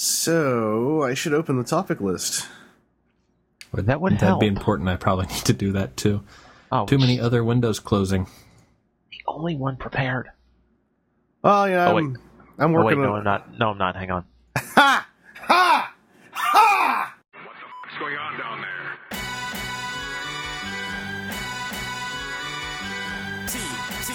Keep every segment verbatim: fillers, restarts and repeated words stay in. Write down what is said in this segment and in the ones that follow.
So, I should open the topic list. Well, that would That'd help. be important. I probably need to do that too. Oh, Too many other windows closing. The only one prepared. Oh, yeah, Oh, I'm, wait. I'm Oh, wait, working no, on... I'm not. No, I'm not. Hang on. Ha! Ha! Ha! What's going on down there? T, T.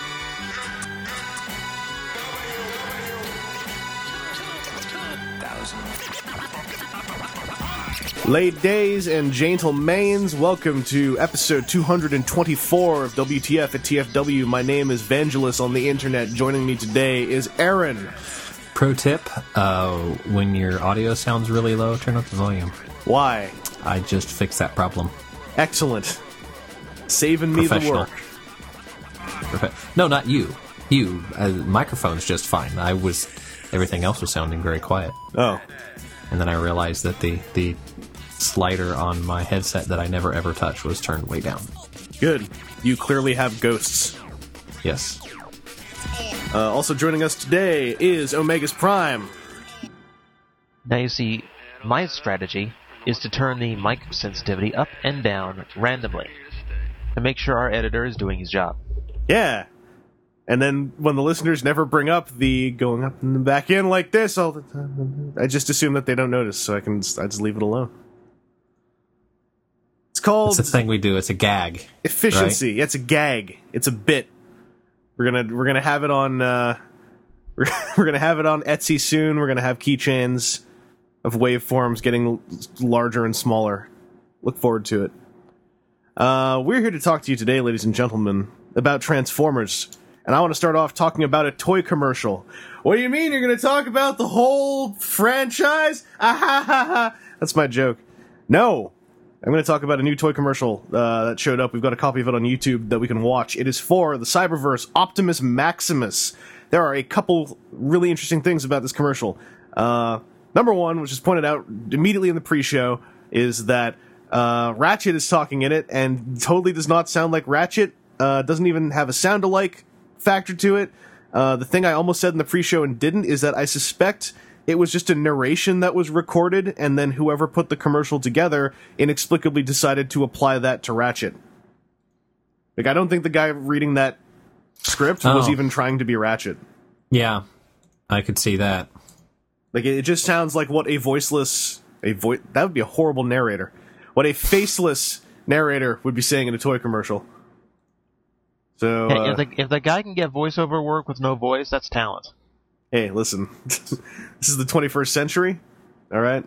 Ladies and gentlemanes, welcome to episode two hundred twenty-four of W T F at T F W. My name is Vangelis on the internet. Joining me today is Aaron. Pro tip, uh, when your audio sounds really low, turn up the volume. Why? I just fixed that problem. Excellent. Saving me the Professional. work. Profe- No, not you. You. Uh, microphone's just fine. I was... Everything else was sounding very quiet. Oh. And then I realized that the, the slider on my headset that I never ever touch was turned way down. Good. You clearly have ghosts. Yes. Uh, also joining us today is Omega's Prime. Now you see, my strategy is to turn the mic sensitivity up and down randomly to make sure our editor is doing his job. Yeah. And then when the listeners never bring up the going up and back in like this all the time, I just assume that they don't notice, so I can I just leave it alone. It's called It's a thing we do. It's a gag. efficiency. It's a gag. It's a bit. We're gonna we're gonna have it on uh, we're, we're gonna have it on Etsy soon. We're gonna have keychains of waveforms getting larger and smaller. Look forward to it. Uh, we're here to talk to you today, ladies and gentlemen, about Transformers. And I want to start off talking about a toy commercial. What do you mean you're going to talk about the whole franchise? Ah ha ha ha. That's my joke. No. I'm going to talk about a new toy commercial uh, that showed up. We've got a copy of it on YouTube that we can watch. It is for the Cyberverse Optimus Maximus. There are a couple really interesting things about this commercial. Uh, number one, which is pointed out immediately in the pre-show, is that uh, Ratchet is talking in it and totally does not sound like Ratchet. Uh, doesn't even have a sound-alike factor to it. Uh, the thing I almost said in the pre-show and didn't is that I suspect it was just a narration that was recorded, and then whoever put the commercial together inexplicably decided to apply that to Ratchet. Like, I don't think the guy reading that script was Oh. even trying to be Ratchet. Yeah, I could see that. Like, it, it just sounds like what a voiceless... a vo- that would be a horrible narrator. What a faceless narrator would be saying in a toy commercial. So, Hey, uh, if, the, if the guy can get voiceover work with no voice, that's talent. hey, listen. This is the twenty-first century, all right?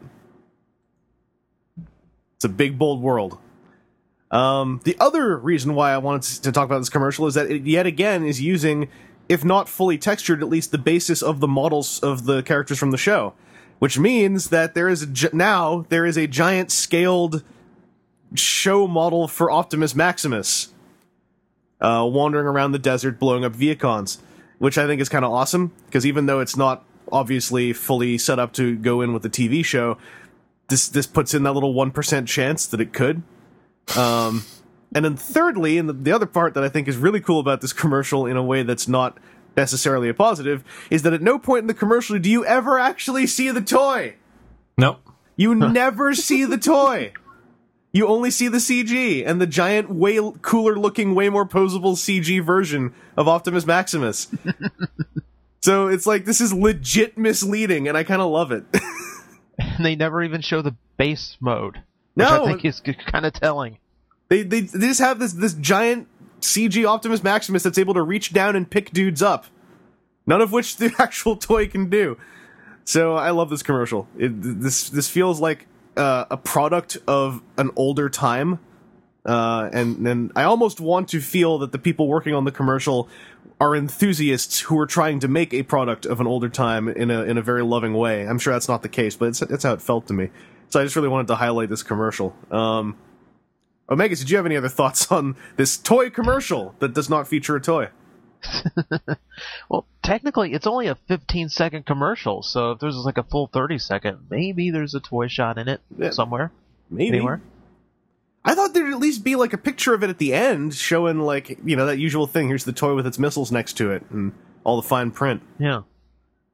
It's a big, bold world. Um, the other reason why I wanted to talk about this commercial is that it yet again is using, if not fully textured, at least the basis of the models of the characters from the show, which means that there is a gi- now there is a giant scaled show model for Optimus Maximus. Uh, wandering around the desert, blowing up Viacons, which I think is kind of awesome, because even though it's not obviously fully set up to go in with the T V show, this this puts in that little one percent chance that it could. Um, and then thirdly, and the, the other part that I think is really cool about this commercial in a way that's not necessarily a positive, is that at no point in the commercial do you ever actually see the toy. Nope. You never see the toy. You only see the C G and the giant, way cooler looking, way more posable C G version of Optimus Maximus. So it's like, this is legit misleading, and I kind of love it. And they never even show the base mode, which No. I think is kind of telling. They, they they just have this this giant C G Optimus Maximus that's able to reach down and pick dudes up. None of which the actual toy can do. So I love this commercial. It, this this feels like uh, a product of an older time. Uh, and, and I almost want to feel that the people working on the commercial are enthusiasts who are trying to make a product of an older time in a in a very loving way. I'm sure that's not the case, but it's, it's how it felt to me. So I just really wanted to highlight this commercial. Um, Omega, did you have any other thoughts on this toy commercial that does not feature a toy? Well, technically, it's only a fifteen second commercial, so if there's like a full thirty second, maybe there's a toy shot in it Yeah, somewhere. Maybe. Anywhere. I thought there'd at least be like a picture of it at the end showing, like, you know, that usual thing. Here's the toy with its missiles next to it and all the fine print. Yeah.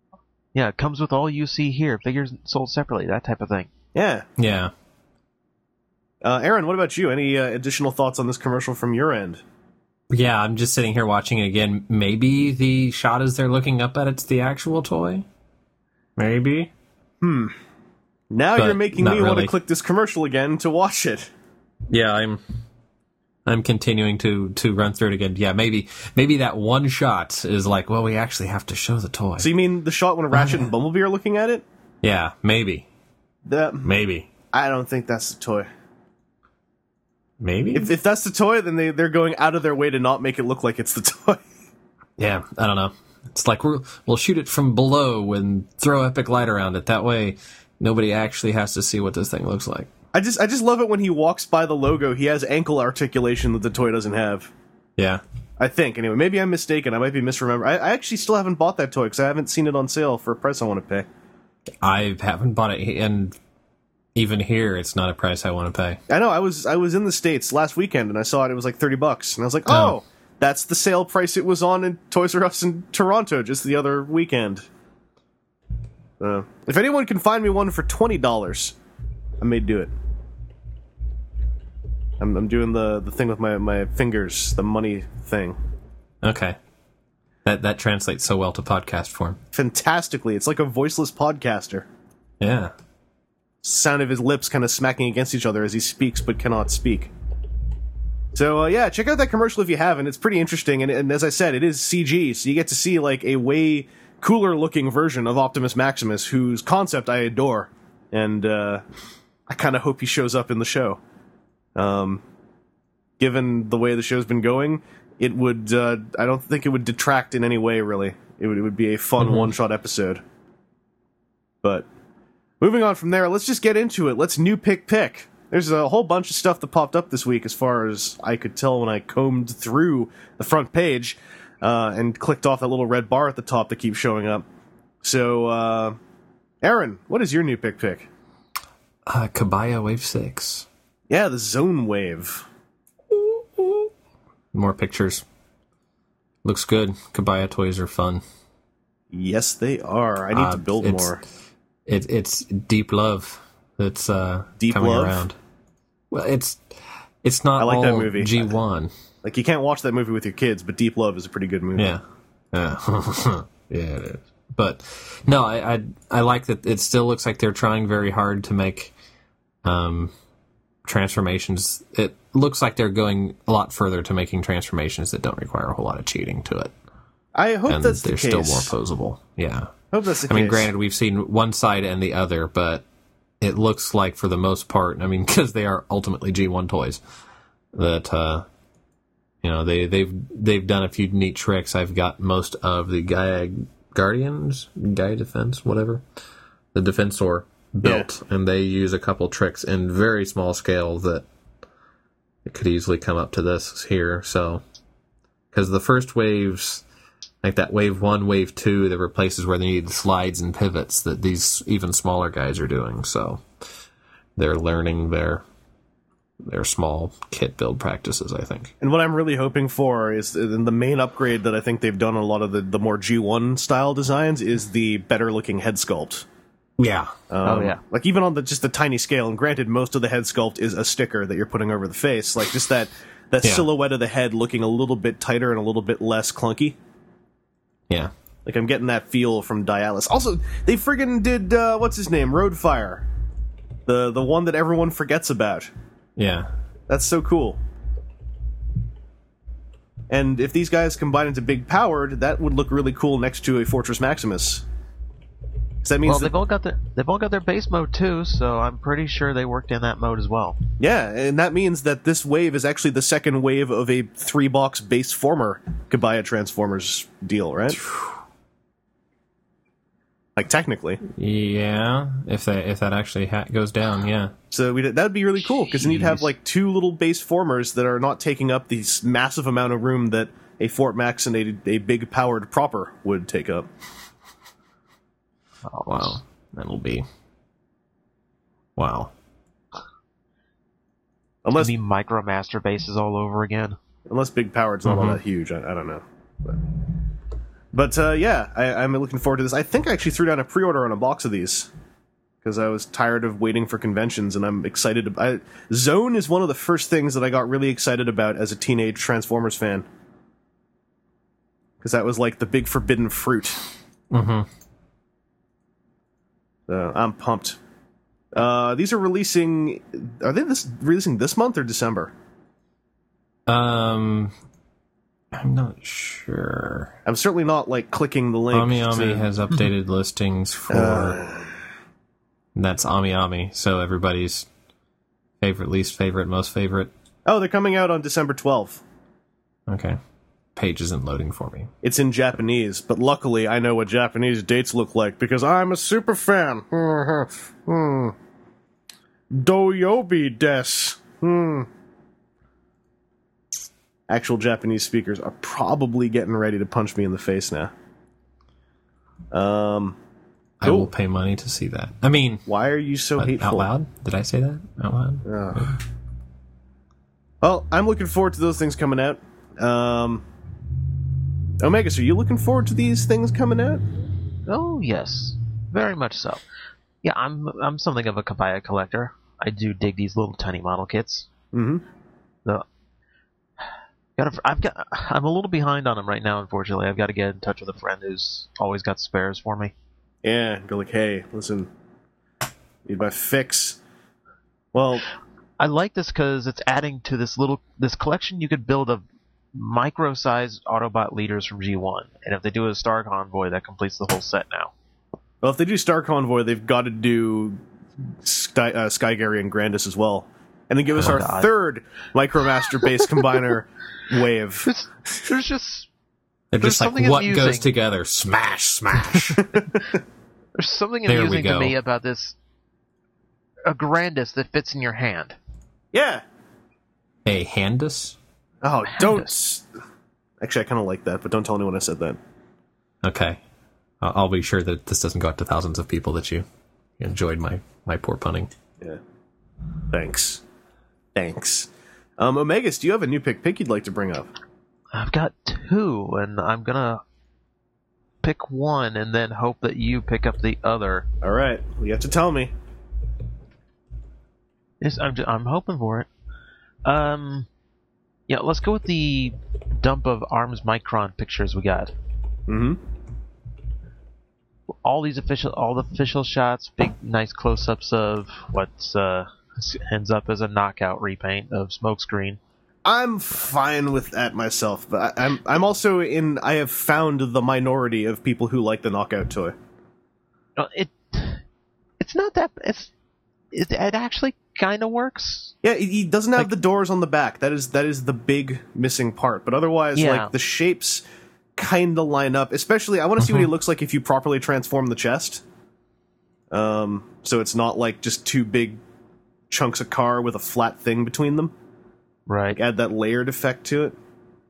Yeah, it comes with all you see here. Figures sold separately, that type of thing. Yeah. Yeah. Uh, Aaron, what about you? Any uh, additional thoughts on this commercial from your end? Yeah, I'm just sitting here watching it again. Maybe the shot as they're looking up at it's the actual toy? Maybe. Hmm. Now But you're making not me want to really. click this commercial again to watch it. Yeah, I'm I'm continuing to, to run through it again. Yeah, maybe maybe that one shot is like, well, we actually have to show the toy. So you mean the shot when Ratchet and Bumblebee are looking at it? Yeah, maybe. That, Maybe. I don't think that's the toy. Maybe? If, if that's the toy, then they, they're going out of their way to not make it look like it's the toy. Yeah, I don't know. It's like we're, we'll shoot it from below and throw epic light around it. That way, nobody actually has to see what this thing looks like. I just I just love it when he walks by the logo. He has ankle articulation that the toy doesn't have. Yeah. I think, anyway. Maybe I'm mistaken. I might be misremembering. I, I actually still haven't bought that toy because I haven't seen it on sale for a price I want to pay. I haven't bought it, and even here, it's not a price I want to pay. I know. I was I was in the States last weekend and I saw it. It was like thirty bucks, and I was like, Oh. oh, that's the sale price it was on in Toys R Us in Toronto just the other weekend. Uh, if anyone can find me one for twenty dollars, I may do it. I'm, I'm doing the, the thing with my, my fingers, the money thing. Okay. That that translates so well to podcast form. Fantastically. It's like a voiceless podcaster. Yeah. Sound of his lips kind of smacking against each other as he speaks but cannot speak. So, uh, yeah, check out that commercial if you haven't. It's pretty interesting, and, and as I said, it is C G, so you get to see, like, a way cooler-looking version of Optimus Maximus, whose concept I adore, and uh, I kind of hope he shows up in the show. Um, given the way the show's been going, it would, uh, I don't think it would detract in any way, really. It would, it would be a fun Mm-hmm. one-shot episode. But moving on from there, let's just get into it. Let's new pick pick. There's a whole bunch of stuff that popped up this week as far as I could tell when I combed through the front page uh, and clicked off that little red bar at the top that keeps showing up. So, uh, Aaron, what is your new pick pick? Uh, Kabaya Wave six. Yeah, the Zone Wave. More pictures. Looks good. Kabaya toys are fun. Yes, they are. I need Uh, to build it's- more. It, it's Deep Love that's uh, Deep coming Love? around. Well, it's it's not I like all that movie. G one. Like, you can't watch that movie with your kids, but Deep Love is a pretty good movie. Yeah, yeah, yeah. It is. But no, I, I I like that. It still looks like they're trying very hard to make um, transformations. It looks like they're going a lot further to making transformations that don't require a whole lot of cheating to it, I hope and that's the they're case. still more posable. Yeah. hope that's the I mean, case. granted, we've seen one side and the other, but it looks like for the most part, I mean, because they are ultimately G one toys, that uh, you know they they've they've done a few neat tricks. I've got most of the Gaia Guardians, Gaia Defense, whatever, the Defensor built, and they use a couple tricks in very small scale that it could easily come up to this here. So, because the first waves. Like that wave one, wave two, there were places where they needed slides and pivots that these even smaller guys are doing. So they're learning their their small kit build practices, I think. And what I'm really hoping for is the, the main upgrade that I think they've done on a lot of the, the more G one style designs is the better looking head sculpt. Yeah. Um, Oh, yeah. Like even on the just the tiny scale, and granted, most of the head sculpt is a sticker that you're putting over the face. Like just that that Yeah. silhouette of the head looking a little bit tighter and a little bit less clunky. Yeah. Like I'm getting that feel from Dialis. Also, they friggin' did uh, what's his name, Roadfire, the the one that everyone forgets about. Yeah. That's so cool. And if these guys combine into big powered, that would look really cool next to a Fortress Maximus. 'Cause that means Well, that, they've all got their they've all got their base mode too, so I'm pretty sure they worked in that mode as well. yeah, and that means that this wave is actually the second wave of a three box base former Kabaya Transformers deal, right? Like technically. Yeah. If that if that actually ha- goes down, yeah. So we that would be really cool because then you'd have Jeez. like two little base formers that are not taking up this massive amount of room that a Fort Max and a, a big powered proper would take up. Oh, Wow. That'll be. Wow. Unless Maybe Micromaster bases all over again. unless big powered's not all Mhm. that huge, I, I don't know. But But uh, yeah, I, I'm looking forward to this. I think I actually threw down a pre-order on a box of these because I was tired of waiting for conventions, and I'm excited. To, I, Zone is one of the first things that I got really excited about as a teenage Transformers fan, because that was like the big forbidden fruit. Mm-hmm. So I'm pumped. Uh, these are releasing. Are they this releasing this month or December? Um, I'm not sure. I'm certainly not like clicking the link. Ami Ami to- has updated listings for. Uh, That's Ami Ami, so everybody's favorite, least favorite, most favorite. oh, they're coming out on December twelfth. Okay. Page isn't loading for me. It's in Japanese, but luckily I know what Japanese dates look like because I'm a super fan. hmm. Doyobi des. Hmm. Actual Japanese speakers are probably getting ready to punch me in the face now. Um, I Cool. will pay money to see that. I mean, why are you so what, hateful? out loud? Did I say that out loud? Ugh. Well, I'm looking forward to those things coming out. Um, Omegas, are you looking forward to these things coming out? Oh yes, very much so. Yeah, I'm I'm something of a Kabaya collector. I do dig these little tiny model kits. Mm-hmm. The got a, I've got I'm a little behind on them right now. Unfortunately, I've got to get in touch with a friend who's always got spares for me. Yeah, go like, hey, listen, need my fix. Well, I like this because it's adding to this little this collection. You could build of micro-sized Autobot leaders from G one, and if they do a Star Convoy, that completes the whole set now. well, if they do Star Convoy, they've got to do Sky, uh, Skygary and Grandis as well, and then give us Oh, our God. third Micromaster base combiner wave. There's, there's just They're There's just like, something what amusing. goes together? Smash, smash. there's something There we amusing to go. me about this a Grandis that fits in your hand. Yeah. A Handus? Oh, don't. s- Actually, I kind of like that, but don't tell anyone I said that. Okay. I'll, I'll be sure that this doesn't go out to thousands of people that you enjoyed my, my poor punning. Yeah. Thanks. Thanks. Um, Omegas, do you have a new pick pick you'd like to bring up? I've got two, and I'm gonna pick one and then hope that you pick up the other. All right, well, you have to tell me. Yes, I'm, j- I'm hoping for it. Um, yeah, let's go with the dump of Arms Micron pictures we got. Mm-hmm. All these official, all the official shots, big, nice close-ups of what's uh ends up as a knockout repaint of Smokescreen. I'm fine with that myself, but I, I'm I'm also in. I have found the minority of people who like the knockout toy. Uh, It, it's not that. It's it, it actually kind of works. Yeah, he he doesn't have Like- the doors on the back. That is that is the big missing part. But otherwise, Yeah. like the shapes kind of line up. Especially, I want to see what he looks like if you properly transform the chest. Um, so it's not like just two big chunks of car with a flat thing between them. Right. Add that layered effect to it.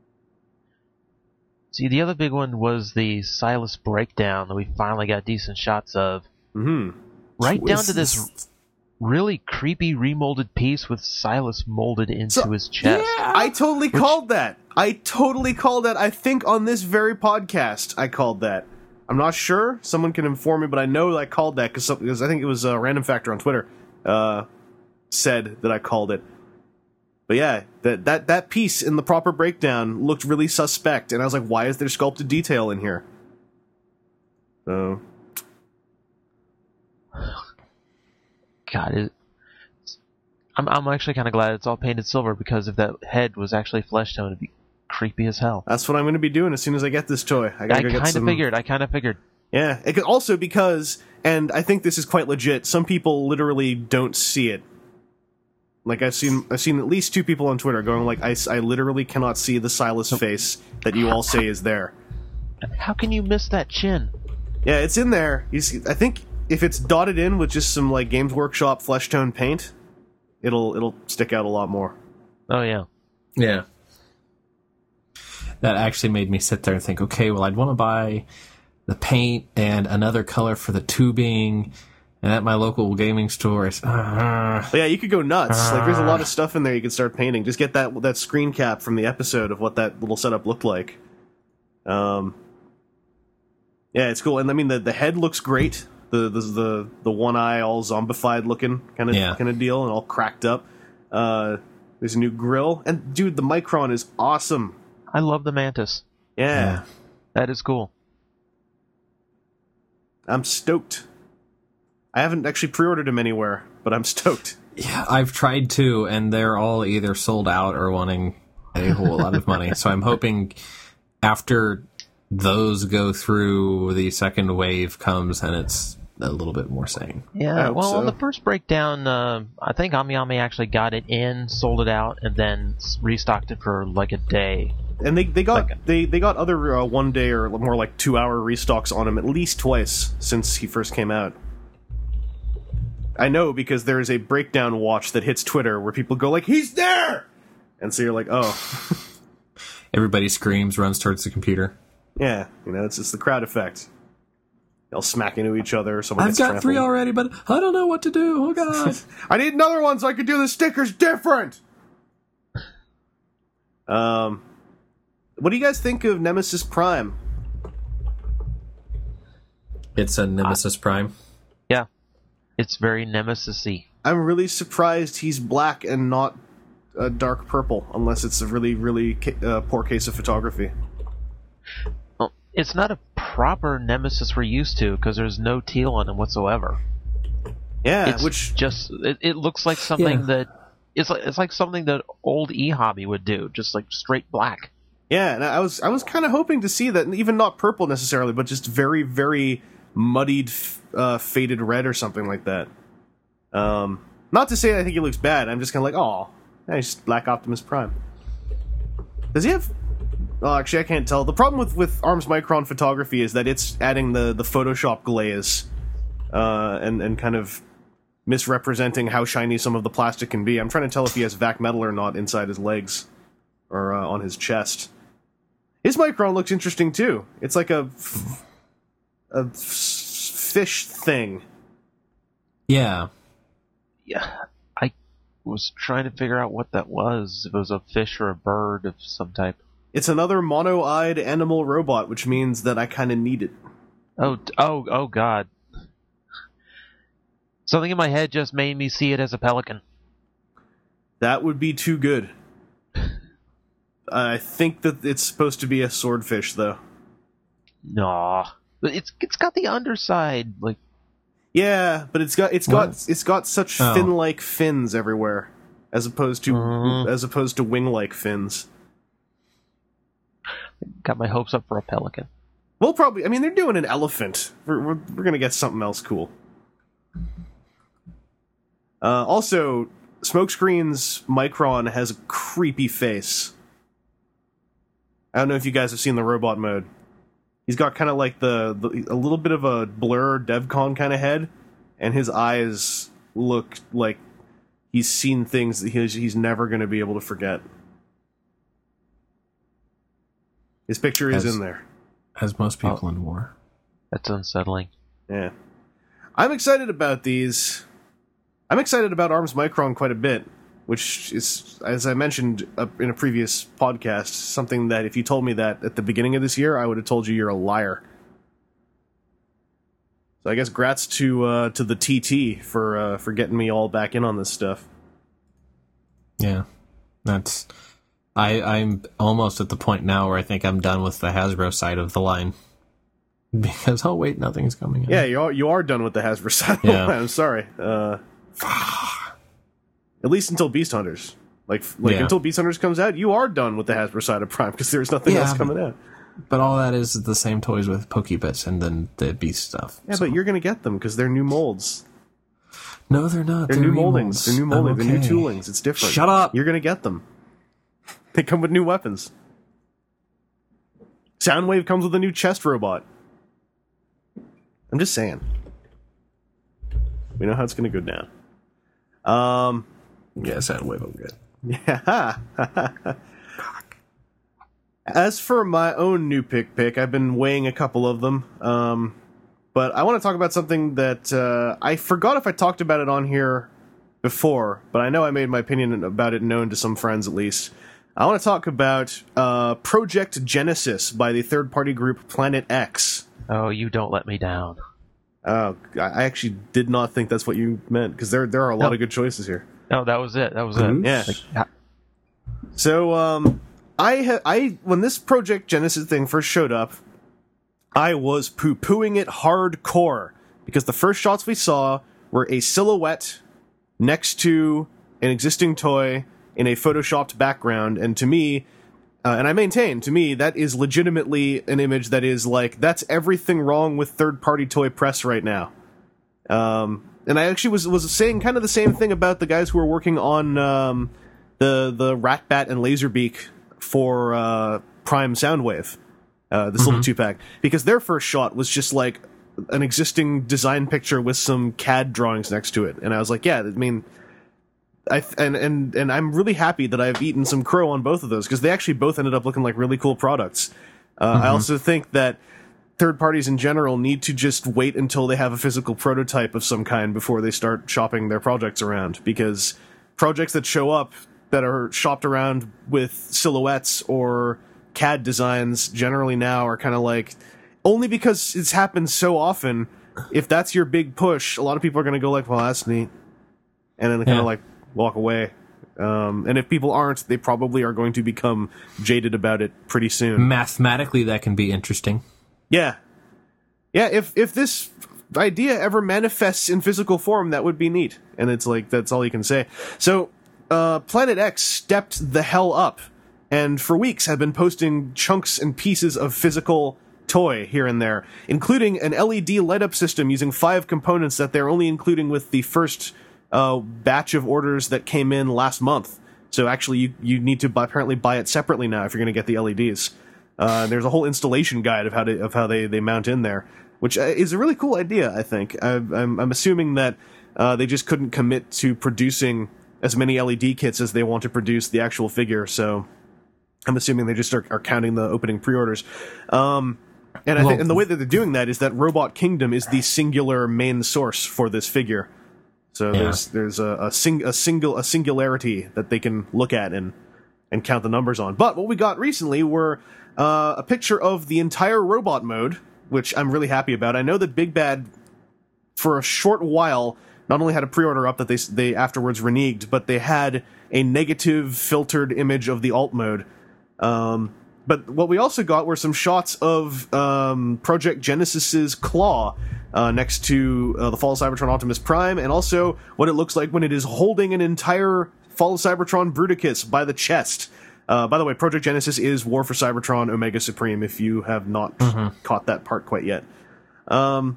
See, the other big one was the Silas breakdown that we finally got decent shots of. Hmm. Right down Is to this really creepy remolded piece with Silas molded into So- his chest. I totally called that. I totally called that. I think on this very podcast, I called that. I'm not sure. Someone can inform me, but I know I called that because I think it was a random factor on Twitter uh, said that I called it. But yeah, that, that that piece in the proper breakdown looked really suspect, and I was like, why is there sculpted detail in here? So, God, it, I'm I'm actually kind of glad it's all painted silver because if that head was actually flesh tone, it'd be creepy as hell. that's what I'm going to be doing as soon as I get this toy. I, gotta I go get kind of some- figured. I kind of figured. Yeah, it could also because, and I think this is quite legit. Some people literally don't see it. Like I've seen, I've seen at least two people on Twitter going like, "I, I literally cannot see the Silas face that you all say is there." How can you miss that chin? Yeah, it's in there. You see, I think if it's dotted in with just some like Games Workshop flesh tone paint, it'll it'll stick out a lot more. Oh yeah. Yeah. That actually made me sit there and think, okay, well, I'd want to buy the paint and another color for the tubing, and at my local gaming store, it's, uh, But yeah, you could go nuts. Like there's a lot of stuff in there you can start painting. Just get that that screen cap from the episode of what that little setup looked like. Um, Yeah, it's cool, and I mean the the head looks great. The the the, the one eye all zombified looking kind of Yeah. kind of deal, and all cracked up. Uh, there's a new grill, and dude, the Micron is awesome. I love the Mantis. Yeah, Yeah. That is cool. I'm stoked. I haven't actually pre-ordered them anywhere, but I'm stoked. Yeah, I've tried to, and they're all either sold out or wanting a whole lot of money. So I'm hoping after those go through, the second wave comes and it's a little bit more sane. I Yeah, hope well, so. on the first breakdown, uh, I think Amiyami actually got it in, sold it out, and then s- restocked it for like a day. And they, they got Like- they, they got other uh, one day or more like two hour restocks on him at least twice since he first came out. I know because there is a breakdown watch that hits Twitter where people go like, "He's there," and so you're like, "Oh, Everybody screams, runs towards the computer. yeah." You know, it's just the crowd effect. They'll smack into each other. Someone I've gets got trampled. three already, but I don't know what to do. Oh, God. I need another one so I can do the stickers different. Um, what do you guys think of Nemesis Prime? It's a Nemesis Prime. Yeah, it's very Nemesis-y. I'm really surprised he's black and not a dark purple, unless it's a really, really ca- uh, poor case of photography. Well, it's not a proper Nemesis we're used to because there's no teal on it whatsoever. Yeah, It's which just it, it looks like something Yeah. that it's like it's like something that old e-hobby would do, just like straight black. yeah, and I was I was kind of hoping to see that, and even not purple necessarily, but just very, very muddied, f- uh, faded red or something like that. Um, not to say I think he looks bad. I'm just kind of like, oh, nice Black Optimus Prime. Does he have? Oh, actually, I can't tell. The problem with with Arms Micron photography is that it's adding the the Photoshop glaze, uh, and and kind of misrepresenting how shiny some of the plastic can be. I'm trying to tell if he has vac metal or not inside his legs or uh, on his chest. His Micron looks interesting too. It's like a f- a f- fish thing. Yeah. Yeah, I was trying to figure out what that was. If it was a fish or a bird of some type. It's another mono-eyed animal robot, which means that I kind of need it. Oh, d- oh, oh, God! Something in my head just made me see it as a pelican. That would be too good. I think that it's supposed to be a swordfish, though. Nah, but it's it's got the underside like. Yeah, but it's got it's got What? it's got such Oh. fin-like fins everywhere, as opposed to Mhm. as opposed to wing-like fins. Got my hopes up for a pelican. We'll probably. I mean, they're doing an elephant. We're we're, we're gonna get something else cool. Uh, also, Smokescreen's Micron has a creepy face. I don't know if you guys have seen the robot mode. He's got kind of like the, the a little bit of a Blur DevCon kind of head, and his eyes look like he's seen things that he's he's never going to be able to forget. His picture is As- in there. As most people Oh. in war. That's unsettling. Yeah. I'm excited about these. I'm excited about Arms Micron quite a bit, which is, as I mentioned uh, in a previous podcast, something that if you told me that at the beginning of this year, I would have told you you're a liar. So I guess grats to uh, to the T T for uh, for getting me all back in on this stuff. Yeah. That's... I, I'm almost at the point now where I think I'm done with the Hasbro side of the line. Because, oh wait, nothing's coming in. Yeah, you are, you are done with the Hasbro side. of the Yeah. line, I'm sorry. Uh, at least until Beast Hunters. Like, like Yeah. until Beast Hunters comes out, you are done with the Hasbro side of Prime because there's nothing Yeah, else but- coming out. But all that is the same toys with Pokebits and then the Beast stuff. Yeah, So- but you're going to get them because they're new molds. No, they're not. They're, new moldings. They're new moldings. They're new okay. toolings. It's different. Shut up. You're going to get them. They come with new weapons. Soundwave comes with a new chest robot. I'm just saying. We know how it's going to go down. Um, Yeah, Soundwave, I'm good. yeah. As for my own new pick pick, I've been weighing a couple of them. Um, but I want to talk about something that uh, I forgot if I talked about it on here before, but I know I made my opinion about it known to some friends at least. I want to talk about uh, Project Genesis by the third-party group Planet X. Oh, you don't let me down. Oh, I actually did not think that's what you meant, because there there are a lot No. of good choices here. No, that was it. That was Mhm. it. Yeah. Like, ha- So, um, I ha- I when this Project Genesis thing first showed up, I was poo-pooing it hardcore, because the first shots we saw were a silhouette next to an existing toy in a photoshopped background, and to me, uh, and I maintain, to me, that is legitimately an image that is like, that's everything wrong with third-party toy press right now. Um, and I actually was was saying kind of the same thing about the guys who were working on um, the the Ratbat and Laserbeak for uh, Prime Soundwave, uh, this little two-pack, because their first shot was just like an existing design picture with some C A D drawings next to it, and I was like, yeah, I mean, I and and and I'm really happy that I've eaten some crow on both of those, because they actually both ended up looking like really cool products. Uh, I also think that third parties in general need to just wait until they have a physical prototype of some kind before they start shopping their projects around, because projects that show up that are shopped around with silhouettes or C A D designs generally now are kind of like, only because it's happened so often, if that's your big push, a lot of people are going to go like, well, that's neat, and then they kind of Yeah. like walk away. Um, and if people aren't, they probably are going to become jaded about it pretty soon. Mathematically, that can be interesting. Yeah. Yeah, if if this idea ever manifests in physical form, that would be neat. And it's like, that's all you can say. So, uh, Planet X stepped the hell up, and for weeks have been posting chunks and pieces of physical toy here and there, including an L E D light-up system using five components that they're only including with the first uh, batch of orders that came in last month. So actually, you, you need to buy, apparently buy it separately now if you're going to get the L E Ds. Uh, there's a whole installation guide of how to, of how they, they mount in there, which is a really cool idea, I think. I, I'm, I'm assuming that uh, they just couldn't commit to producing as many L E D kits as they want to produce the actual figure, so I'm assuming they just are, are counting the opening pre-orders. Um, and I Well- think, and the way that they're doing that is that Robot Kingdom is the singular main source for this figure. So Yeah. there's there's a, a, sing, a single a singularity that they can look at and and count the numbers on. But what we got recently were uh, a picture of the entire robot mode, which I'm really happy about. I know that Big Bad, for a short while, not only had a pre-order up that they they afterwards reneged, but they had a negative filtered image of the alt mode. Um, but what we also got were some shots of um, Project Genesis's claw uh, next to uh, the Fall of Cybertron Optimus Prime, and also what it looks like when it is holding an entire Fall of Cybertron Bruticus by the chest. Uh, by the way, Project Genesis is War for Cybertron Omega Supreme, if you have not caught that part quite yet. Um,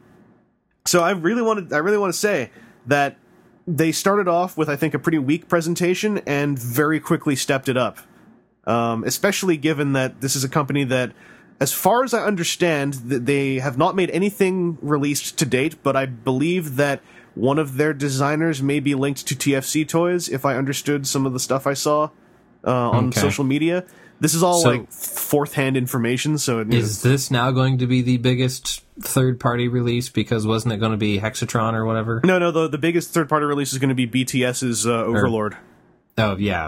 so I really wanted, I really want to say that they started off with, I think, a pretty weak presentation and very quickly stepped it up. Um, especially given that this is a company that, as far as I understand, that they have not made anything released to date, but I believe that one of their designers may be linked to T F C Toys, if I understood some of the stuff I saw uh, on Okay. social media. This is all So- like fourth-hand information, so it Is this now going to be the biggest third-party release? Because wasn't it going to be Hexatron or whatever? no, no. The the biggest third-party release is going to be BTS's uh, Overlord. Oh, yeah.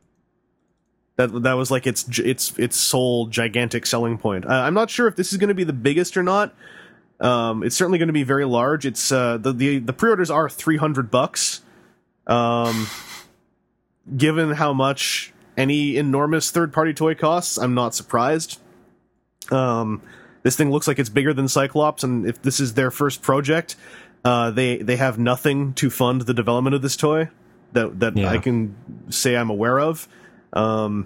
That that was like its its its sole gigantic selling point. Uh, I'm not sure if this is going to be the biggest or not. Um, it's certainly going to be very large. It's uh, the the the pre-orders are three hundred bucks. Um, given how much any enormous third-party toy costs, I'm not surprised. Um, this thing looks like it's bigger than Cyclops, and if this is their first project, uh, they they have nothing to fund the development of this toy that that Yeah. I can say I'm aware of. Um,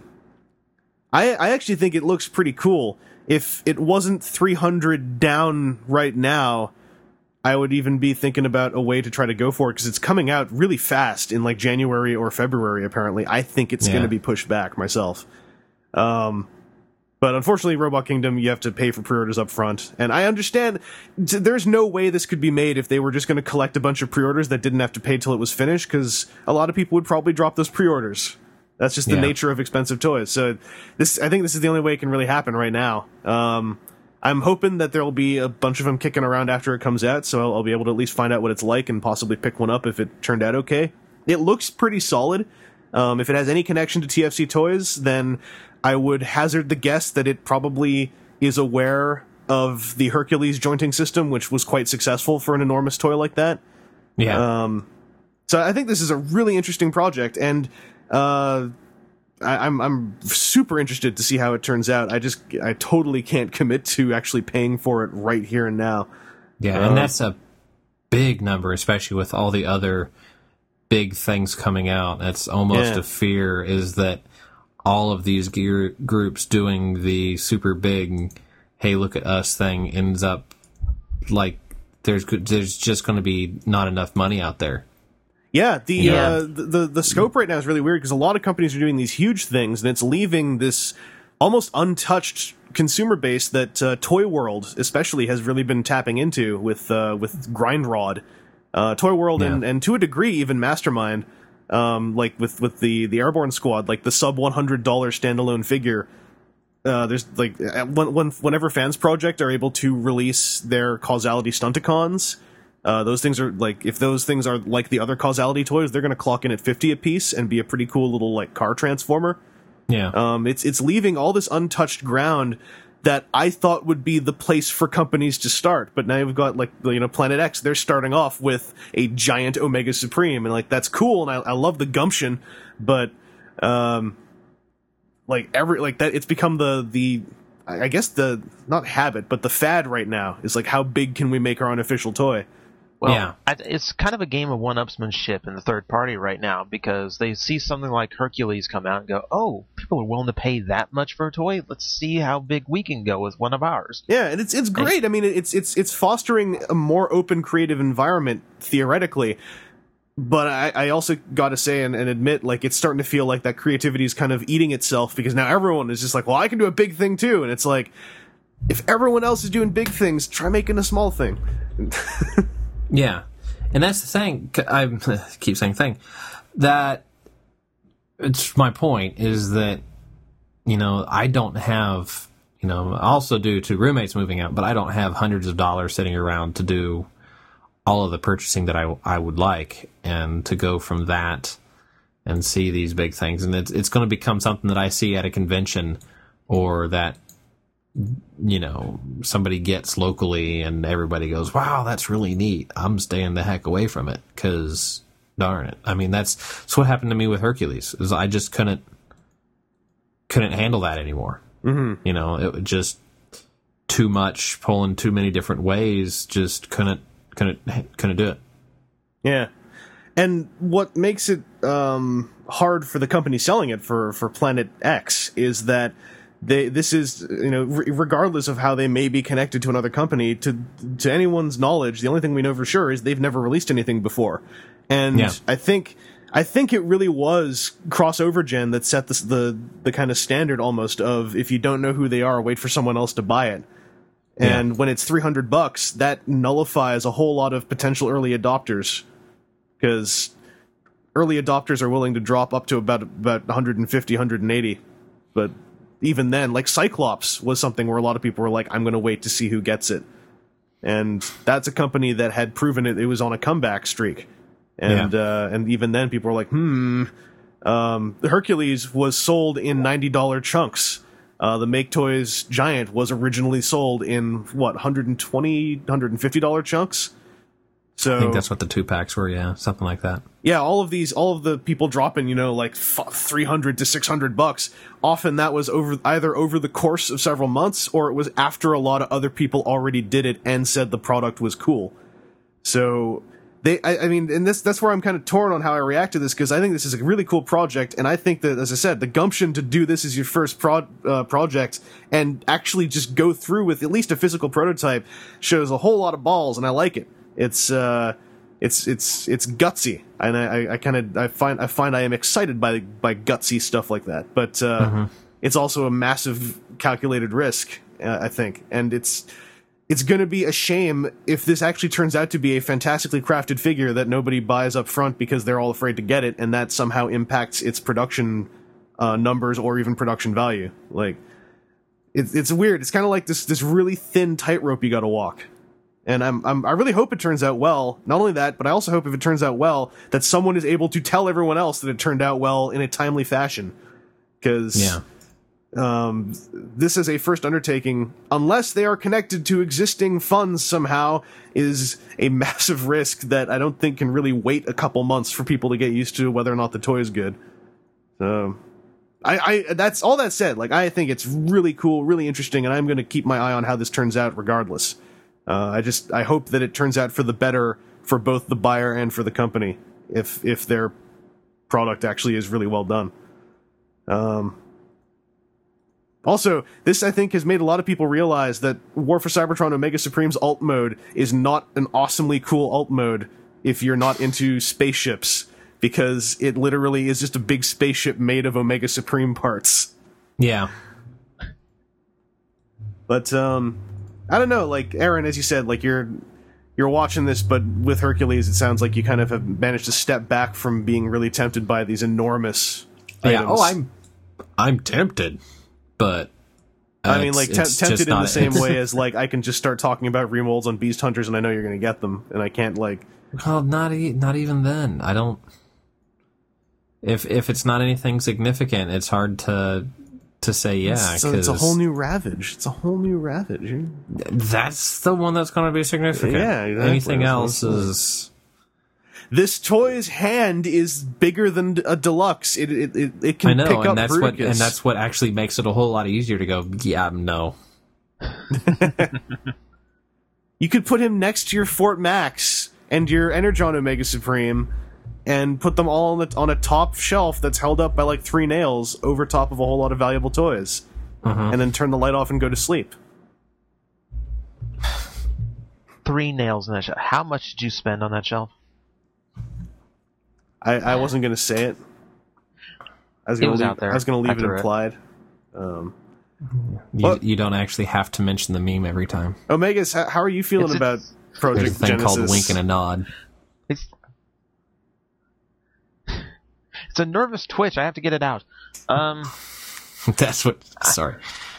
I I actually think it looks pretty cool. If it wasn't three hundred down right now, I would even be thinking about a way to try to go for it, because it's coming out really fast in like January or February, apparently. I think it's Yeah. going to be pushed back myself. Um, but unfortunately, Robot Kingdom, you have to pay for pre-orders up front. And I understand t- there's no way this could be made if they were just going to collect a bunch of pre-orders that didn't have to pay till it was finished, because a lot of people would probably drop those pre-orders. That's just the Yeah. nature of expensive toys. So this, I think this is the only way it can really happen right now. Um, I'm hoping that there will be a bunch of them kicking around after it comes out, so I'll, I'll be able to at least find out what it's like and possibly pick one up if it turned out okay. It looks pretty solid. Um, if it has any connection to T F C Toys, then I would hazard the guess that it probably is aware of the Hercules jointing system, which was quite successful for an enormous toy like that. Yeah. Um, so I think this is a really interesting project, and uh, I, I'm I'm super interested to see how it turns out. I just I totally can't commit to actually paying for it right here and now. Yeah, Um, and that's a big number, especially with all the other big things coming out. That's almost Yeah. a fear, is that all of these gear groups doing the super big, hey, look at us thing ends up like there's there's just going to be not enough money out there. Yeah, the Yeah. Uh, the, the the scope right now is really weird because a lot of companies are doing these huge things, and it's leaving this almost untouched consumer base that uh, Toy World, especially, has really been tapping into with uh, with Grindrod. Uh, Toy World Yeah. and, and to a degree even Mastermind, um, like with, with the, the Airborne Squad, like the sub one hundred dollars standalone figure. Uh, there's like when, when, whenever Fans Project are able to release their Causality Stunticons, uh, those things are like, if those things are like the other Causality toys, they're going to clock in at fifty a piece and be a pretty cool little like car transformer. Yeah. Um, it's it's leaving all this untouched ground that I thought would be the place for companies to start. But now you've got like, you know, Planet X, they're starting off with a giant Omega Supreme, and like that's cool, and I, I love the gumption, but um, like every like that, it's become the the I guess the not habit, but the fad right now is like, how big can we make our unofficial toy? Well, Yeah. I, it's kind of a game of one-upsmanship in the third party right now, because they see something like Hercules come out and go, oh, people are willing to pay that much for a toy? Let's see how big we can go with one of ours. Yeah, and it's it's great. I mean, it's it's it's fostering a more open, creative environment theoretically. But I, I also got to say and, and admit, like, it's starting to feel like that creativity is kind of eating itself, because now everyone is just like, well, I can do a big thing too. And it's like, if everyone else is doing big things, try making a small thing. Yeah, and that's the thing. I keep saying thing that it's my point is that, you know, I don't have, you know, also due to roommates moving out, but I don't have hundreds of dollars sitting around to do all of the purchasing that I I would like, and to go from that and see these big things, and it's it's going to become something that I see at a convention, or that, you know, somebody gets locally and everybody goes, wow, that's really neat. I'm staying the heck away from it, because darn it. I mean, that's, that's what happened to me with Hercules, is I just couldn't, couldn't handle that anymore. Mm-hmm. You know, it was just too much, pulling too many different ways, just couldn't, couldn't, couldn't do it. Yeah. And what makes it um, hard for the company selling it for, for Planet X is that They, this is, you know, re- regardless of how they may be connected to another company, to to anyone's knowledge, the only thing we know for sure is they've never released anything before. And Yeah. I think I think it really was crossover gen that set this, the the kind of standard almost of, if you don't know who they are, wait for someone else to buy it. And Yeah. when it's three hundred bucks, that nullifies a whole lot of potential early adopters, because early adopters are willing to drop up to about about one fifty, one eighty, but even then, like Cyclops was something where a lot of people were like, I'm going to wait to see who gets it. And that's a company that had proven it, it was on a comeback streak. And, Yeah. uh, and even then people were like, hmm, um, the Hercules was sold in ninety dollars chunks. Uh, the Make Toys Giant was originally sold in what, one twenty, one fifty dollars chunks. So I think that's what the two packs were. Yeah. Something like that. yeah, all of these, all of the people dropping, you know, like f- three hundred to six hundred bucks. Often that was over either over the course of several months, or it was after a lot of other people already did it and said the product was cool. So they, I, I mean, and this, that's where I'm kind of torn on how I react to this, because I think this is a really cool project, and I think that, as I said, the gumption to do this as your first pro- uh, project and actually just go through with at least a physical prototype shows a whole lot of balls, and I like it. It's uh, it's it's it's gutsy, and I, I kind of I find I find I am excited by by gutsy stuff like that. But uh, Mm-hmm. it's also a massive calculated risk, uh, I think, and it's it's going to be a shame if this actually turns out to be a fantastically crafted figure that nobody buys up front because they're all afraid to get it, and that somehow impacts its production uh, numbers or even production value. Like, it's it's weird. It's kind of like this this really thin tightrope you got to walk. And I'm, I'm, I really hope it turns out well. Not only that, but I also hope if it turns out well, that someone is able to tell everyone else that it turned out well in a timely fashion. Because Yeah. um, this as a first undertaking, unless they are connected to existing funds somehow, is a massive risk that I don't think can really wait a couple months for people to get used to whether or not the toy is good. So, I, I that's all that said. Like, I think it's really cool, really interesting, and I'm going to keep my eye on how this turns out regardless. Uh, I just I hope that it turns out for the better for both the buyer and for the company, if if their product actually is really well done. Um. Also, this, I think, has made a lot of people realize that War for Cybertron Omega Supreme's alt mode is not an awesomely cool alt mode if you're not into spaceships, because it literally is just a big spaceship made of Omega Supreme parts. Yeah. But, um, I don't know, like, Aaron, as you said, like, you're you're watching this, but with Hercules, it sounds like you kind of have managed to step back from being really tempted by these enormous Yeah, items. oh, I'm, I'm tempted. But uh, I mean, like, it's, te- it's tempted just in the not- same way as, like, I can just start talking about remolds on Beast Hunters and I know you're going to get them, and I can't, like... Well, not e- not even then. I don't... If if it's not anything significant, it's hard to to say yeah. It's, a, it's a whole new Ravage. It's a whole new Ravage. That's the one that's going to be significant. Yeah, exactly. Anything That's else what it's is... This toy's hand is bigger than a deluxe. It it it, it can I know, pick up and that's what Bruticus. and that's what actually makes it a whole lot easier to go, yeah, no. You could put him next to your Fort Max and your Energon Omega Supreme, and put them all on, the, on a top shelf that's held up by like three nails over top of a whole lot of valuable toys, Uh-huh. and then turn the light off and go to sleep. Three nails in that shelf. How much did you spend on that shelf? I, I wasn't going to say it. I was It going was to out there. I was going to leave I it threw it. implied. Um, You, What? you don't actually have to mention the meme every time. Omegas, how, how are you feeling It's a- about There's Project a thing Genesis? called wink and a nod. It's it's a nervous twitch. I have to get it out. Um, That's what... Sorry.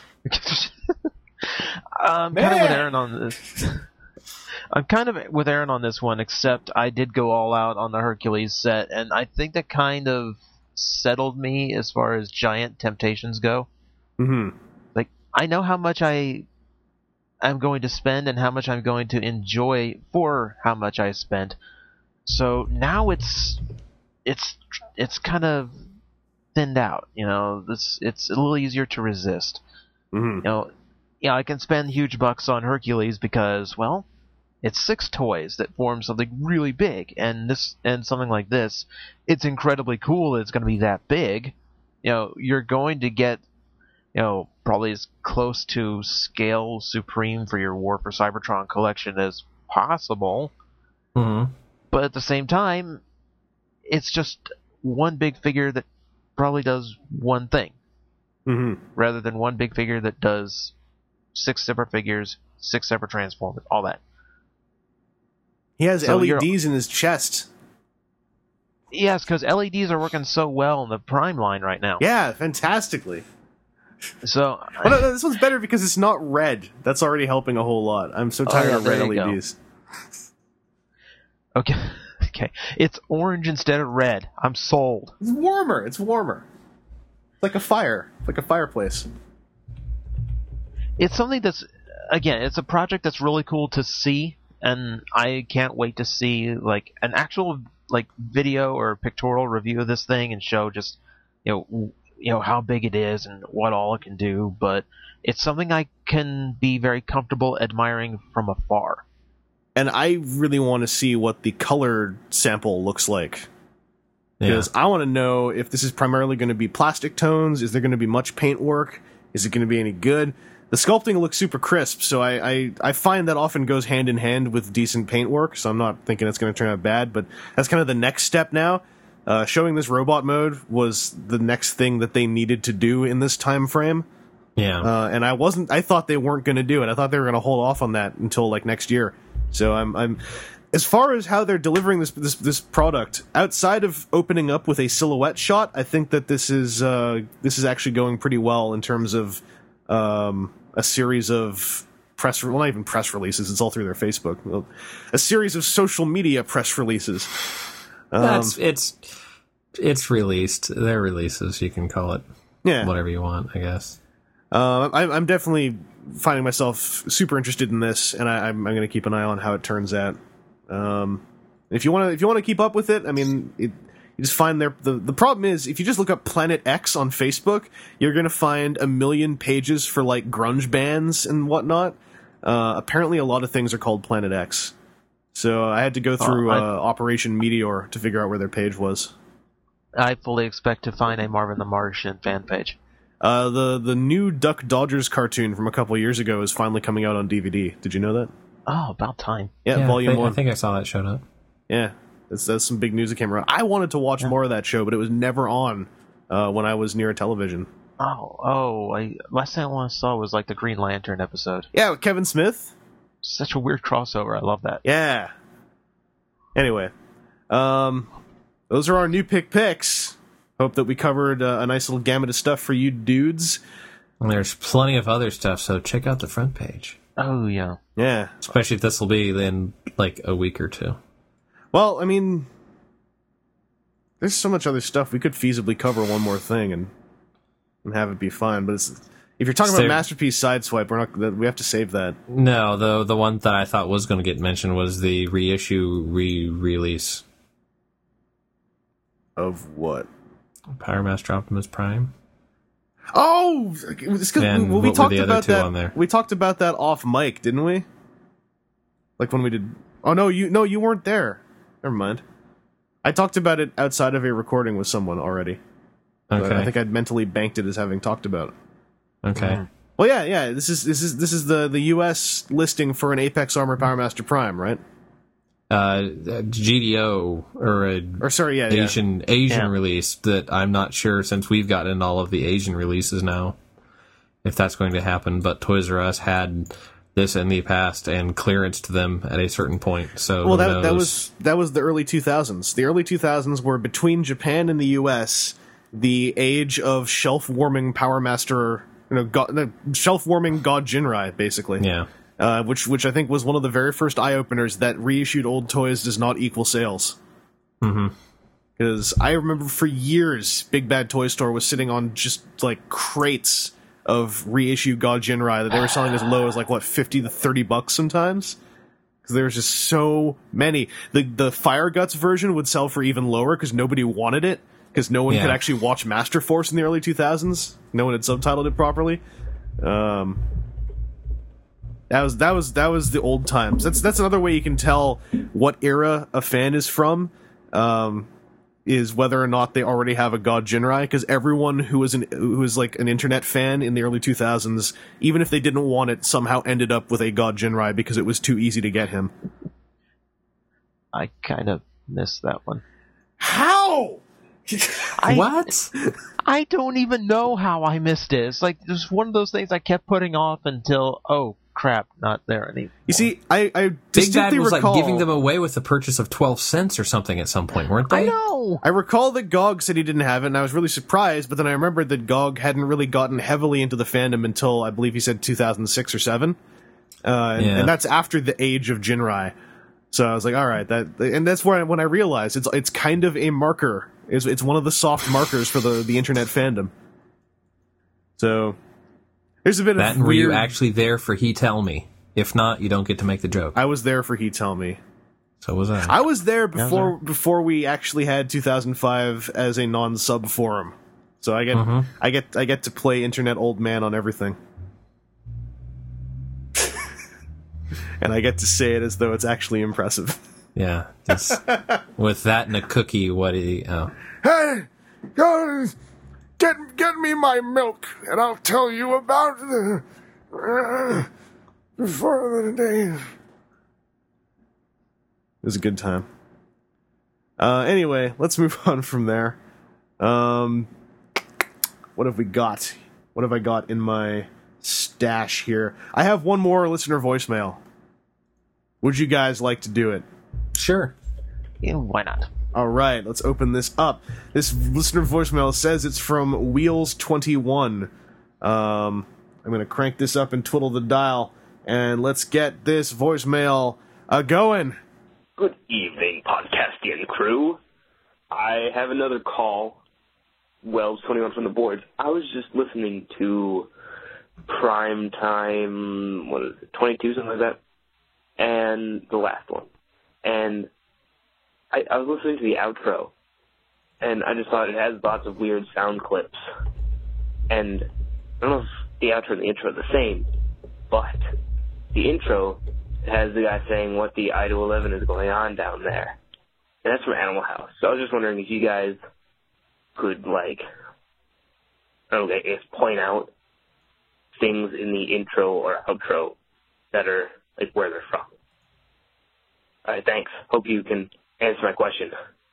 I'm kind of with Aaron on this. I'm kind of with Aaron on this one, except I did go all out on the Hercules set, and I think that kind of settled me as far as giant temptations go. Mm-hmm. Like, I know how much I I'm going to spend and how much I'm going to enjoy for how much I spent. So now it's it's it's kind of thinned out. You know, this it's a little easier to resist. Mm-hmm. You know, yeah, I can spend huge bucks on Hercules because, well, it's six toys that form something really big, and this and something like this, it's incredibly cool that it's going to be that big. You know, you're going to get, you know, probably as close to scale Supreme for your War for Cybertron collection as possible, Mm-hmm. but at the same time, it's just one big figure that probably does one thing, Mm-hmm. rather than one big figure that does six separate figures, six separate transformers, all that. He has So L E you're- Ds in his chest. Yes, because L E Ds are working so well in the Prime line right now. Yeah, fantastically. So, Well, no, no, this one's better because it's not red. That's already helping a whole lot. I'm so tired yeah, of red there you L go. E Ds. okay, okay, it's orange instead of red. I'm sold. It's warmer. It's warmer. It's like a fire. It's like a fireplace. It's something that's, again, it's a project that's really cool to see, and I can't wait to see like an actual like video or pictorial review of this thing and show just you know w- you know how big it is and what all it can do. But it's something I can be very comfortable admiring from afar. And I really want to see what the colored sample looks like. Yeah. Because I want to know if this is primarily going to be plastic tones. Is there going to be much paint work? Is it going to be any good? The sculpting looks super crisp, so I, I, I find that often goes hand in hand with decent paint work, so I'm not thinking it's going to turn out bad, but that's kind of the next step now. Uh, showing this robot mode was the next thing that they needed to do in this time frame. Yeah. Uh, and I wasn't, I thought they weren't going to do it. I thought they were going to hold off on that until like next year. So I'm, I'm, as far as how they're delivering this, this, this product, outside of opening up with a silhouette shot, I think that this is, uh, this is actually going pretty well in terms of, um, a series of press, well, not even press releases. It's all through their Facebook. A series of social media press releases. Um, That's it's it's released. They're releases. You can call it yeah. whatever you want, I guess. Uh, I, I'm definitely finding myself super interested in this, and I, I'm, I'm going to keep an eye on how it turns out. Um, if you want to, if you want to keep up with it, I mean, it, you just find there. The the problem is, if you just look up Planet X on Facebook, you're going to find a million pages for like grunge bands and whatnot. Uh, apparently, a lot of things are called Planet X. So I had to go through uh, I, uh, Operation Meteor to figure out where their page was. I fully expect to find a Marvin the Martian fan page. Uh, the the new Duck Dodgers cartoon from a couple of years ago is finally coming out on D V D. Did you know that? Oh, about time. Yeah, Yeah, Volume I think, One. I think I saw that showed up. Yeah, that's, that's some big news that came around. I wanted to watch Yeah. more of that show, but it was never on uh, when I was near a television. Oh, oh! I, last thing I saw was like the Green Lantern episode. Yeah, with Kevin Smith. Such a weird crossover. I love that. Yeah. Anyway, um, those are our new pick picks. Hope that we covered uh, a nice little gamut of stuff for you dudes. And there's plenty of other stuff, so check out the front page. Oh yeah. Yeah. Especially if this will be in like a week or two. Well, I mean, there's so much other stuff. We could feasibly cover one more thing and and have it be fine. But it's, if you're talking So- about Masterpiece Sideswipe, we're not. We have to save that. No, the the one that I thought was going to get mentioned was the reissue re-release. Of what? Power Master Optimus Prime. Oh, it's 'cause And we, we what were talked the other about two that. on there? We talked about that off mic, didn't we? Like when we did. Oh no, you no, you weren't there. Never mind. I talked about it outside of a recording with someone already. But Okay. I think I'd mentally banked it as having talked about it. Okay. Mhm. Well, yeah, yeah. This is this is this is the the U S listing for an Apex Armor Power Master Prime, right? Uh, G D O or a Or sorry, yeah, yeah. Asian Asian Yeah. release that I'm not sure, since we've gotten all of the Asian releases now, if that's going to happen. But Toys R Us had this in the past and clearanced them at a certain point. So Well, who that that knows? was that was the early two thousands. The early two thousands were between Japan and the U S the age of shelf warming Power Master, you know, God, shelf warming God Jinrai, basically. yeah. Uh, which which I think was one of the very first eye openers that reissued old toys does not equal sales. Mm-hmm. Because I remember for years, Big Bad Toy Store was sitting on just like crates of reissued God Jinrai that they were selling as low as like what fifty to thirty bucks sometimes. Because there was just so many. The the Fire Guts version would sell for even lower because nobody wanted it. Because no one Yeah. could actually watch Master Force in the early two thousands. No one had subtitled it properly. Um, that was that was that was the old times. That's that's another way you can tell what era a fan is from. Um, is whether or not they already have a God Jinrai, because everyone who was an who was like an internet fan in the early two thousands, even if they didn't want it, somehow ended up with a God Jinrai because it was too easy to get him. I kind of missed that one. How? I, What? I don't even know how I missed it. It's like just one of those things I kept putting off until, oh crap, not there anymore. You see, I, I Big Bad distinctly was recall like giving them away with the purchase of twelve cents or something at some point, weren't they? I know. I recall that G O G said he didn't have it, and I was really surprised, but then I remembered that G O G hadn't really gotten heavily into the fandom until, I believe he said two thousand six or seven. Uh, and, Yeah. and that's after the age of Jinrai. So I was like, all right, that, and that's where I, when I realized it's it's kind of a marker. It's, it's one of the soft markers for the, the internet fandom. So there's a bit That of and were weird... you actually there for He Tell Me? If not, you don't get to make the joke. I was there for He Tell Me. So was I. I was there before there. before we actually had two thousand five as a non-sub forum. So I get Mhm. I get I get to play internet old man on everything. And I get to say it as though it's actually impressive. Yeah. Just, with that and a cookie, what do you... Oh. Hey, go get get me my milk, and I'll tell you about the uh, before the day. It was a good time. Uh, anyway, let's move on from there. Um, what have we got? What have I got in my stash here? I have one more listener voicemail. Would you guys like to do it? Sure. Yeah, why not? All right, let's open this up. This listener voicemail says it's from Wheels twenty-one. Um, I'm going to crank this up and twiddle the dial, and let's get this voicemail uh, going. Good evening, Podcastian crew. I have another call. Wells twenty-one from the board. I was just listening to Prime Time, what is it, twenty-two, something like that, and the last one. And I, I was listening to the outro, and I just thought it has lots of weird sound clips. And I don't know if the outro and the intro are the same, but the intro has the guy saying what the I to eleven is going on down there. And that's from Animal House. So I was just wondering if you guys could, like, I don't know, I guess point out things in the intro or outro that are, like, where they're from. All right, thanks. Hope you can answer my question.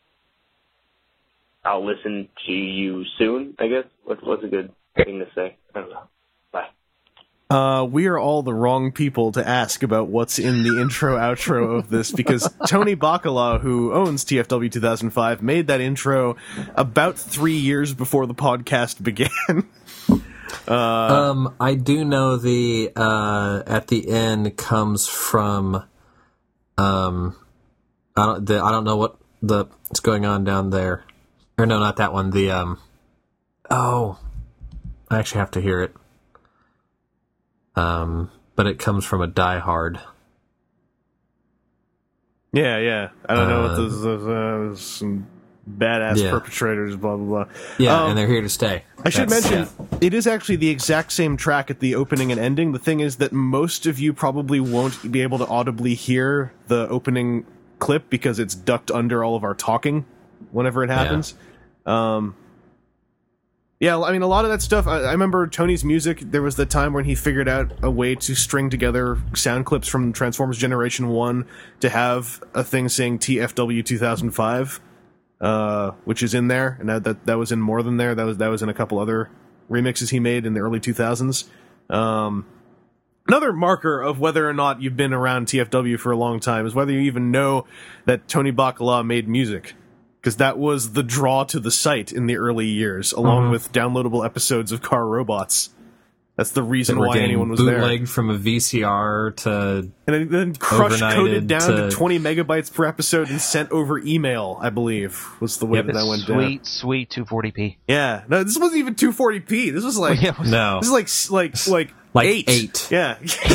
I'll listen to you soon, I guess. What's, what's a good thing to say? I don't know. Bye. Uh, we are all the wrong people to ask about what's in the intro outro of this, because Tony Bacala, who owns T F W two thousand five, made that intro about three years before the podcast began. uh, um, I do know the uh, at the end comes from um, I don't the, I don't know what the what's going on down there, or no, not that one. The um, oh, I actually have to hear it. Um, but it comes from a Die Hard. Yeah, yeah. I don't know Uh, what those, those uh, some badass yeah. perpetrators, blah blah blah. Yeah, Um, and they're here to stay. I should That's- mention, yeah. it is actually the exact same track at the opening and ending. The thing is that most of you probably won't be able to audibly hear the opening clip because it's ducked under all of our talking whenever it happens. Um, yeah, I mean, a lot of that stuff, I, I remember Tony's music, there was the time when he figured out a way to string together sound clips from Transformers Generation one to have a thing saying T F W two thousand five. Uh, which is in there, and that, that that was in More Than There. That was that was in a couple other remixes he made in the early two thousands. Um, another marker of whether or not you've been around T F W for a long time is whether you even know that Tony Bacala made music, because that was the draw to the site in the early years, along Mm-hmm. with downloadable episodes of Car Robots. That's the reason We're why getting anyone was there. bootlegged from a V C R to And then, then crush coded overnighted down to, to- twenty megabytes per episode and sent over email, I believe, was the way Yep. that that went down. Sweet, sweet two forty p. Yeah, no, this wasn't even two forty p. This was like, Yeah, it was- no, this is like s- like like Like eight. eight. Yeah,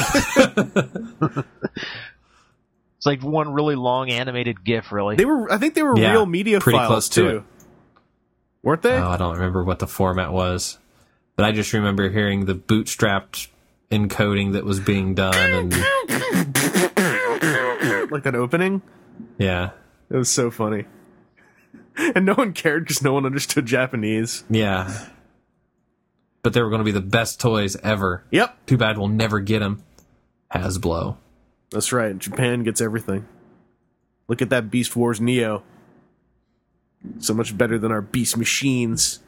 It's like one really long animated GIF, really. they were. I think they were Yeah, real media pretty files close to too, it. weren't they? Oh, I don't remember what the format was, but I just remember hearing the bootstrapped encoding that was being done, and Like that opening. yeah, It was so funny, and no one cared because no one understood Japanese. yeah. But they were going to be the best toys ever. Yep, Too bad we'll never get them. Hasbro. that's right. Japan gets everything. Look at that Beast Wars Neo. So much better than our Beast machines.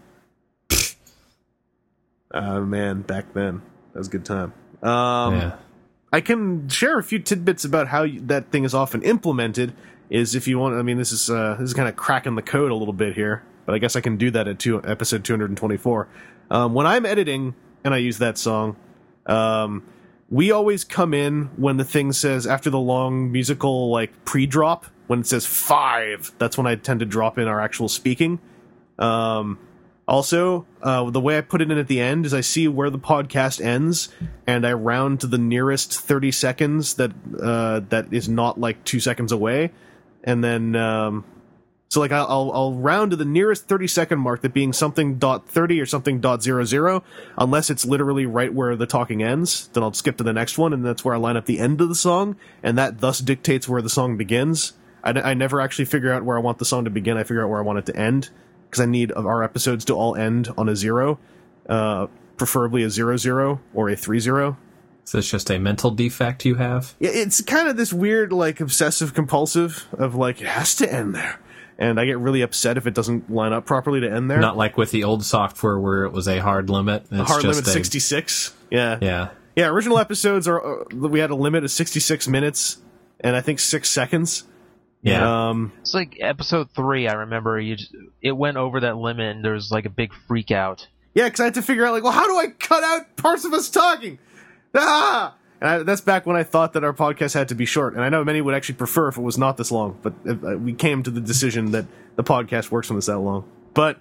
Oh man, back then that was a good time. Um, yeah. I can share a few tidbits about how you, that thing is often implemented. Is if you want, I mean, this is uh, this is kind of cracking the code a little bit here, but I guess I can do that at two, episode two hundred twenty-four. Um, when I'm editing and I use that song, um, we always come in when the thing says after the long musical like pre-drop, when it says five. That's when I tend to drop in our actual speaking. Um, Also, uh, the way I put it in at the end is I see where the podcast ends, and I round to the nearest thirty seconds that uh, that is not like two seconds away, and then um, so like I'll I'll round to the nearest thirty second mark, that being something dot thirty or something dot zero zero, unless it's literally right where the talking ends. Then I'll skip to the next one, and that's where I line up the end of the song, and that thus dictates where the song begins. I, I never actually figure out where I want the song to begin. I figure out where I want it to end, because I need our episodes to all end on a zero, uh, preferably a zero zero or a three zero. Is this just a mental defect you have? Yeah, it's kind of this weird, like, obsessive compulsive of like, it has to end there, and I get really upset if it doesn't line up properly to end there. Not like with the old software where it was a hard limit. It's a hard just limit a, sixty-six. Yeah, Yeah. yeah. Original episodes are uh, we had a limit of sixty-six minutes and I think six seconds. Yeah. Um, It's like episode three. I remember you. Just, it went over that limit, and there was like a big freak out. Yeah, because I had to figure out, like, well, how do I cut out parts of us talking? Ah! And I, that's back when I thought that our podcast had to be short. And I know many would actually prefer if it was not this long, but uh, we came to the decision that the podcast works when it's that long. But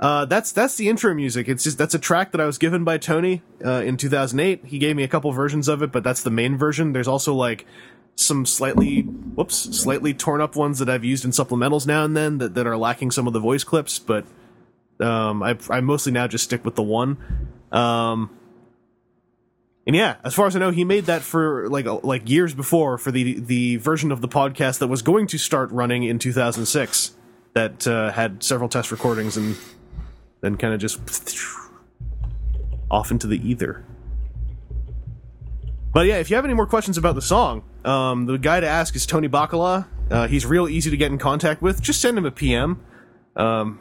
Uh, that's that's the intro music. It's just that's a track that I was given by Tony uh, in two thousand eight. He gave me a couple versions of it, but that's the main version. There's also like some slightly whoops, slightly torn up ones that I've used in supplementals now and then that, that are lacking some of the voice clips. But um, I I mostly now just stick with the one. Um, and yeah, as far as I know, he made that for like like years before for the the version of the podcast that was going to start running in two thousand six. That uh, had several test recordings and then kind of just off into the ether. But yeah, if you have any more questions about the song, um, the guy to ask is Tony Bacala. Uh, he's real easy to get in contact with. Just send him a P M. Um,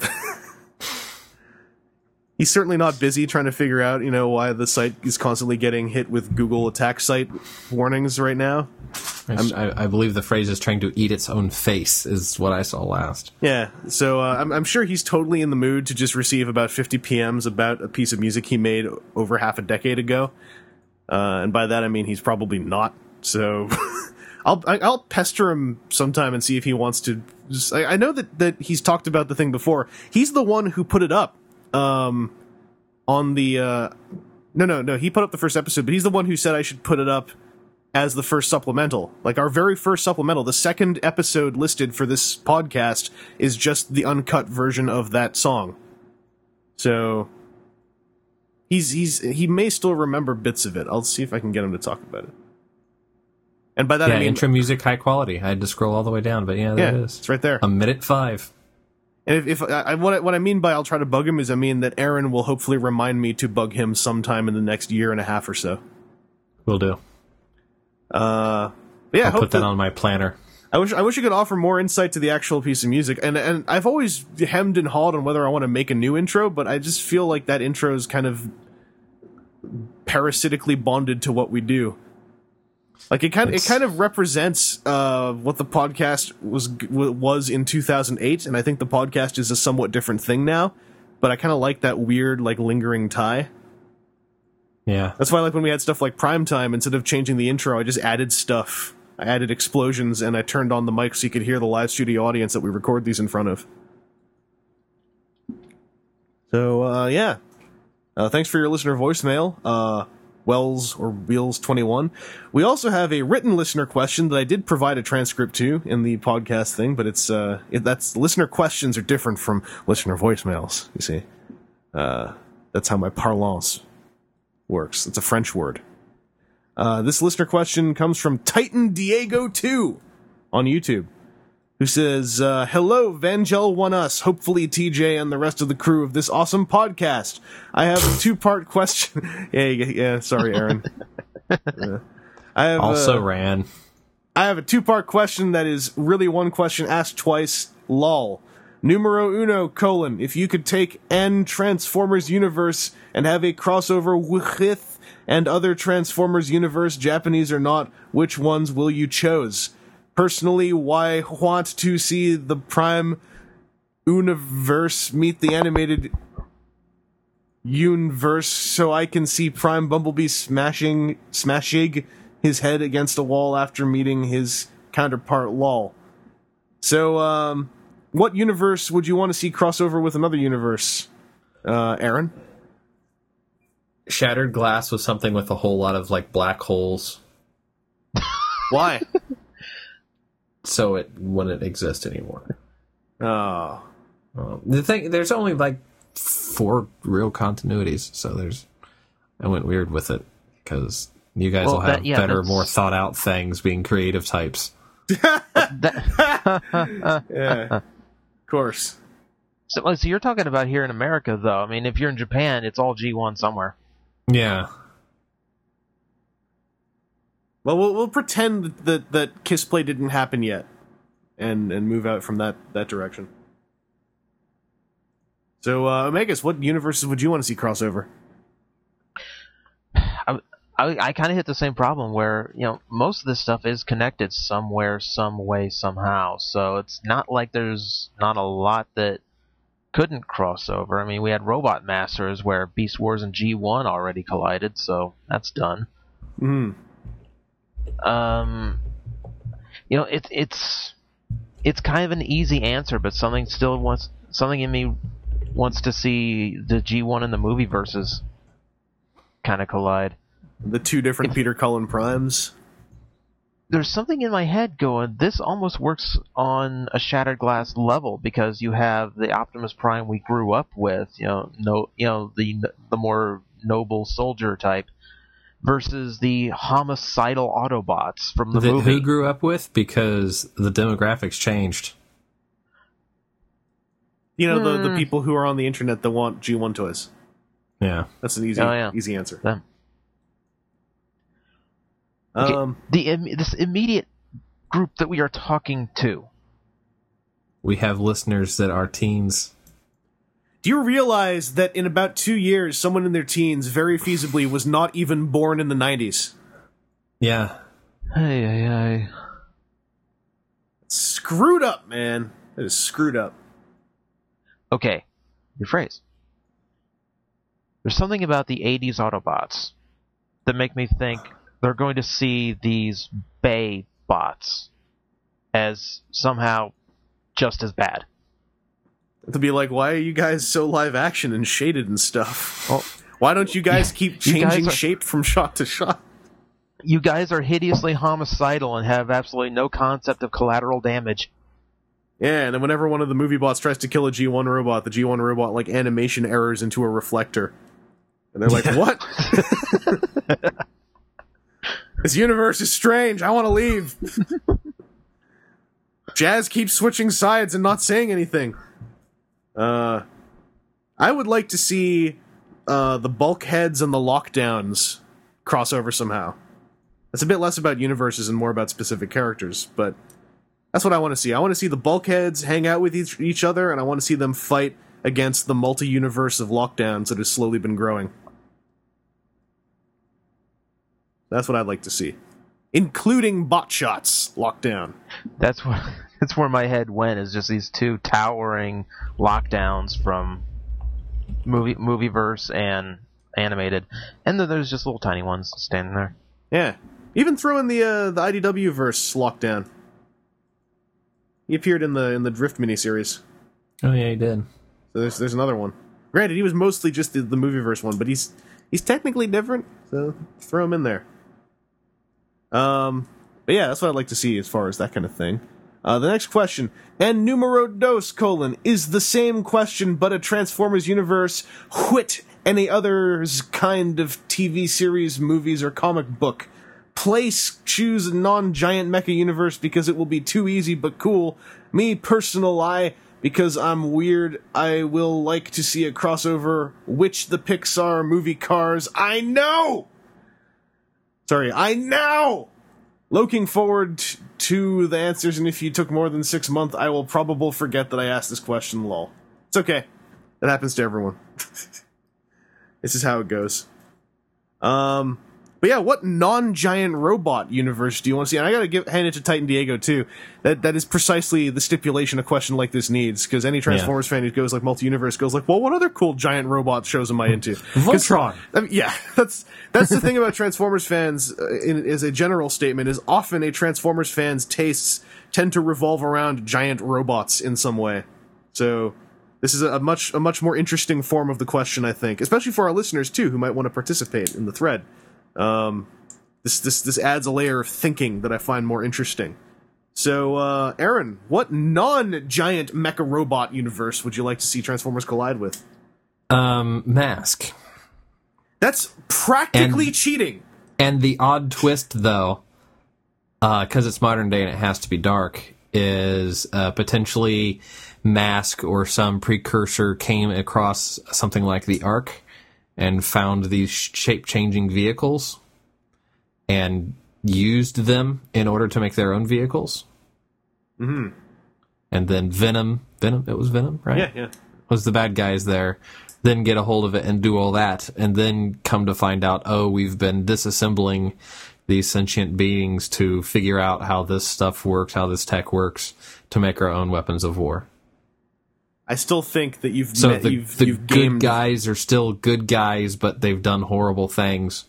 he's certainly not busy trying to figure out, you know, why the site is constantly getting hit with Google attack site warnings right now. I, I believe the phrase is trying to eat its own face is what I saw last. Yeah, so uh, I'm, I'm sure he's totally in the mood to just receive about fifty P Ms about a piece of music he made over half a decade ago. Uh, and by that I mean he's probably not. So I'll I'll pester him sometime and see if he wants to. Just, I, I know that, that he's talked about the thing before. He's the one who put it up um, on the... Uh, no, no, no, he put up the first episode, but he's the one who said I should put it up as the first supplemental. Like, our very first supplemental, the second episode listed for this podcast is just the uncut version of that song. So, he's he's he may still remember bits of it. I'll see if I can get him to talk about it. And by that yeah, I mean... intro music high quality. I had to scroll all the way down, but yeah, there yeah, it is. It's right there. A minute five. And if, if I, what, I, what I mean by I'll try to bug him is I mean that Aaron will hopefully remind me to bug him sometime in the next year and a half or so. Will do. Uh, yeah, I'll I hope put that, that on my planner. I wish I wish you could offer more insight to the actual piece of music, and and I've always hemmed and hawed on whether I want to make a new intro, but I just feel like that intro is kind of parasitically bonded to what we do. Like it kind of, it kind of represents uh, what the podcast was was in two thousand eight, and I think the podcast is a somewhat different thing now. But I kind of like that weird, like lingering tie. Yeah. That's why, like, when we had stuff like Primetime, instead of changing the intro, I just added stuff. I added explosions, and I turned on the mic so you could hear the live studio audience that we record these in front of. So, uh, yeah. Uh, thanks for your listener voicemail, uh, Wells or Wheels twenty-one. We also have a written listener question that I did provide a transcript to in the podcast thing, but it's, uh, it, that's, listener questions are different from listener voicemails, you see. Uh, that's how my parlance works. It's a French word. Uh, this listener question comes from Titan Diego two on YouTube, who says, uh, hello, Vangel One Us, hopefully T J and the rest of the crew of this awesome podcast. I have a two-part question. yeah, yeah, sorry, Aaron. uh, I have also uh, ran. I have a two-part question that is really one question asked twice. Lol. Numero uno, colon, if you could take N Transformers universe and have a crossover with and other Transformers universe, Japanese or not, which ones will you choose? Personally, why want to see the Prime universe meet the animated universe so I can see Prime Bumblebee smashing, smashing his head against a wall after meeting his counterpart, lol. So, um... what universe would you want to see crossover with another universe, uh, Aaron? Shattered Glass was something with a whole lot of like black holes. Why? So it wouldn't exist anymore. Oh, Um, the thing, there's only like four real continuities, so there's. I went weird with it because you guys Well, will have that- yeah, better, that's- more thought out things, being creative types. That, yeah, of course. so, so you're talking about here in America, though. I mean, if you're in Japan, it's all G one somewhere. Yeah. Well, we'll we'll pretend that that Kiss Play didn't happen yet, and and move out from that that direction. So, uh, Omegas, what universes would you want to see crossover? I, I, I kind of hit the same problem where, you know, most of this stuff is connected somewhere, some way, somehow. So it's not like there's not a lot that couldn't cross over. I mean, we had Robot Masters where Beast Wars and G one already collided, so that's done. Hmm. Um, you know, it's it's it's kind of an easy answer, but something still wants something in me wants to see the G one and the movie verses kind of collide. The two different If- Peter Cullen primes. There's something in my head going, this almost works on a Shattered Glass level, because you have the Optimus Prime we grew up with, you know, no, you know, the the more noble soldier type, versus the homicidal Autobots from the That movie. who grew up with, because the demographics changed. You know, the, the Hmm. people who are on the internet that want G one toys. Yeah. That's an easy Oh, yeah. easy answer. Them. Okay, Um, the im- this immediate group that we are talking to. We have listeners that are teens. do you realize that in about two years, someone in their teens very feasibly was not even born in the nineties? Yeah. Hey, hey, hey. Screwed up, man. That is screwed up. Okay, rephrase. There's something about the eighties Autobots that make me think they're going to see these Bay bots as somehow just as bad. To be like, why are you guys so live action and shaded and stuff? Well, Why don't you guys keep you guys changing are- shape from shot to shot? you guys are hideously homicidal and have absolutely no concept of collateral damage. Yeah, and then whenever one of the movie bots tries to kill a G one robot, the G one robot, like, animation errors into a reflector. And they're like, what? This universe is strange. I want to leave. Jazz keeps switching sides and not saying anything. Uh, I would like to see uh, the bulkheads and the lockdowns cross over somehow. It's a bit less about universes and more about specific characters, but that's what I want to see. I want to see the bulkheads hang out with each, each other, and I want to see them fight against the multi-universe of lockdowns that has slowly been growing. That's what I'd like to see. Including bot shots lockdown. That's where that's where my head went, is just these two towering lockdowns from movie movieverse and animated, and then there's just little tiny ones standing there. Yeah. Even throw in the uh, the I D W verse lockdown. He appeared in the in the Drift miniseries. Oh, yeah, he did. So there's there's another one. Granted, he was mostly just the, the movieverse one, but he's he's technically different, so throw him in there. Um, but yeah, that's what I'd like to see as far as that kind of thing. Uh, the next question, and numero dos colon, is the same question, but a Transformers universe, whit any others kind of T V series, movies, or comic book. Place, choose a non-giant mecha universe because it will be too easy but cool. Me, personal I, because I'm weird, I will like to see a crossover, which the Pixar movie cars. I know! Sorry, I know! Looking forward t- to the answers, and if you took more than six months, I will probably forget that I asked this question, lol. It's okay. That happens to everyone. This is how it goes. Um... But yeah, what non-giant robot universe do you want to see? And I gotta give, hand it to Titan Diego, too. That That is precisely the stipulation a question like this needs, because any Transformers fan who goes like multi-universe goes like, well, what other cool giant robot shows am I into? 'Cause- Voltron. I mean, yeah, that's that's the thing about Transformers fans, uh, in, as a general statement, is often a Transformers fan's tastes tend to revolve around giant robots in some way. So this is a much a much more interesting form of the question, I think, especially for our listeners, too, who might want to participate in the thread. Um, this this this adds a layer of thinking that I find more interesting. So, uh, Aaron, what non-giant mecha robot universe would you like to see Transformers collide with? Um, Mask. That's practically And- cheating. And the odd twist, though, because it's modern day and it has to be dark, is uh, potentially Mask or some precursor came across something like the Ark and found these shape-changing vehicles and used them in order to make their own vehicles. Mm-hmm. And then Venom, Venom, it was Venom, right? Yeah, yeah. Was the bad guys there, then get a hold of it and do all that, and then come to find out, oh, we've been disassembling these sentient beings to figure out how this stuff works, how this tech works, to make our own weapons of war. I still think that you've So met, the, you've, the you've good gamed. guys are still good guys, but they've done horrible things.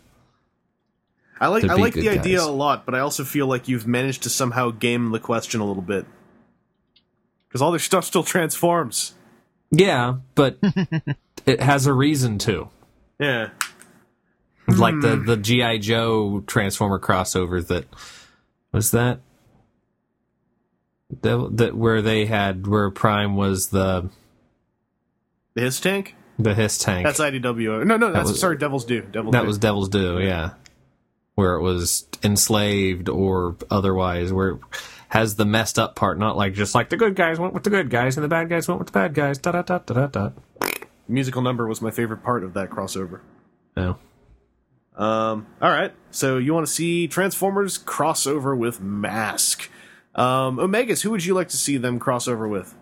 I like to I be like good the idea guys. a lot, but I also feel like you've managed to somehow game the question a little bit, because all their stuff still transforms. Yeah, but it has a reason to. Yeah. Like the, the G I. Joe Transformer crossover that... Was that... That, that where they had... Where Prime was the... The Hiss Tank? The Hiss Tank. That's I D W. No, no, that's... was- sorry, Devil's Due. Devil's That Due. was Devil's Due, yeah. Where it was enslaved or otherwise, where it has the messed up part, not like just like the good guys went with the good guys and the bad guys went with the bad guys. Da da da da da da. Musical number was my favorite part of that crossover. No. Um, all right, so you want to see Transformers crossover with Mask. Um, Omegas, who would you like to see them crossover with?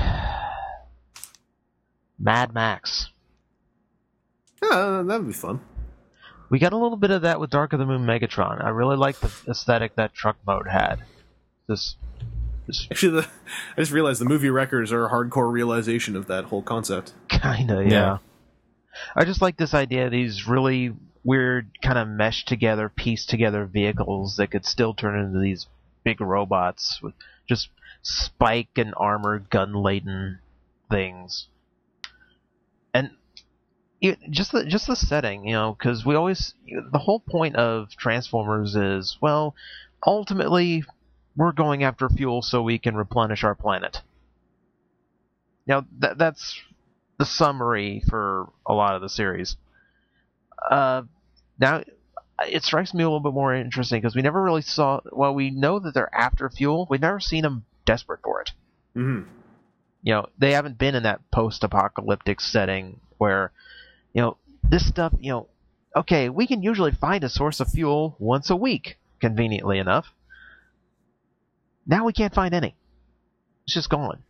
Mad Max. Yeah, that would be fun. We got a little bit of that with Dark of the Moon Megatron. I really like the aesthetic that truck mode had. This, this Actually, the, I just realized the movie records are a hardcore realization of that whole concept. kinda, yeah. Yeah. I just like this idea of these really weird, kind of meshed together, pieced together vehicles that could still turn into these big robots with just spike and armor, gun laden things. And it, just the just the setting, you know, because we always the whole point of Transformers is, well, ultimately we're going after fuel so we can replenish our planet. Now that that's the summary for a lot of the series. Uh, now it strikes me a little bit more interesting because we never really saw. Well, we know that they're after fuel. We've never seen them desperate for it. Mm-hmm. You know, they haven't been in that post-apocalyptic setting where, you know, this stuff, you know, okay, we can usually find a source of fuel once a week, conveniently enough. Now we can't find any. It's just gone.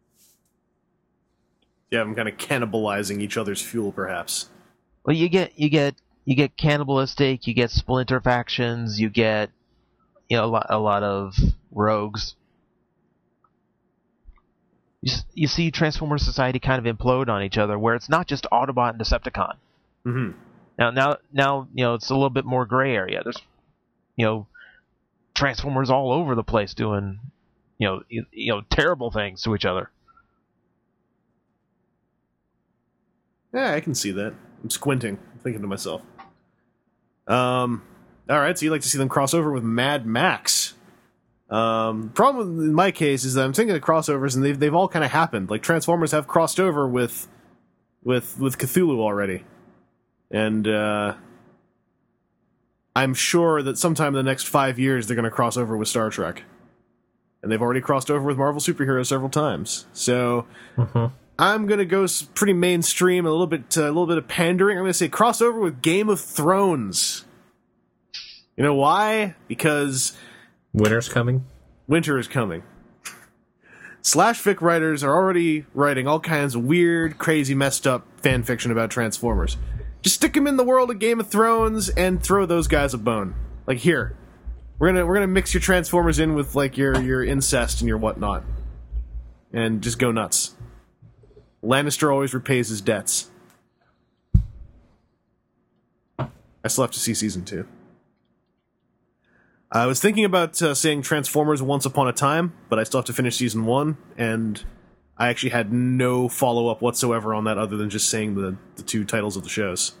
Yeah, I'm kind of cannibalizing each other's fuel, perhaps. Well, you get you get you get cannibalistic, you get splinter factions, you get, you know, a lot, a lot of rogues. You, s- you see Transformer society kind of implode on each other, where it's not just Autobot and Decepticon. Mm-hmm. Now, now, now, you know, it's a little bit more gray area. There's, you know, Transformers all over the place doing, you know, you, you know, terrible things to each other. Yeah, I can see that. I'm squinting, thinking to myself. Um, all right, so you'd like to see them cross over with Mad Max. Um, problem in my case is that I'm thinking of crossovers, and they've they've all kind of happened. Like Transformers have crossed over with with with Cthulhu already, and uh, I'm sure that sometime in the next five years they're going to cross over with Star Trek, and they've already crossed over with Marvel superheroes several times. So I'm going to go s- pretty mainstream, a little bit uh, a little bit of pandering. I'm going to say crossover with Game of Thrones. You know why? Because Winter's coming. winter is coming. Slash fic writers are already writing all kinds of weird, crazy, messed up fan fiction about Transformers. Just stick them in the world of Game of Thrones and throw those guys a bone. Like, here, we're gonna we're gonna mix your Transformers in with like your your incest and your whatnot, and just go nuts. Lannister always repays his debts. I still have to see season two. I was thinking about uh, saying Transformers Once Upon a Time, but I still have to finish season one, and I actually had no follow-up whatsoever on that other than just saying the, the two titles of the shows.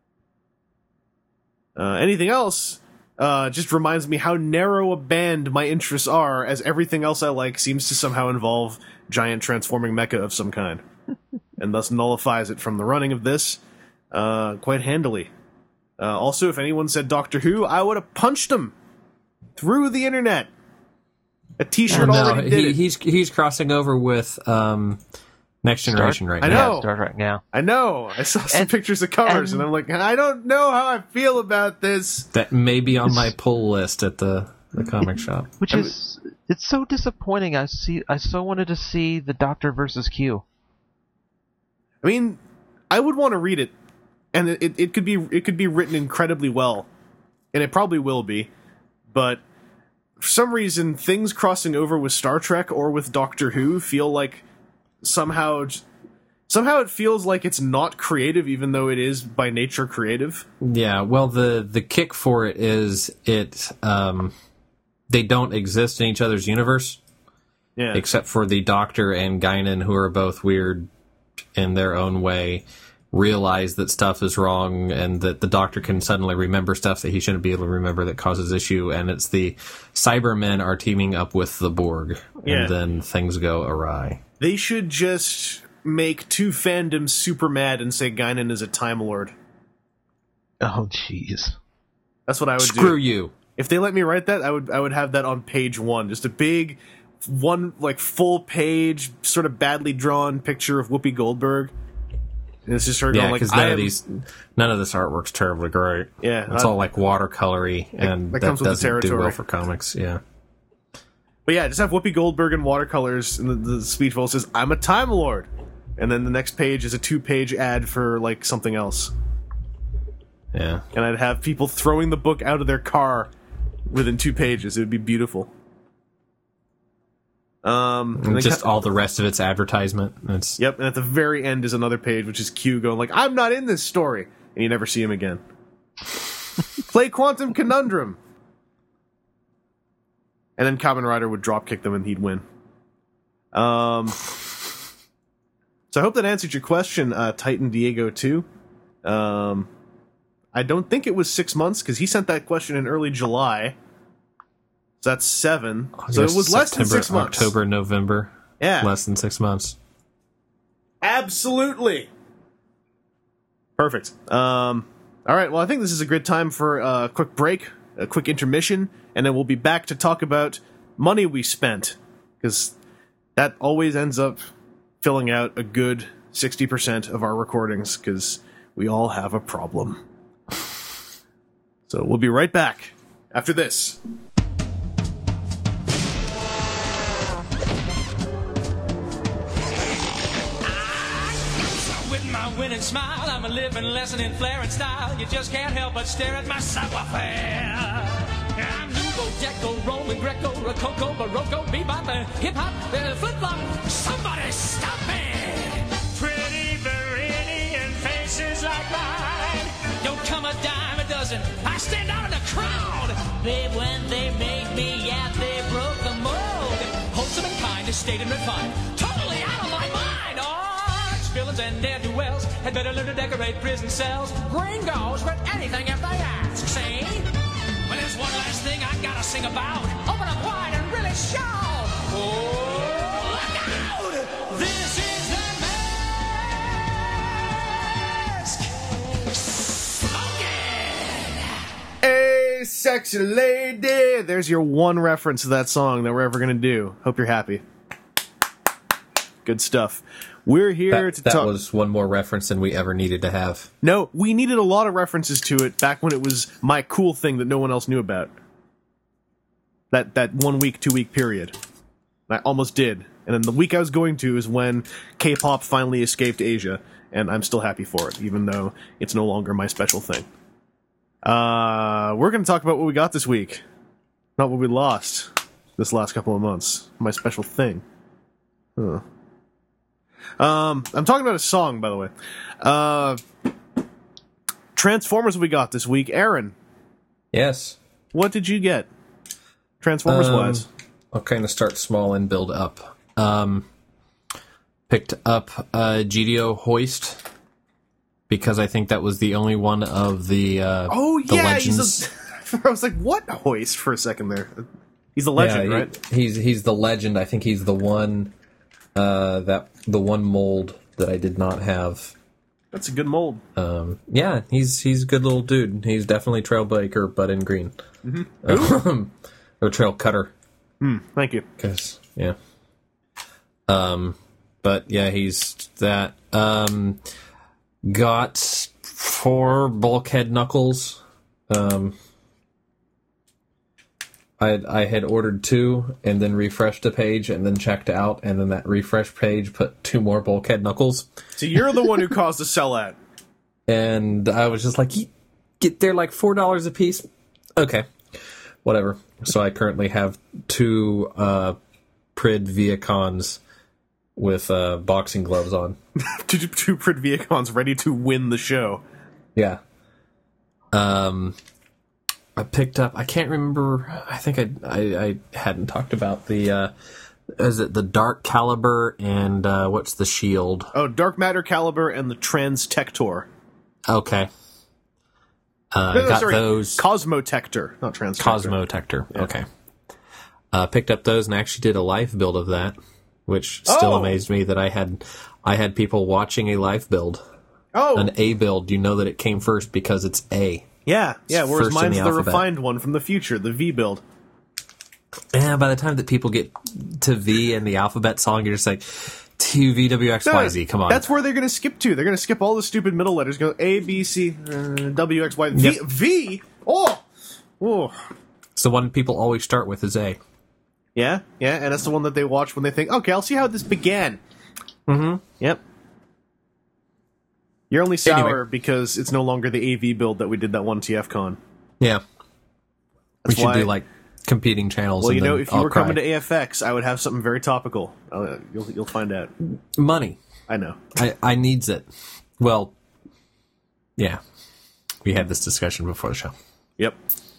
Uh, anything else uh, just reminds me how narrow a band my interests are, as everything else I like seems to somehow involve giant transforming mecha of some kind, and thus nullifies it from the running of this uh, quite handily. Uh, also, if anyone said Doctor Who, I would have punched them through the internet. A T-shirt No, already did he, it. he's he's crossing over with um, Next Generation right I now. know. Yeah, Star Trek, yeah. I know. I saw some And- pictures of covers, and, and- I'm like, I don't know how I feel about this. That may be on my pull list at the, the comic shop. Which I mean- is, it's so disappointing. I see. I so wanted to see the Doctor versus Q. I mean, I would want to read it, and it, it, it could be it could be written incredibly well, and it probably will be, but for some reason, things crossing over with Star Trek or with Doctor Who feel like somehow j- somehow it feels like it's not creative, even though it is by nature creative. Yeah, well, the the kick for it is it um, they don't exist in each other's universe, Yeah, except for the Doctor and Guinan, who are both weird in their own way, realize that stuff is wrong and that the Doctor can suddenly remember stuff that he shouldn't be able to remember that causes issue, and it's the Cybermen are teaming up with the Borg, Yeah. and then things go awry. They should just make two fandoms super mad and say Guinan is a Time Lord. Oh, jeez. That's what I would do. Screw you. If they let me write that, I would I would have that on page one. Just a big, one, like, full page, sort of badly drawn picture of Whoopi Goldberg. And it's just her Yeah, going like, because I none of am- these, none of this artwork's terribly great. Yeah, it's I- all like watercolory, and that that, comes with the doesn't do territory. well for comics. Yeah, But yeah, just have Whoopi Goldberg in watercolors, and the, the speech bubble says, I'm a Time Lord. And then the next page is a two-page ad for, like, something else. yeah. And I'd have people throwing the book out of their car within two pages. It would be beautiful. Um, and And then just ca- all the rest of its advertisement. It's Yep, and at the very end is another page, which is Q going like, I'm not in this story. And you never see him again. Play Quantum Conundrum. And then Kamen Rider would drop kick them and he'd win. Um, so I hope that answered your question, uh, Titan Diego two. Um, I don't think it was six months, because he sent that question in early July. So that's seven. So it was less than September, six months. October, November. Yeah. Less than six months. Absolutely. Perfect. Um, all right. Well, I think this is a good time for a quick break, a quick intermission, and then we'll be back to talk about money we spent, because that always ends up filling out a good sixty percent of our recordings, because we all have a problem. So we'll be right back after this. With my winning smile, I'm a living lesson in flair and style. You just can't help but stare at my savoir-faire. I'm Nouveau, Deco, Roman, Greco, Rococo, Baroque, Bebop, uh, hip-hop, uh, flip-flop. Somebody stop me! Pretty Viridian faces like mine don't come a dime a dozen. I stand out in the crowd. Babe, when they made me, yeah, they broke the mold. Wholesome and kind, estate and refined. Totally out of my mind. Orange villains and ne'er-do-wells had better learn to decorate prison cells. Gringos, but anything if they ask. See? Well, there's one last thing I gotta sing about. Open up wide and really shout. Oh, look out! This is the mask. Smoking! Hey, sexy lady! There's your one reference to that song that we're ever going to do. Hope you're happy. Good stuff. We're here That, to that talk... was one more reference than we ever needed to have. No, we needed a lot of references to it back when it was my cool thing that no one else knew about. That that one week, two week period. I almost did. And then the week I was going to is when K-pop finally escaped Asia, and I'm still happy for it, even though it's no longer my special thing. Uh, we're going to talk about what we got this week, not what we lost this last couple of months. My special thing. Huh. Um, I'm talking about a song, by the way. Uh, Transformers we got this week. Aaron, Yes. what did you get? Transformers wise. Um, I'll kind of start small and build up. Um, picked up uh, G D O Hoist because I think that was the only one of the uh, Oh the yeah, legends. he's a, I was like, what Hoist for a second there? He's a legend, Yeah, he- right? He's he's the legend. I think he's the one uh, that the one mold that I did not have. That's a good mold. Um, yeah, he's he's a good little dude. He's definitely Trailbreaker, but in green. Mm-hmm. Um, or Trail Cutter. Thank you. Cause, yeah. Um, but yeah, he's that. Um, got four bulkhead knuckles. Um, I I had ordered two and then refreshed a page and then checked out, and then that refresh page put two more bulkhead knuckles, So you're the one who caused the sellout. and I was just like, "You get they're like four dollars a piece." Okay, whatever. So I currently have two uh, Prid Viacons with uh, boxing gloves on. two, two Prid Viacons ready to win the show. Yeah. Um, I picked up. I can't remember. I think I I, I hadn't talked about the uh, Is it the Dark Caliber and uh, what's the shield? Oh, Dark Matter Caliber and the Transtector. Okay. Uh, No, no, got sorry, those. Cosmotector, not Transtector. Cosmotector. Yeah. Okay. Uh, picked up those and actually did a live build of that, which still Oh! amazed me that I had I had people watching a live build. Oh, An A build, you know that it came first because it's A. yeah, yeah. It's Whereas first in mine's the the, alphabet. refined one from the future, the V build. And by the time that people get to V and the alphabet song, you're just like, T V W X Y Z, come on. That's where they're going to skip to. They're going to skip all the stupid middle letters. Go A, B, C, uh, W, X, Y, V. Yep. V? Oh! Oh. It's the one people always start with is A. Yeah, yeah, and that's the one that they watch when they think, okay, I'll see how this began. Mm-hmm. Yep. You're only sour Anyway. because it's no longer the A V build that we did that one T F Con. Yeah. That's we should why- do like competing channels. Well, and you know, then if you I'll were cry. coming to A F X, I would have something very topical. Uh, you'll you'll find out. Money. I know. I, I needs it. Well, yeah. We had this discussion before the show. Yep.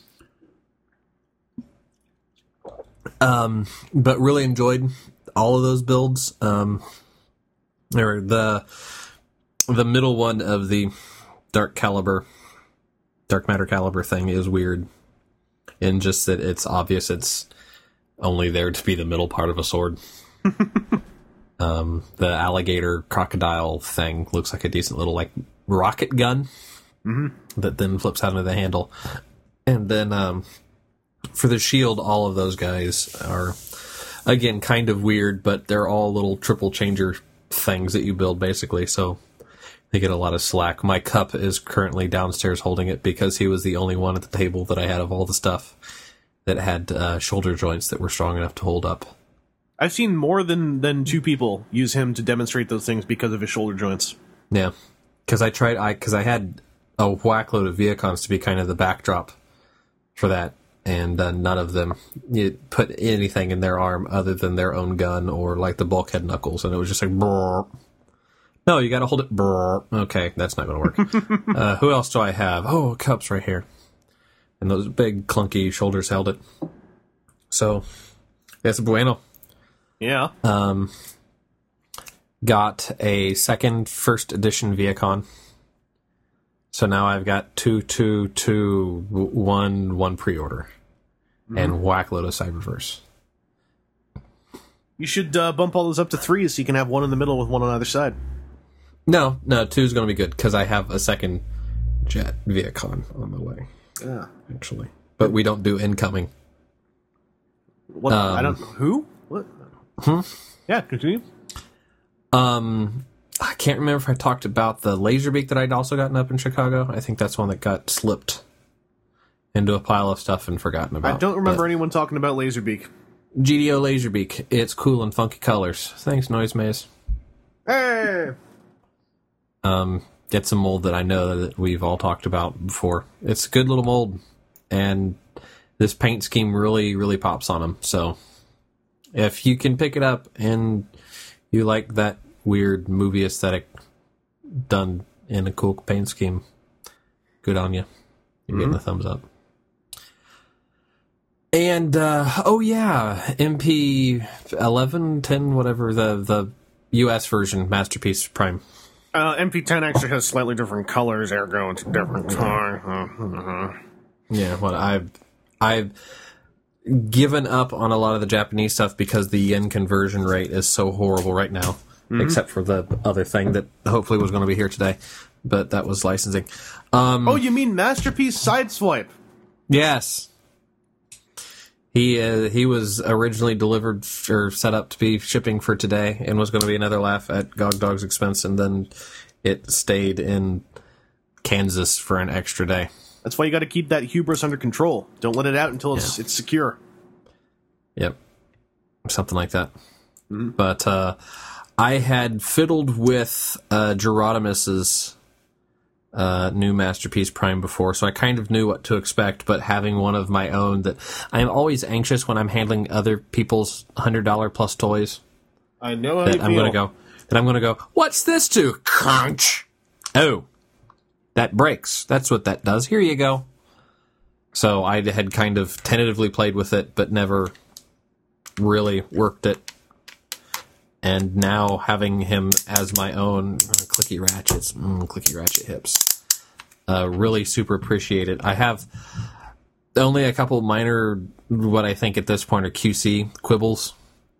Um, but really enjoyed all of those builds. Um, or the the middle one of the Dark Caliber, Dark Matter Caliber thing is weird, in just that it's obvious it's only there to be the middle part of a sword. um, the alligator crocodile thing looks like a decent little like rocket gun that then flips out into the handle, and then um. For the shield, all of those guys are, again, kind of weird, but they're all little triple changer things that you build, basically, so they get a lot of slack. My cup is currently downstairs holding it because he was the only one at the table that I had of all the stuff that had uh, shoulder joints that were strong enough to hold up. I've seen more than, than two people use him to demonstrate those things because of his shoulder joints. Yeah, because I tried, I because I had a whack load of Viacons to be kind of the backdrop for that. And uh, none of them you put anything in their arm other than their own gun or like the bulkhead knuckles, and it was just like, brrr. No, you got to hold it. Brrr. Okay, that's not going to work. uh, who else do I have? Oh, cups right here, and those big clunky shoulders held it. So that's bueno. Yeah. Um, got a second first edition Viacon. So now I've got two, two, two, one, one pre-order. And whack load of Cyberverse. You should uh, bump all those up to three so you can have one in the middle with one on either side. No, no, two is going to be good because I have a second jet Viacon on the way. Yeah. Actually, but we don't do incoming. What? Um, I don't. Who? What? Hmm? Yeah. Continue. Um, I can't remember if I talked about the Laserbeak that I'd also gotten up in Chicago. I think that's one that got slipped into a pile of stuff and forgotten about. I don't remember But anyone talking about Laserbeak. G D O Laserbeak. It's cool and funky colors. Thanks, Noise Maze. Hey. Um, it's a mold that I know that we've all talked about before. It's a good little mold, and this paint scheme really, really pops on them. So, if you can pick it up and you like that weird movie aesthetic done in a cool paint scheme, good on you. You're getting the thumbs up. And, uh, oh yeah, M P eleven, ten, whatever, the, the U S version, Masterpiece Prime. Uh, M P ten actually has slightly different colors, ergo it's a different time. Yeah, well, I've I've given up on a lot of the Japanese stuff because the yen conversion rate is so horrible right now. Mm-hmm. Except for the other thing that hopefully was going to be here today, but that was licensing. Um, Oh, you mean Masterpiece Sideswipe? yes, he uh, he was originally delivered or set up to be shipping for today, and was going to be another laugh at G O G Dog's expense, and then it stayed in Kansas for an extra day. That's why you got to keep that hubris under control. Don't let it out until it's Yeah. it's secure. Yep. Something like that. Mm-hmm. But uh, I had fiddled with uh, Gerodimus's uh, new Masterpiece Prime before, so I kind of knew what to expect, but having one of my own that I'm always anxious when I'm handling other people's one hundred dollars plus toys. I know how That you I'm feel. going to go, that I'm going to go, what's this do? Crunch. Oh, that breaks. That's what that does. Here you go. So I had kind of tentatively played with it, but never really worked it and now having him as my own uh, clicky ratchets, mm, clicky ratchet hips, uh, really super appreciate it. I have only a couple minor, what I think at this point are Q C quibbles,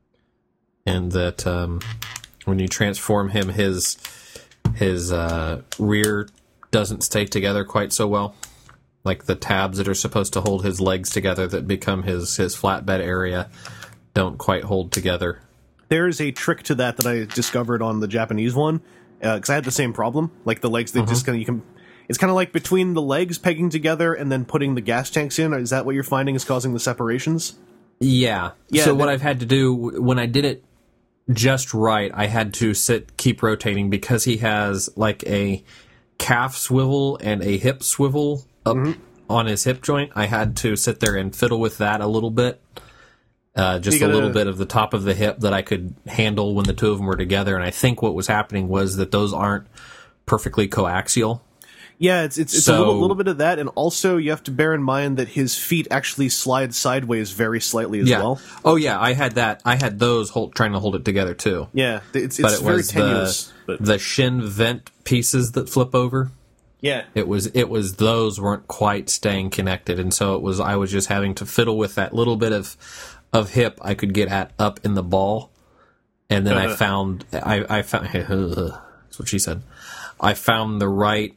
and that um, when you transform him, his his uh, rear doesn't stay together quite so well. Like the tabs that are supposed to hold his legs together that become his, his flatbed area don't quite hold together. There's a trick to that that I discovered on the Japanese one, because uh, I had the same problem. Like the legs, they Uh-huh. just kind of, you can, it's kind of like between the legs pegging together and then putting the gas tanks in. Is that what you're finding is causing the separations? Yeah. Yeah, so the- what I've had to do when I did it just right, I had to sit, keep rotating because he has like a calf swivel and a hip swivel up Mm-hmm. on his hip joint. I had to sit there and fiddle with that a little bit. Uh, just You gotta- a little bit of the top of the hip that I could handle when the two of them were together. And I think what was happening was that those aren't perfectly coaxial. Yeah, it's it's, it's So- a little, little bit of that, and also you have to bear in mind that his feet actually slide sideways very slightly as Yeah. well. Oh yeah, I had that. I had those hold, trying to hold it together too. Yeah, it's But it's it very was tenuous. the, But the shin vent pieces that flip over. yeah, It was it was those weren't quite staying connected, and so it was I was just having to fiddle with that little bit of of hip I could get at up in the ball, and then I found I I found that's what she said. I found the right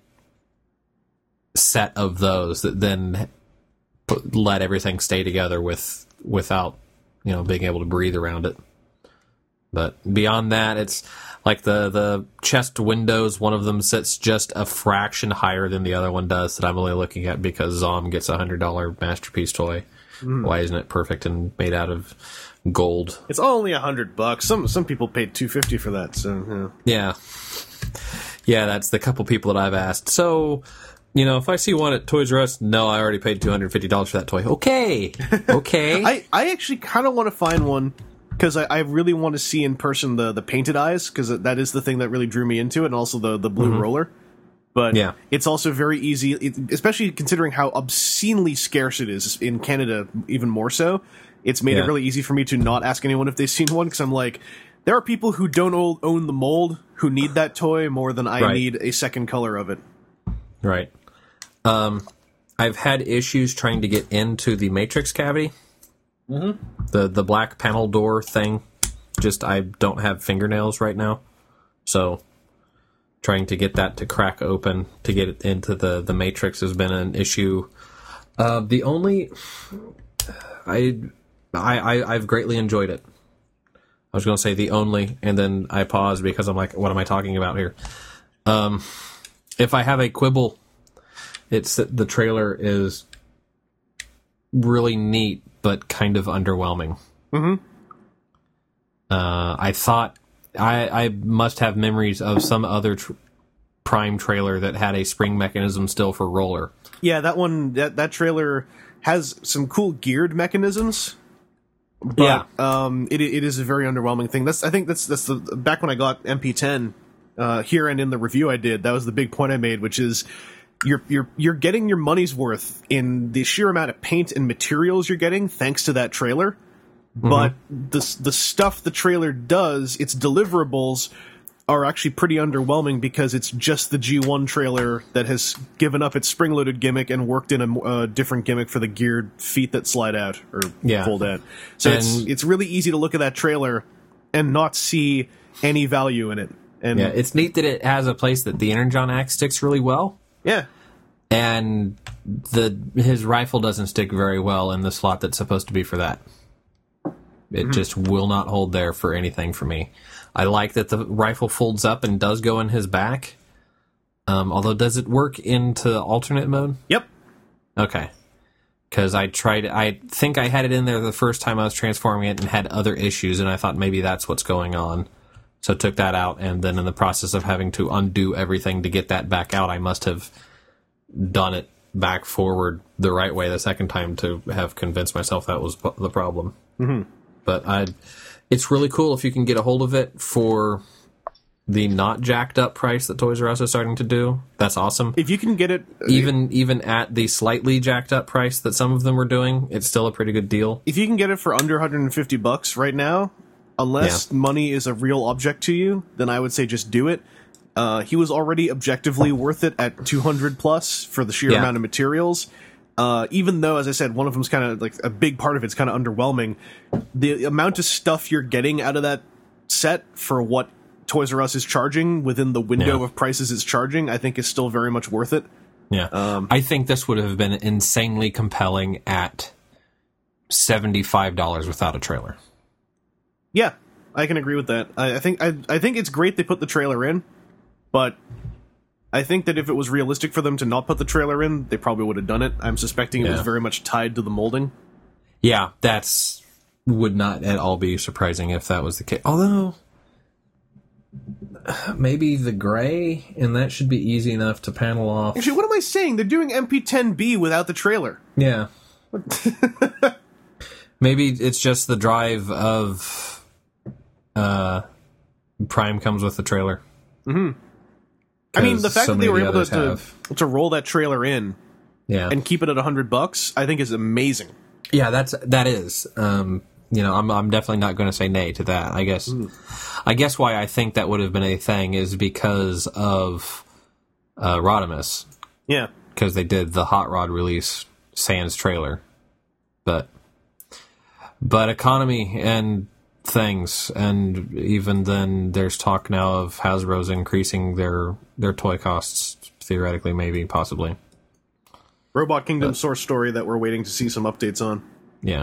set of those that then put, let everything stay together with without you know being able to breathe around it. But beyond that, it's like the, the chest windows, one of them sits just a fraction higher than the other one does that I'm only looking at because Zom gets a one hundred dollars Masterpiece toy. Mm. Why isn't it perfect and made out of gold? it's only a hundred bucks. Some some people paid two fifty for that. So yeah. Yeah. Yeah, that's the couple people that I've asked. So, you know, if I see one at Toys R Us, no, I already paid two hundred fifty dollars for that toy. Okay. Okay. I, I actually kind of want to find one because I, I really want to see in person the, the painted eyes, because that is the thing that really drew me into it, and also the, the blue Mm-hmm. roller. But Yeah. it's also very easy, it, especially considering how obscenely scarce it is in Canada, even more so. It's made Yeah. it really easy for me to not ask anyone if they've seen one, because I'm like, there are people who don't o- own the mold who need that toy more than I Right. need a second color of it. Right. Um, I've had issues trying to get into the matrix cavity. Mm-hmm. The the black panel door thing. Just I don't have fingernails right now, so trying to get that to crack open to get it into the the matrix has been an issue. Uh, the only I, I I I've greatly enjoyed it. I was going to say the only, and then I paused because I'm like, what am I talking about here? Um, if I have a quibble, it's that the trailer is really neat, but kind of underwhelming. Mm-hmm. Uh, I thought I, I must have memories of some other tr- Prime trailer that had a spring mechanism still for roller. Yeah, that one, that, that trailer has some cool geared mechanisms. But, Yeah. um, it it is a very underwhelming thing. That's I think that's that's the back when I got M P ten uh, here and in the review I did. That was the big point I made, which is you're you're you're getting your money's worth in the sheer amount of paint and materials you're getting thanks to that trailer. But the the stuff the trailer does, its deliverables are actually pretty underwhelming because it's just the G one trailer that has given up its spring-loaded gimmick and worked in a uh, different gimmick for the geared feet that slide out or Yeah. fold out. So it's And- it's really easy to look at that trailer and not see any value in it. And Yeah, it's neat that it has a place that the Energon axe sticks really well, yeah, and the his rifle doesn't stick very well in the slot that's supposed to be for that. It Mm-hmm. just will not hold there for anything for me. I like that the rifle folds up and does go in his back. Um, although, does it work into alternate mode? yep. Okay. Because I tried, I think I had it in there the first time I was transforming it and had other issues, and I thought maybe that's what's going on. So took that out, and then in the process of having to undo everything to get that back out, I must have done it back forward the right way the second time to have convinced myself that was p- the problem. Mm-hmm. But I, it's really cool if you can get a hold of it for the not jacked up price that Toys R Us is starting to do. That's awesome. If you can get it, Even even at the slightly jacked up price that some of them were doing, it's still a pretty good deal. if you can get it for under one hundred fifty bucks right now, Unless Yeah. money is a real object to you, then I would say just do it. Uh, he was already objectively worth it at two hundred plus for the sheer Yeah. amount of materials. Uh, even though, as I said, one of them's kind of like a big part of it's kind of underwhelming. The amount of stuff you're getting out of that set for what Toys R Us is charging within the window Yeah. of prices it's charging, I think is still very much worth it. Yeah. Um, I think this would have been insanely compelling at seventy-five dollars without a trailer. Yeah, I can agree with that. I, I think I, I think it's great they put the trailer in, but I think that if it was realistic for them to not put the trailer in, they probably would have done it. I'm suspecting it was Yeah. very much tied to the molding. Yeah, that's would not at all be surprising if that was the case. Although maybe the gray, and that should be easy enough to panel off. Actually, what am I saying? They're doing M P ten B without the trailer. Yeah. Maybe it's just the drive of uh, Prime comes with the trailer. Mm-hmm. I mean, the fact so that they were many able others to, have. to to roll that trailer in Yeah. and keep it at a hundred bucks, I think is amazing. Yeah, that's that is. Um, you know, I'm I'm definitely not going to say nay to that. I guess. Mm. I guess why I think that would have been a thing is because of uh, Rodimus, Yeah. because they did the Hot Rod release sans trailer, but but economy and things, and even then, there's talk now of Hasbro's increasing their their toy costs theoretically, maybe, possibly. Robot Kingdom But- source story that we're waiting to see some updates on. Yeah.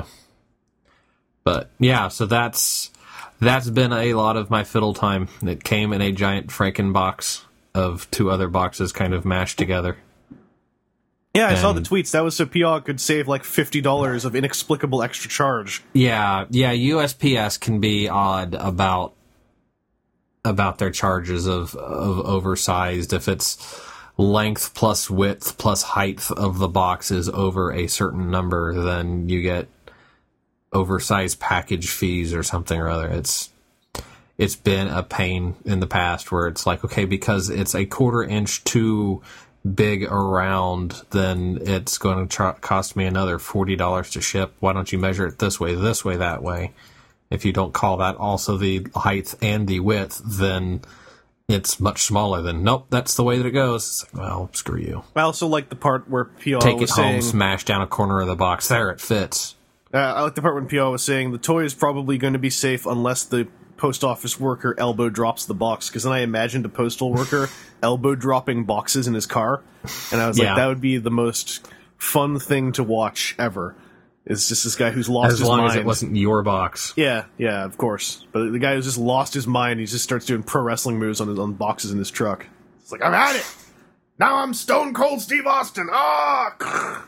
But yeah, so that's that's been a lot of my fiddle time. It came in a giant Franken box of two other boxes kind of mashed together. Yeah, I saw the And- tweets. That was so P O G could save like fifty dollars of inexplicable extra charge. Yeah, yeah, U S P S can be odd about about their charges of of oversized. If it's length plus width plus height of the box is over a certain number, then you get oversized package fees or something or other. It's it's been a pain in the past where it's like, okay, because it's a quarter inch too big around, then it's going to tr- cost me another forty dollars to ship. Why don't you measure it this way, this way, that way? If you don't call that also the height and the width, then it's much smaller than, nope, that's the way that it goes. It's like, well, screw you. I also like the part where P O Take was it home, saying, smash down a corner of the box. There, it fits. uh, I like the part when P O was saying the toy is probably going to be safe unless the post office worker elbow drops the box, because then I imagined a postal worker elbow dropping boxes in his car, and I was Yeah. like, that would be the most fun thing to watch ever. It's just this guy who's lost As his long mind. as it wasn't your box. Yeah, yeah, of course. But the guy who's just lost his mind, he just starts doing pro wrestling moves on his on boxes in his truck. It's like, I've had it. Now I'm Stone Cold Steve Austin. Ah.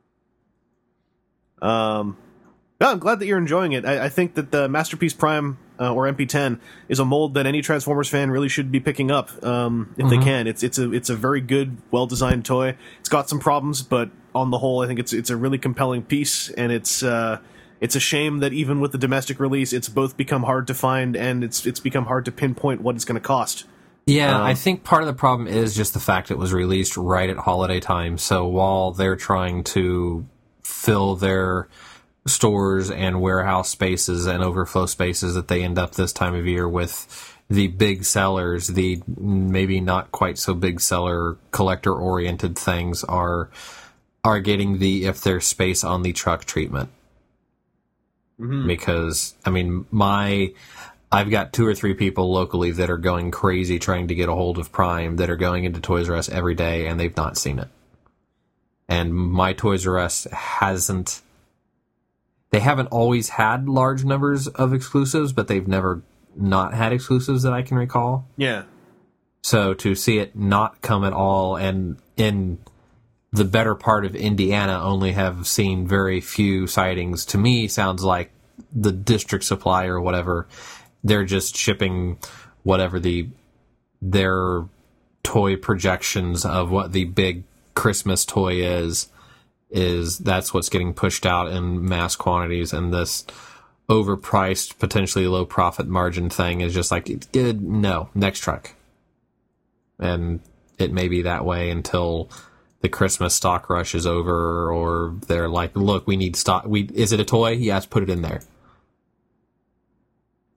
um, yeah, I'm glad that you're enjoying it. I, I think that the Masterpiece Prime uh, or M P ten is a mold that any Transformers fan really should be picking up um, if they can. It's it's a it's a very good, well designed toy. It's got some problems, but on the whole, I think it's it's a really compelling piece, and it's. Uh, It's a shame that even with the domestic release, it's both become hard to find and it's it's become hard to pinpoint what it's going to cost. Yeah, Um, I think part of the problem is just the fact it was released right at holiday time. So while they're trying to fill their stores and warehouse spaces and overflow spaces that they end up this time of year with the big sellers, the maybe not quite so big seller collector oriented things are are getting the if there's space on the truck treatment. Mm-hmm. Because I mean, my I've got two or three people locally that are going crazy trying to get a hold of Prime, that are going into Toys R Us every day, and they've not seen it. And my Toys R Us hasn't. They haven't always had large numbers of exclusives, but they've never not had exclusives that I can recall. Yeah. So to see it not come at all, and in the better part of Indiana only have seen very few sightings, to me sounds like the district supply or whatever, they're just shipping whatever the their toy projections of what the big Christmas toy is, is that's what's getting pushed out in mass quantities, and this overpriced, potentially low profit margin thing is just like, it's good, no, next truck. And it may be that way until the Christmas stock rush is over, or they're like, look, we need stock. We Is it a toy? Yes, put it in there.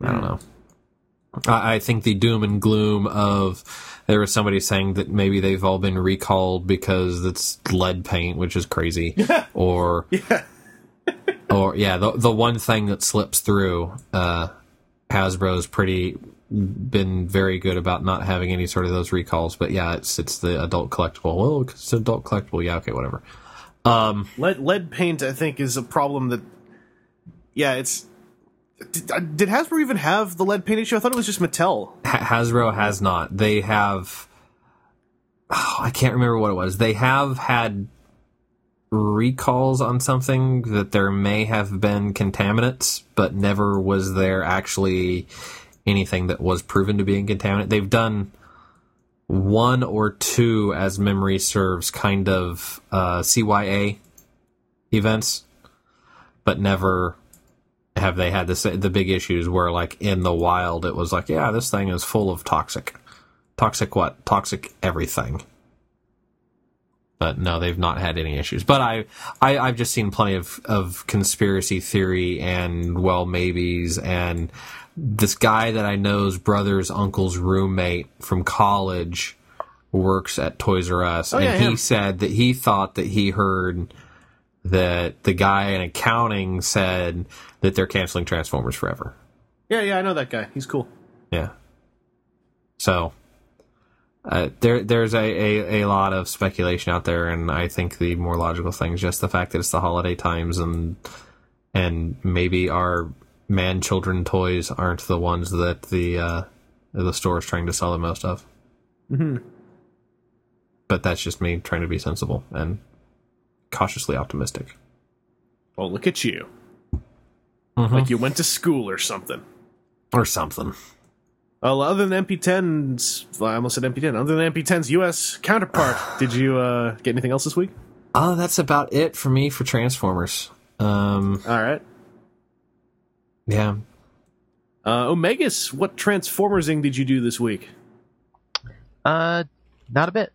I don't know. I, I think the doom and gloom of there was somebody saying that maybe they've all been recalled because it's lead paint, which is crazy, or Yeah. or yeah, the the one thing that slips through. Uh, Hasbro's pretty been very good about not having any sort of those recalls, but yeah, it's it's the adult collectible. Well, it's an adult collectible. Yeah, okay, whatever. Um, Lead lead paint, I think, is a problem that. Yeah, it's. Did, did Hasbro even have the lead paint issue? I thought it was just Mattel. Hasbro has not. They have. Oh, I can't remember what it was. They have had recalls on something that there may have been contaminants, but never was there actually anything that was proven to be a contaminant. They've done one or two, as memory serves, kind of uh, C Y A events, but never have they had this, the big issues where, like, in the wild, it was like, yeah, this thing is full of toxic. Toxic what? Toxic everything. But no, they've not had any issues. But I, I, I've just seen plenty of, of conspiracy theory and well maybes, and this guy that I know's brother's uncle's roommate from college works at Toys R Us, Oh, and yeah, he him. said that he thought that he heard that the guy in accounting said that they're canceling Transformers forever. Yeah, yeah, I know that guy. He's cool. Yeah. So uh, there, there's a, a, a lot of speculation out there, and I think the more logical thing is just the fact that it's the holiday times, and and maybe our man children toys aren't the ones that the uh, the store is trying to sell the most of. Mm-hmm. But that's just me trying to be sensible and cautiously optimistic. Oh, look at you. Mm-hmm. Like you went to school or something. Or something. Well, other than M P ten's, well, I almost said M P ten. Other than M P ten's U S counterpart, did you uh, get anything else this week? Oh, that's about it for me for Transformers. Um, All right. yeah. Uh, Omegas, what Transformersing did you do this week? Uh, not a bit.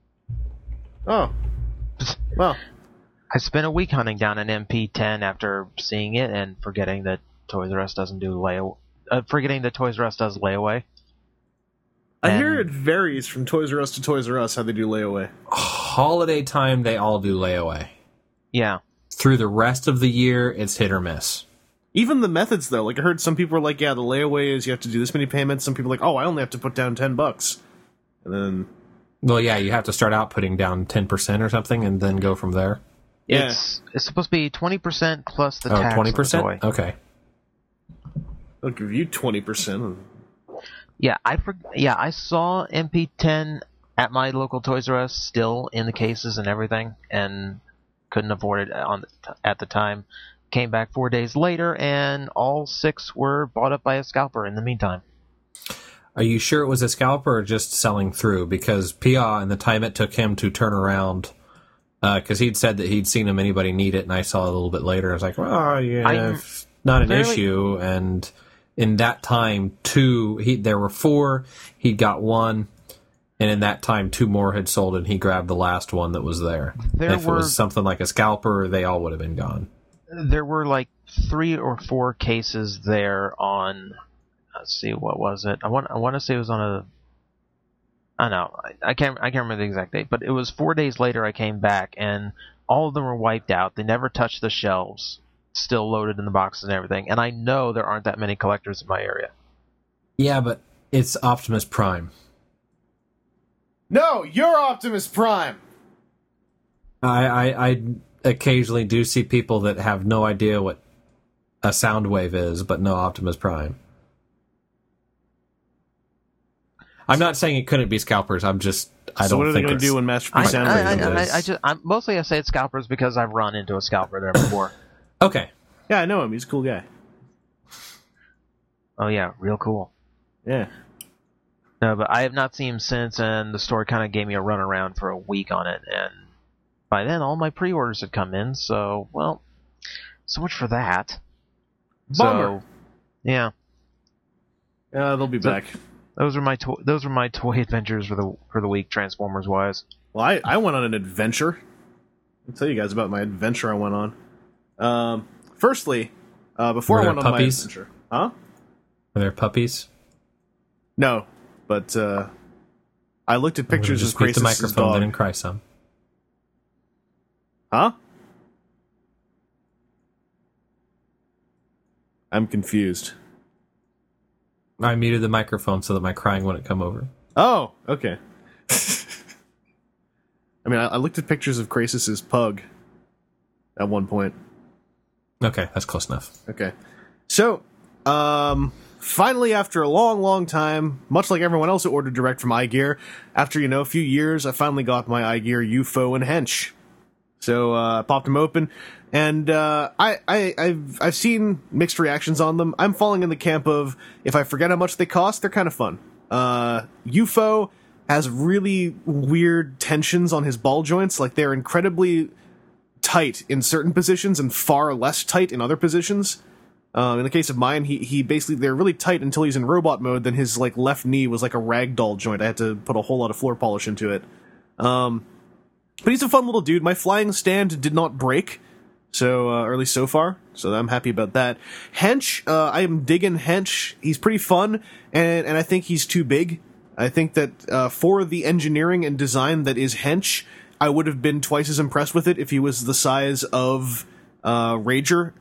Oh. Well, I spent a week hunting down an M P ten after seeing it and forgetting that Toys R Us doesn't do layaway. Uh, forgetting that Toys R Us does layaway. I And- hear it varies from Toys R Us to Toys R Us how they do layaway. Holiday time, they all do layaway. Yeah. Through the rest of the year, it's hit or miss. Even the methods, though. Like, I heard some people were like, yeah, the layaway is you have to do this many payments. Some people are like, oh, I only have to put down ten bucks. And then... Well, yeah, you have to start out putting down ten percent or something and then go from there. Yeah. It's it's supposed to be twenty percent plus the Oh, tax. twenty on the percent? toy. Okay. They'll give you twenty percent. Yeah, I for, yeah I saw M P ten at my local Toys R Us still in the cases and everything, and couldn't afford it on the, at the time. Came back four days later, and all six were bought up by a scalper in the meantime. Are you sure it was a scalper or just selling through? Because Pia and the time it took him to turn around, because uh, he'd said that he'd seen him anybody need it, and I saw it a little bit later. I was like, well, yeah, I'm it's not an fairly- issue. And in that time, two, he there were four, he got one, and in that time, two more had sold, and he grabbed the last one that was there. There if were- it was something like a scalper, they all would have been gone. There were like three or four cases there on. Let's see, what was it? I want I want to say it was on a. I don't know. I, I can't I can't remember the exact date, but it was four days later. I came back and all of them were wiped out. They never touched the shelves, still loaded in the boxes and everything. And I know there aren't that many collectors in my area. Yeah, but it's Optimus Prime. No, you're Optimus Prime! I, I, I occasionally do see people that have no idea what a sound wave is, but know Optimus Prime. I'm not saying it couldn't be scalpers. I'm just I so don't what are they think going to it's- do when Master P I, Sound I, I, Wave I, is? I just I'm, mostly I say it's scalpers because I've run into a scalper there before. Okay. Yeah, I know him. He's a cool guy. Oh yeah, real cool. Yeah. No, but I have not seen him since, and the store kind of gave me a runaround for a week on it, and by then all my pre-orders had come in, so, well, so much for that. Bummer. So, yeah, Uh, they'll be So- back. those are my to- those are my toy adventures for the for the week, Transformers wise. Well, I, I went on an adventure. I'll tell you guys about my adventure I went on. Um, firstly, uh, before Were I there went on puppies? my adventure. Huh? Are there puppies? No, but uh, I looked at pictures just of mute the Krasis' microphone dog. then and cry some. Huh? I'm confused. I muted the microphone so that my crying wouldn't come over. Oh, okay. I mean, I, I looked at pictures of Krasis' pug at one point. Okay, that's close enough. Okay. So, um, finally, after a long, long time, much like everyone else who ordered direct from iGear, after, you know, a few years, I finally got my iGear U F O and Hench. So, uh, I popped them open, and, uh, I, I, I've, I've seen mixed reactions on them. I'm falling in the camp of, if I forget how much they cost, they're kind of fun. Uh, U F O has really weird tensions on his ball joints, like they're incredibly tight in certain positions and far less tight in other positions. Um, in the case of mine, he he basically, they're really tight until he's in robot mode, then his like left knee was like a ragdoll joint. I had to put a whole lot of floor polish into it. Um, but he's a fun little dude. My flying stand did not break, so, uh, or at least so far, so I'm happy about that. Hench, uh, I am digging Hench. He's pretty fun, and, and I think he's too big. I think that, uh, for the engineering and design that is Hench, I would have been twice as impressed with it if he was the size of, uh, Rager.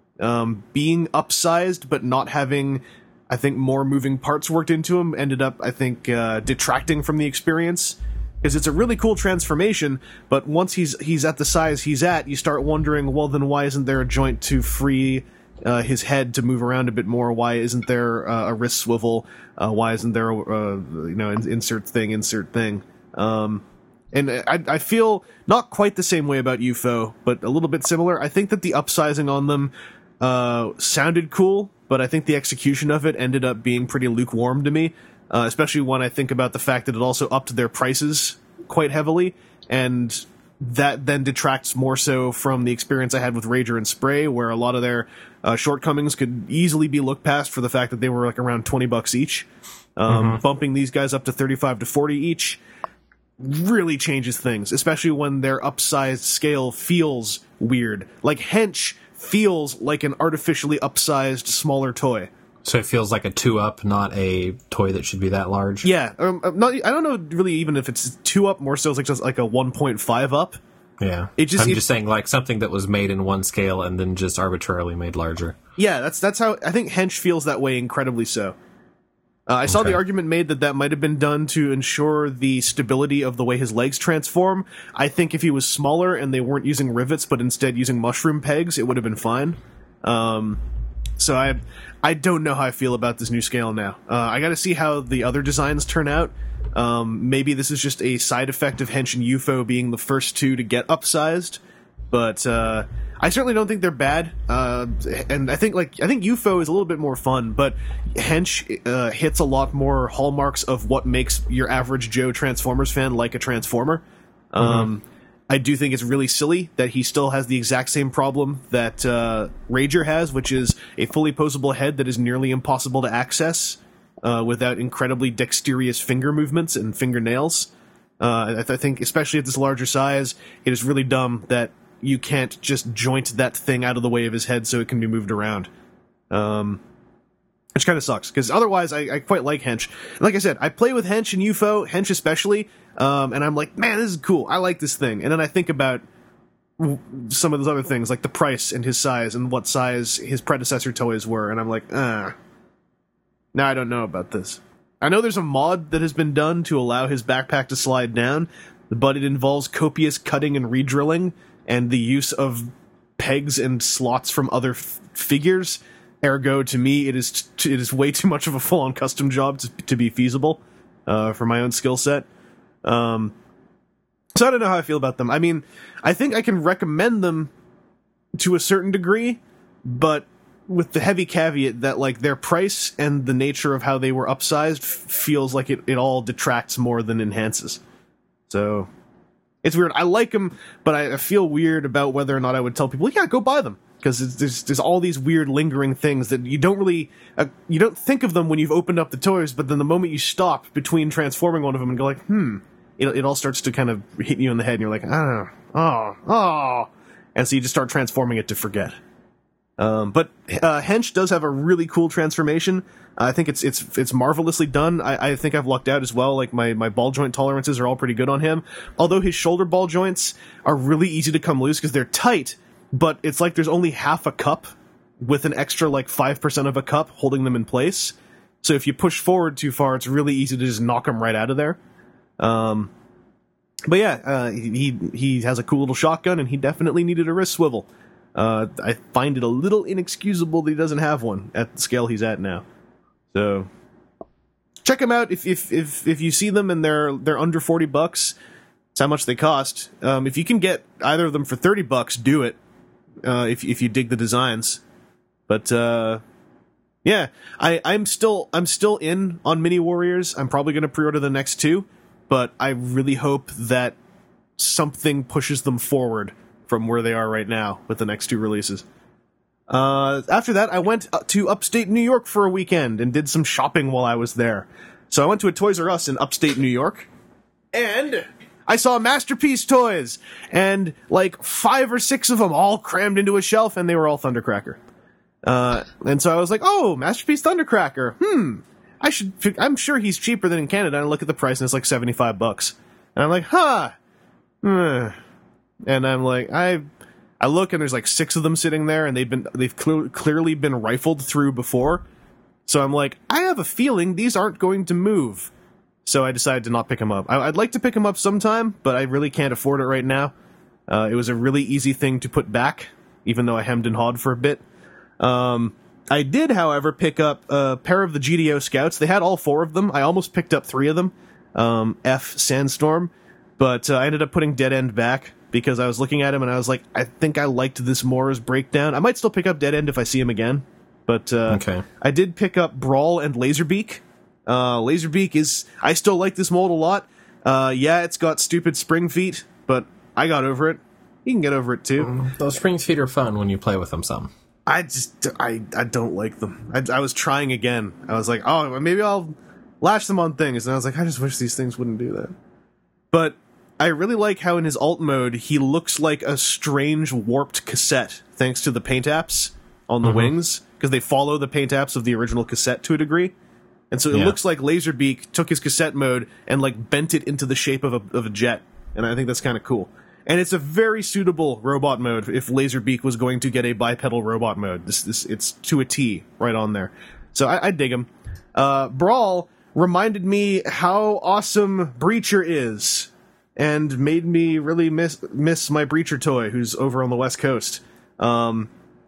Um, being upsized, but not having, I think, more moving parts worked into him, ended up, I think, uh, detracting from the experience. Because it's a really cool transformation, but once he's he's at the size he's at, you start wondering, well, then why isn't there a joint to free uh, his head to move around a bit more? Why isn't there uh, a wrist swivel? Uh, why isn't there a, uh, you know, insert thing, insert thing? Um, and I, I feel not quite the same way about U F O, but a little bit similar. I think that the upsizing on them uh, sounded cool, but I think the execution of it ended up being pretty lukewarm to me. Uh, especially when I think about the fact that it also upped their prices quite heavily, and that then detracts more so from the experience I had with Rager and Spray, where a lot of their uh, shortcomings could easily be looked past for the fact that they were like around twenty bucks each. Um, mm-hmm. Bumping these guys up to thirty-five to forty each really changes things, especially when their upsized scale feels weird. Like Hench feels like an artificially upsized smaller toy. So it feels like a two-up, not a toy that should be that large? Yeah. Um, not, I don't know really even if it's two-up, more so it's like just like a one point five up. Yeah. It just, I'm it, just saying like something that was made in one scale and then just arbitrarily made larger. Yeah, that's that's how, I think Hench feels that way incredibly so. Uh, I saw Okay. the argument made that that might have been done to ensure the stability of the way his legs transform. I think if he was smaller and they weren't using rivets but instead using mushroom pegs, it would have been fine. Um... So I I don't know how I feel about this new scale now. Uh, I got to see how the other designs turn out. Um, maybe this is just a side effect of Hench and U F O being the first two to get upsized, but uh, I certainly don't think they're bad. Uh, and I think like I think U F O is a little bit more fun, but Hench uh, hits a lot more hallmarks of what makes your average Joe Transformers fan like a Transformer. Um, mm-hmm. I do think it's really silly that he still has the exact same problem that uh, Rager has, which is a fully posable head that is nearly impossible to access uh, without incredibly dexterous finger movements and fingernails. Uh, I, th- I think, especially at this larger size, it is really dumb that you can't just joint that thing out of the way of his head so it can be moved around. Um, which kind of sucks, because otherwise I, I quite like Hench. Like I said, I play with Hench and U F O, Hench especially, um, and I'm like, man, this is cool. I like this thing. And then I think about some of those other things, like the price and his size and what size his predecessor toys were, and I'm like, ah. Now I don't know about this. I know there's a mod that has been done to allow his backpack to slide down, but it involves copious cutting and re-drilling and the use of pegs and slots from other f- figures. Ergo, to me, it is t- it is way too much of a full-on custom job to, to be feasible uh, for my own skill set. Um, so I don't know how I feel about them. I mean, I think I can recommend them to a certain degree, but with the heavy caveat that like their price and the nature of how they were upsized f- feels like it, it all detracts more than enhances. So it's weird. I like them, but I, I feel weird about whether or not I would tell people, yeah, go buy them. Because there's there's all these weird lingering things that you don't really uh, you don't think of them when you've opened up the toys, but then the moment you stop between transforming one of them and go like, hmm, it it all starts to kind of hit you in the head, and you're like, ah, oh, oh, and so you just start transforming it to forget. Um, but uh, Hench does have a really cool transformation. I think it's it's it's marvelously done. I, I think I've lucked out as well. Like my, my ball joint tolerances are all pretty good on him. Although his shoulder ball joints are really easy to come loose because they're tight, but it's like there's only half a cup with an extra like five percent of a cup holding them in place. So if you push forward too far, it's really easy to just knock them right out of there. Um, but yeah, uh, he he has a cool little shotgun, and he definitely needed a wrist swivel. Uh, I find it a little inexcusable that he doesn't have one at the scale he's at now. So check them out if if if if you see them and they're they're under forty bucks. It's how much they cost. Um, if you can get either of them for thirty bucks, do it. Uh, if if you dig the designs, but uh, yeah, I I'm still I'm still in on Mini Warriors. I'm probably going to pre-order the next two, but I really hope that something pushes them forward from where they are right now with the next two releases. Uh, after that, I went to upstate New York for a weekend and did some shopping while I was there. So I went to a Toys R Us in upstate New York, and I saw Masterpiece toys, and like five or six of them all crammed into a shelf, and they were all Thundercracker. Uh, and so I was like, oh, Masterpiece Thundercracker. Hmm. I should, I'm sure he's cheaper than in Canada. And I look at the price and it's like seventy-five bucks. And I'm like, huh. Hmm. And I'm like, I, I look and there's like six of them sitting there, and they've been, they've cl- clearly been rifled through before. So I'm like, I have a feeling these aren't going to move. So I decided to not pick them up. I, I'd like to pick them up sometime, but I really can't afford it right now. Uh, it was a really easy thing to put back, even though I hemmed and hawed for a bit. Um, I did, however, pick up a pair of the G D O Scouts. They had all four of them. I almost picked up three of them. Um, F Sandstorm. But uh, I ended up putting Dead End back because I was looking at him and I was like, I think I liked this more as Breakdown. I might still pick up Dead End if I see him again. But uh, okay. I did pick up Brawl and Laserbeak. Uh, Laserbeak is... I still like this mold a lot. Uh, yeah, it's got stupid spring feet, but I got over it. You can get over it too. Mm, those spring feet are fun when you play with them some. I just... I, I don't like them. I, I was trying again. I was like, oh, maybe I'll lash them on things. And I was like, I just wish these things wouldn't do that. But I really like how in his alt mode, he looks like a strange warped cassette, thanks to the paint apps on the mm-hmm. wings, because they follow the paint apps of the original cassette to a degree. And so it yeah. looks like Laserbeak took his cassette mode and like bent it into the shape of a, of a jet. And I think that's kind of cool. And it's a very suitable robot mode if Laserbeak was going to get a bipedal robot mode. This, this, it's to a T right on there. So I, I dig him. Uh, Brawl reminded me how awesome Breacher is, and made me really miss miss my Breacher toy, who's over on the West Coast. Um,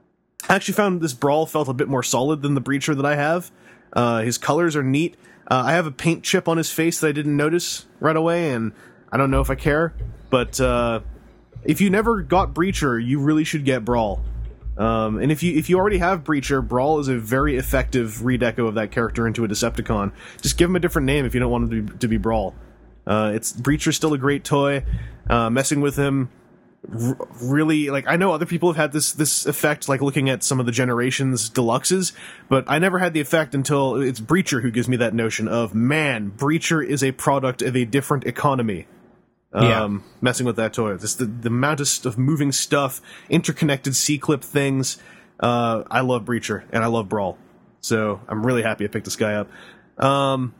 I actually found this Brawl felt a bit more solid than the Breacher that I have. Uh, his colors are neat. Uh, I have a paint chip on his face that I didn't notice right away, and I don't know if I care. But uh, if you never got Breacher, you really should get Brawl. Um, and if you if you already have Breacher, Brawl is a very effective redeco of that character into a Decepticon. Just give him a different name if you don't want him to be, to be Brawl. Uh, it's Breacher's still a great toy. Uh, messing with him, r- really, like, I know other people have had this this effect, like looking at some of the Generations Deluxes, but I never had the effect until it's Breacher who gives me that notion of, man, Breacher is a product of a different economy. Um, yeah. Messing with that toy. Just the, the amount of, st- of moving stuff, interconnected C-clip things. Uh, I love Breacher, and I love Brawl. So I'm really happy I picked this guy up. Um,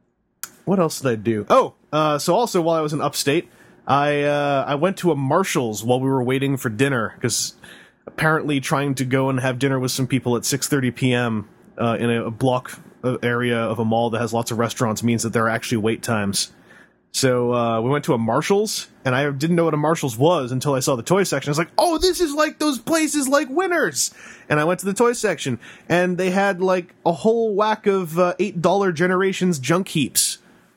what else did I do? Oh, uh, so also while I was in upstate, I uh, I went to a Marshall's while we were waiting for dinner, because apparently trying to go and have dinner with some people at six thirty p.m. Uh, in a, a block area of a mall that has lots of restaurants means that there are actually wait times. So uh, we went to a Marshall's, and I didn't know what a Marshall's was until I saw the toy section. I was like, oh, this is like those places like Winners! And I went to the toy section, and they had like a whole whack of uh, eight dollar Generations junk heaps.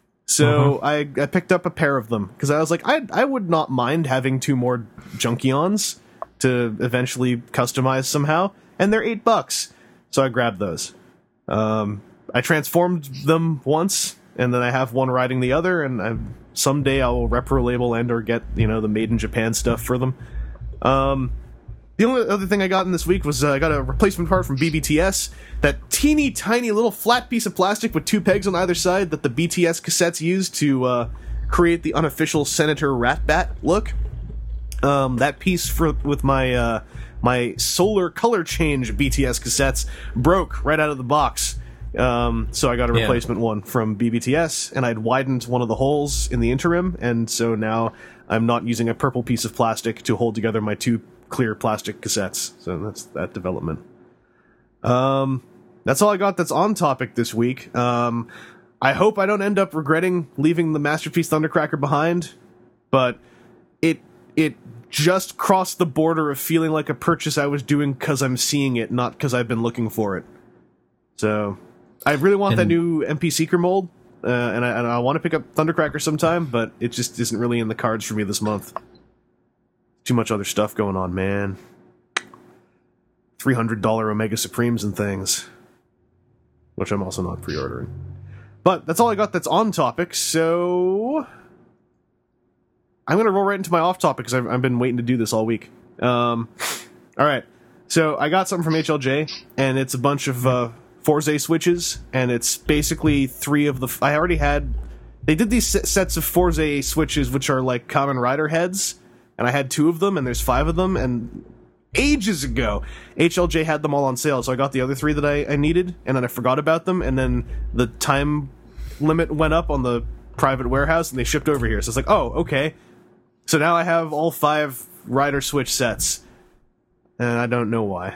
So uh-huh. I, I picked up a pair of them, because I was like, I I would not mind having two more Junkions to eventually customize somehow, and they're eight bucks. So I grabbed those. Um, I transformed them once, and then I have one riding the other, and I, someday I will repro label and or get, you know, the Made in Japan stuff for them. Um, the only other thing I got in this week was uh, I got a replacement part from B B T S, that teeny tiny little flat piece of plastic with two pegs on either side that the B T S cassettes used to uh, create the unofficial Senator Ratbat look. Um, that piece for with my uh, my solar color change B T S cassettes broke right out of the box. Um, so I got a Yeah. replacement one from B B T S, and I'd widened one of the holes in the interim, and so now I'm not using a purple piece of plastic to hold together my two clear plastic cassettes. So that's that development. Um, that's all I got that's on topic this week. Um, I hope I don't end up regretting leaving the Masterpiece Thundercracker behind, but it it just crossed the border of feeling like a purchase I was doing because I'm seeing it, not because I've been looking for it. So I really want And- that new M P Seeker mold, uh, and I, and I want to pick up Thundercracker sometime, but it just isn't really in the cards for me this month. Too much other stuff going on, man. three hundred dollars Omega Supremes and things, which I'm also not pre-ordering. But that's all I got that's on topic, so I'm going to roll right into my off topic because I've, I've been waiting to do this all week. Um, all right, so I got something from H L J, and it's a bunch of uh, Forza switches, and it's basically three of the... F- I already had... They did these s- sets of Forza switches, which are like Kamen Rider heads, and I had two of them, and there's five of them, and ages ago, H L J had them all on sale, so I got the other three that I, I needed, and then I forgot about them, and then the time limit went up on the private warehouse, and they shipped over here. So it's like, oh, okay. So now I have all five Rider Switch sets, and I don't know why.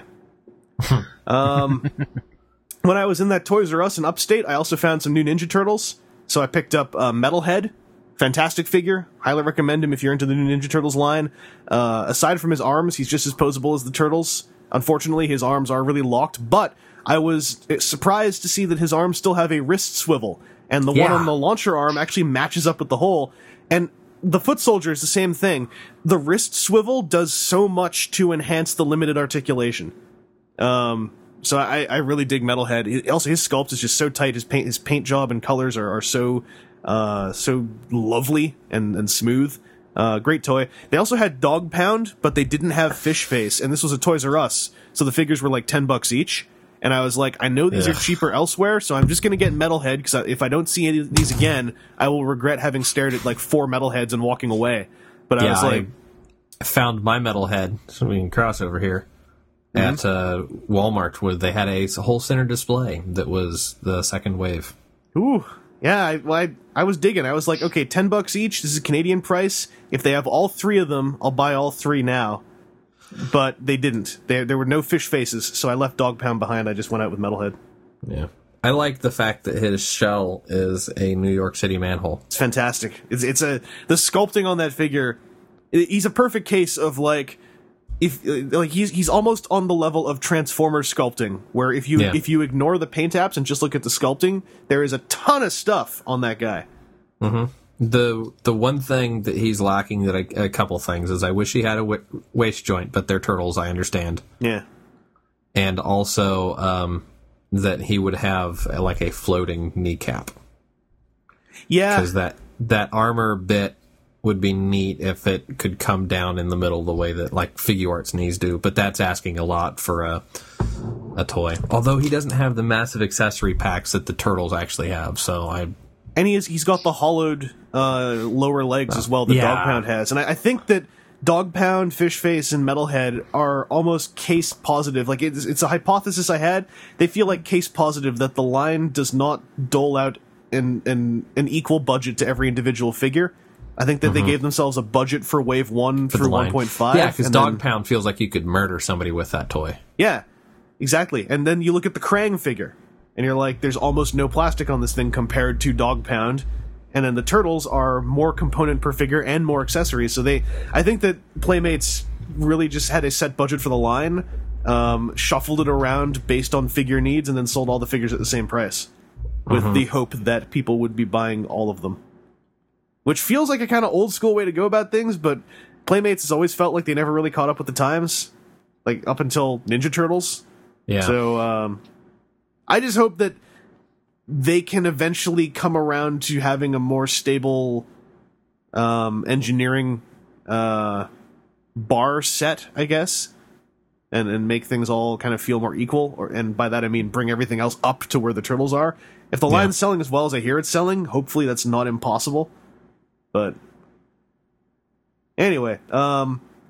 um, when I was in that Toys R Us in Upstate, I also found some new Ninja Turtles, so I picked up uh, Metalhead. Fantastic figure. Highly recommend him if you're into the new Ninja Turtles line. Uh, aside from his arms, he's just as posable as the Turtles. Unfortunately, his arms are really locked, but I was surprised to see that his arms still have a wrist swivel, and the one Yeah. on the launcher arm actually matches up with the hole. And the Foot Soldier is the same thing. The wrist swivel does so much to enhance the limited articulation. Um, so I, I really dig Metalhead. It- Also, his sculpt is just so tight. His paint, his paint job and colors are, are so, uh, so lovely and, and smooth. Uh, great toy. They also had Dog Pound, but they didn't have Fish Face, and this was a Toys R Us, so the figures were like ten bucks each. And I was like, I know these Ugh. are cheaper elsewhere, so I'm just going to get Metalhead, because if I don't see any of these again, I will regret having stared at like four Metalheads and walking away. But I Yeah, was like, I found my Metalhead, so we can cross over here, Mm-hmm. at uh, Walmart, where they had a whole center display that was the second wave. ooh, yeah, I, well, I, I was digging. I was like, okay, ten bucks each. This is a Canadian price. If they have all three of them, I'll buy all three now. But they didn't. There, there were no Fish Faces, so I left Dog Pound behind. I just went out with Metalhead. Yeah. I like the fact that his shell is a New York City manhole. It's fantastic. It's it's a the sculpting on that figure. i- He's a perfect case of like if uh, like he's he's almost on the level of Transformer sculpting, where if you Yeah. if you ignore the paint apps and just look at the sculpting, there is a ton of stuff on that guy. The the one thing that he's lacking, that I, a couple things, is I wish he had a wa- waist joint, but they're turtles, I understand. Yeah. And also um, that he would have uh, like a floating kneecap. Yeah. Because that, that armor bit would be neat if it could come down in the middle the way that like Figuart's knees do, but that's asking a lot for a a toy. Although he doesn't have the massive accessory packs that the turtles actually have, so I And he is, he's got the hollowed uh, lower legs as well that Yeah. Dog Pound has. And I, I think that Dog Pound, Fish Face, and Metalhead are almost case positive. Like, it's, it's a hypothesis I had. They feel like case positive that the line does not dole out an, an, an equal budget to every individual figure. I think that they gave themselves a budget for Wave one for through the line. one point five. Yeah, because and Dog then- Pound feels like you could murder somebody with that toy. Yeah, exactly. And then you look at the Krang figure, and you're like, there's almost no plastic on this thing compared to Dog Pound. And then the Turtles are more component per figure and more accessories. So they, I think that Playmates really just had a set budget for the line, um, shuffled it around based on figure needs, and then sold all the figures at the same price, with the hope that people would be buying all of them. Which feels like a kind of old school way to go about things, but Playmates has always felt like they never really caught up with the times, like up until Ninja Turtles. Yeah. So um, I just hope that they can eventually come around to having a more stable um, engineering uh, bar set, I guess, and and make things all kind of feel more equal. Or and by that I mean bring everything else up to where the Turtles are. If the Yeah. line's selling as well as I hear it's selling, hopefully that's not impossible. But anyway, um,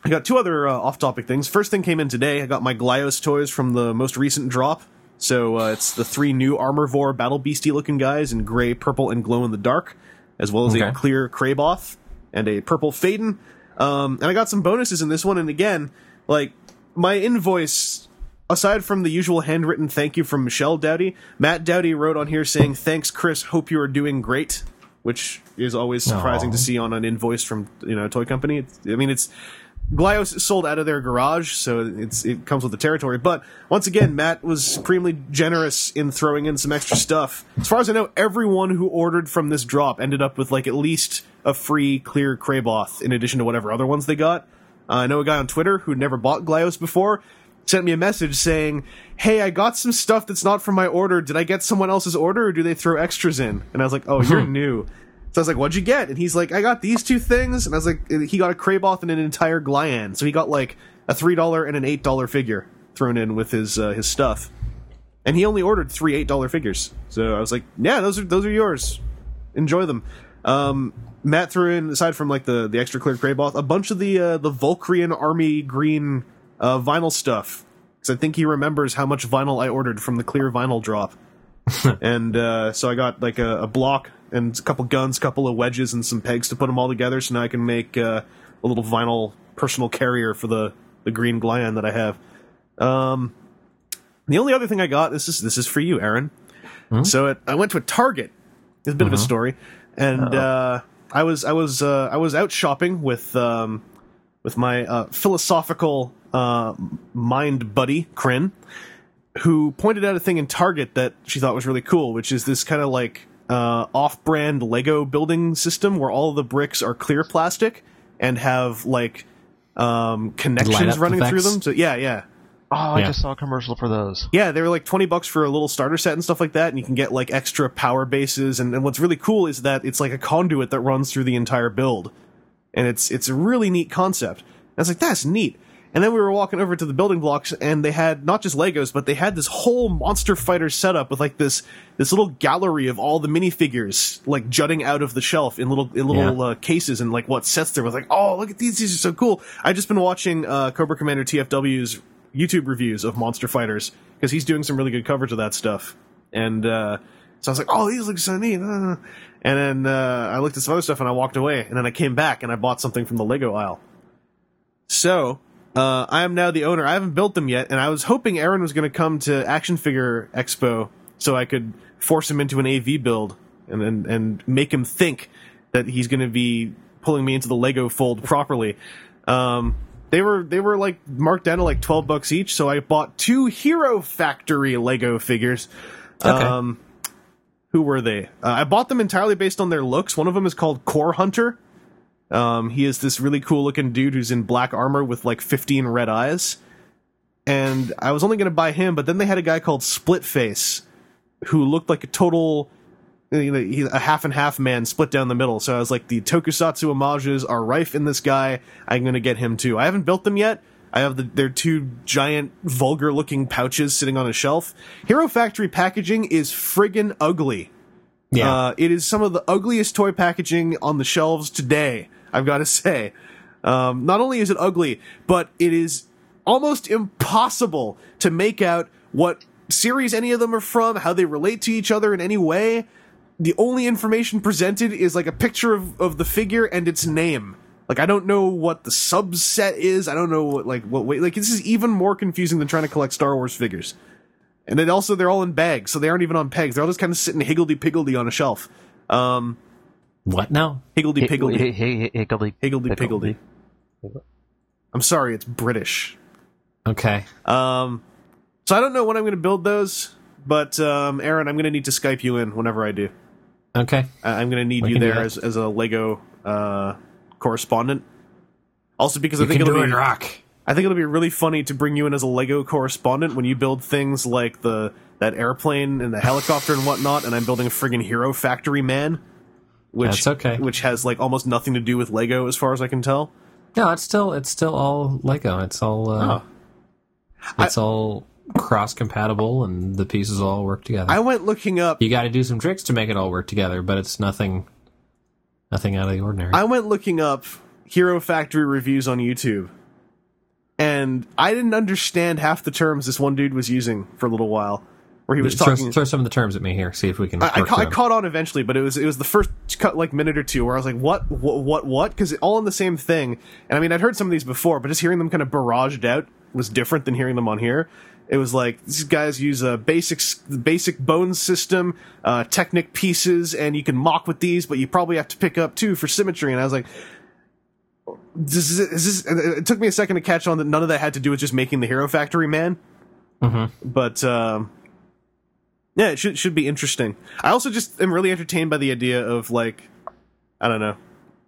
I got two other uh, off-topic things. First thing came in today. I got my Glyos toys from the most recent drop. So uh, it's the three new Armorvore Battle Beastie-looking guys in gray, purple, and glow-in-the-dark, as well as Okay. a clear Kraboth and a purple Phaeton. Um, and I got some bonuses in this one, and again, like, my invoice, aside from the usual handwritten thank you from Michelle Dowdy, Matt Dowdy wrote on here saying, "Thanks, Chris, hope you are doing great," which is always surprising Aw. to see on an invoice from, you know, a toy company. It's, I mean, it's... Glyos is sold out of their garage, so it's it comes with the territory. But once again, Matt was supremely generous in throwing in some extra stuff. As far as I know, everyone who ordered from this drop ended up with like at least a free clear Kraboth in addition to whatever other ones they got. Uh, I know a guy on Twitter who'd never bought Glyos before sent me a message saying, "Hey, I got some stuff that's not from my order. Did I get someone else's order, or do they throw extras in?" And I was like, "Oh, you're new." So I was like, "What'd you get?" And he's like, "I got these two things." And I was like, he got a Kraboth and an entire Glyan. So he got like a three dollar and an eight dollar figure thrown in with his uh, his stuff. And he only ordered three eight dollar figures. So I was like, yeah, those are those are yours. Enjoy them. Um, Matt threw in, aside from like the, the extra clear Kraboth, a bunch of the uh, the Volcrian Army green uh, vinyl stuff. Because I think he remembers how much vinyl I ordered from the clear vinyl drop. And uh, so I got like a, a block and a couple guns, a couple of wedges, and some pegs to put them all together. So now I can make uh, a little vinyl personal carrier for the, the green Glyan that I have. Um, the only other thing I got, this is this is for you, Aaron. Mm-hmm. So it, I went to a Target. It's a bit mm-hmm. of a story, and uh, I was I was uh, I was out shopping with um, with my uh, philosophical uh, mind buddy Kryn, who pointed out a thing in Target that she thought was really cool, which is this kind of like uh, off-brand Lego building system where all of the bricks are clear plastic and have like um, connections running effects. through them. So yeah, yeah. Oh, I Yeah. just saw a commercial for those. Yeah, they were like twenty bucks for a little starter set and stuff like that, and you can get like extra power bases, and, and what's really cool is that it's like a conduit that runs through the entire build. And it's it's a really neat concept. And I was like, that's neat. And then we were walking over to the building blocks, and they had not just Legos, but they had this whole Monster Fighter setup with like this this little gallery of all the minifigures like jutting out of the shelf in little in little Yeah. uh, cases, and like what sets there was like, oh, look at these, these are so cool. I've just been watching uh, Cobra Commander T F W's YouTube reviews of Monster Fighters because he's doing some really good coverage of that stuff. And uh, so I was like, oh, these look so neat. Uh, and then uh, I looked at some other stuff and I walked away, and then I came back and I bought something from the Lego aisle. So uh, I am now the owner. I haven't built them yet, and I was hoping Aaron was going to come to Action Figure Expo so I could force him into an A V build and and, and make him think that he's going to be pulling me into the Lego fold properly. Um, They were they were like marked down to like twelve bucks each, so I bought two Hero Factory Lego figures. Okay. Um, who were they? Uh, I bought them entirely based on their looks. One of them is called Core Hunter. Um, he is this really cool looking dude who's in black armor with like fifteen red eyes. And I was only going to buy him, but then they had a guy called Split Face who looked like a total, you know, he- a half and half man split down the middle. So I was like, the tokusatsu homages are rife in this guy. I'm going to get him too. I haven't built them yet. I have the, their two giant vulgar looking pouches sitting on a shelf. Hero Factory packaging is friggin' ugly. Yeah. Uh, it is some of the ugliest toy packaging on the shelves today, I've got to say. Um, not only is it ugly, but it is almost impossible to make out what series any of them are from, how they relate to each other in any way. The only information presented is like a picture of, of the figure and its name. Like, I don't know what the subset is. I don't know what, like, what way. Like, this is even more confusing than trying to collect Star Wars figures. And then also, they're all in bags, so they aren't even on pegs. They're all just kind of sitting higgledy-piggledy on a shelf. Um, What now? higgledy-piggledy. Hey, hey, hey, higgledy. Higgledy-piggledy. I'm sorry, it's British. Okay. Um, so I don't know when I'm going to build those, but, um, Aaron, I'm going to need to Skype you in whenever I do. Okay. I- I'm going to need We you can do there that. as, as a Lego uh, correspondent. Also, because You I think can it'll do be it, Rock. I think it'll be really funny to bring you in as a Lego correspondent when you build things like the that airplane and the helicopter and whatnot, and I'm building a friggin' Hero Factory man, which That's okay. which has like almost nothing to do with Lego as far as I can tell. No, it's still it's still all Lego. It's all uh, Oh. it's all cross compatible, and the pieces all work together. I went looking up. You got to do some tricks to make it all work together, but it's nothing nothing out of the ordinary. I went looking up Hero Factory reviews on YouTube, and I didn't understand half the terms this one dude was using for a little while, where he was throw, talking. Throw some of the terms at me here. See if we can. I, I, work ca- I through caught on eventually, but it was it was the first cut, like minute or two where I was like, what, what, what, what? Because all in the same thing. And I mean, I'd heard some of these before, but just hearing them kind of barraged out was different than hearing them on here. It was like, these guys use a basic, basic bone system, uh, Technic pieces, and you can mock with these, but you probably have to pick up two for symmetry. And I was like, this is, is this, and it took me a second to catch on that none of that had to do with just making the Hero Factory man. Mm-hmm. But, um, yeah, it should, should be interesting. I also just am really entertained by the idea of, like, I don't know.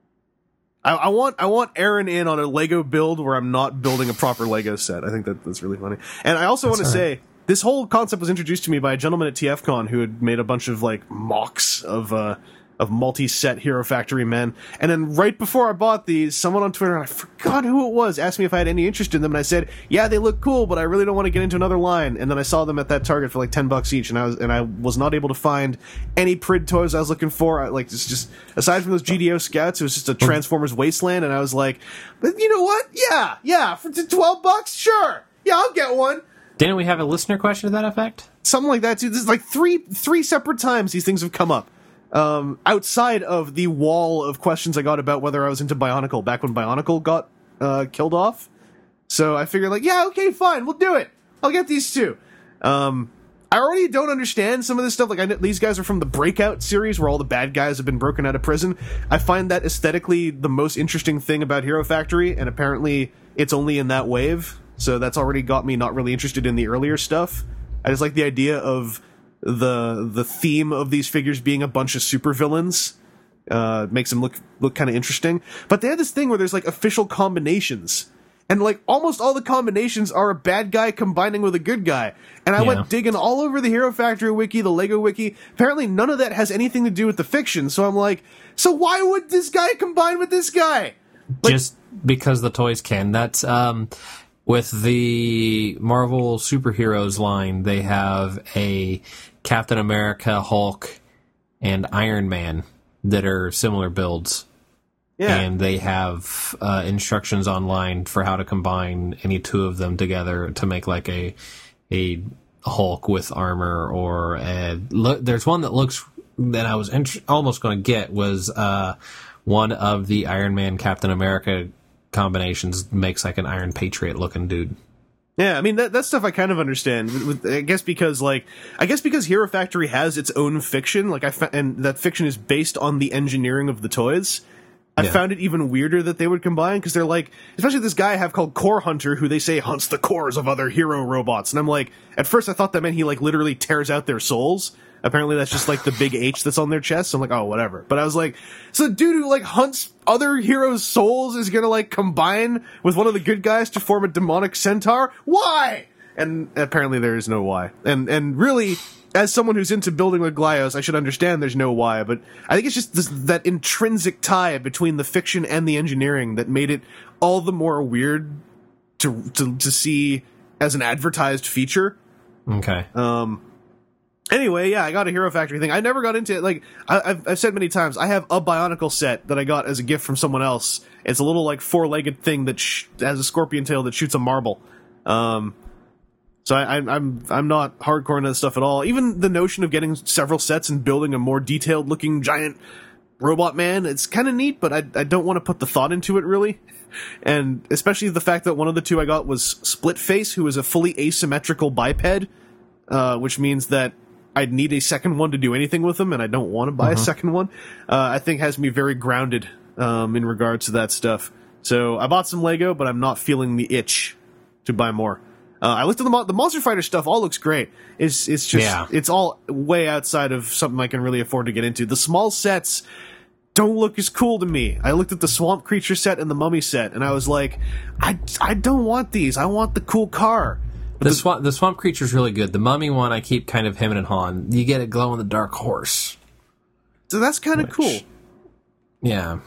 I, I want I want Aaron in on a Lego build where I'm not building a proper Lego set. I think that that's really funny. And I also want to say, this whole concept was introduced to me by a gentleman at TFCon who had made a bunch of, like, mocks of uh, of multi-set Hero Factory men. And then right before I bought these, someone on Twitter, and I forgot who it was, asked me if I had any interest in them, and I said, yeah, they look cool, but I really don't want to get into another line. And then I saw them at that Target for like ten bucks each, and I was and I was not able to find any Prid toys I was looking for. I, like, just, just aside from those G D O Scouts, it was just a Transformers wasteland, and I was like, but you know what? Yeah, yeah, for twelve bucks? Sure. Yeah, I'll get one. Didn't we have a listener question to that effect? Something like that, too. This is like three three separate times these things have come up. Um, outside of the wall of questions I got about whether I was into Bionicle back when Bionicle got uh, killed off. So I figured, like, yeah, okay, fine, we'll do it. I'll get these two. Um, I already don't understand some of this stuff. Like, I know these guys are from the Breakout series where all the bad guys have been broken out of prison. I find that aesthetically the most interesting thing about Hero Factory, and apparently it's only in that wave. So that's already got me not really interested in the earlier stuff. I just like the idea of the the theme of these figures being a bunch of supervillains. Uh, makes them look look kind of interesting. But they have this thing where there's like official combinations, and like almost all the combinations are a bad guy combining with a good guy. And I Yeah. went digging all over the Hero Factory wiki, the Lego wiki. Apparently none of that has anything to do with the fiction. So I'm like, so why would this guy combine with this guy? Like, Just because the toys can. That's um, with the Marvel superheroes line. They have a Captain America, Hulk, and Iron Man that are similar builds. yeah. And they have uh, instructions online for how to combine any two of them together to make like a a Hulk with armor, or a, look, there's one that looks that I was int- almost going to get was uh, one of the Iron Man Captain America combinations makes like an Iron Patriot looking dude. Yeah, I mean, that that stuff I kind of understand. With, with, I guess because, like, I guess because Hero Factory has its own fiction, like, I fa- and that fiction is based on the engineering of the toys. I Yeah. found it even weirder that they would combine, because they're like, especially this guy I have called Core Hunter, who they say hunts the cores of other hero robots. And I'm like, at first I thought that meant he, like, literally tears out their souls. Apparently that's just, like, the big H that's on their chest. So I'm like, oh, whatever. But I was like, so the dude who, like, hunts other heroes' souls is gonna, like, combine with one of the good guys to form a demonic centaur? Why? And apparently there is no why. And and really, as someone who's into building with Glyos, I should understand there's no why, but I think it's just this, that intrinsic tie between the fiction and the engineering that made it all the more weird to to, to see as an advertised feature. Okay. Um. Anyway, yeah, I got a Hero Factory thing. I never got into it. Like, I, I've, I've said many times, I have a Bionicle set that I got as a gift from someone else. It's a little, like, four-legged thing that sh- has a scorpion tail that shoots a marble. Um, so I, I, I'm I'm not hardcore into this stuff at all. Even the notion of getting several sets and building a more detailed-looking giant robot man, it's kind of neat, but I, I don't want to put the thought into it, really. And especially the fact that one of the two I got was Split Face, who is a fully asymmetrical biped, uh, which means that I'd need a second one to do anything with them, and I don't want to buy Uh-huh. a second one. Uh, I think has me very grounded um, in regards to that stuff. So I bought some Lego, but I'm not feeling the itch to buy more. Uh, I looked at the mo- the Monster Fighter stuff. All looks great. It's it's just Yeah. it's all way outside of something I can really afford to get into. The small sets don't look as cool to me. I looked at the Swamp Creature set and the Mummy set, and I was like, I I don't want these. I want the cool car. The swamp, the swamp creature's really good. The mummy one, I keep kind of hemming and hawing. You get a glow in the dark horse. So that's kind of Which- cool. Yeah.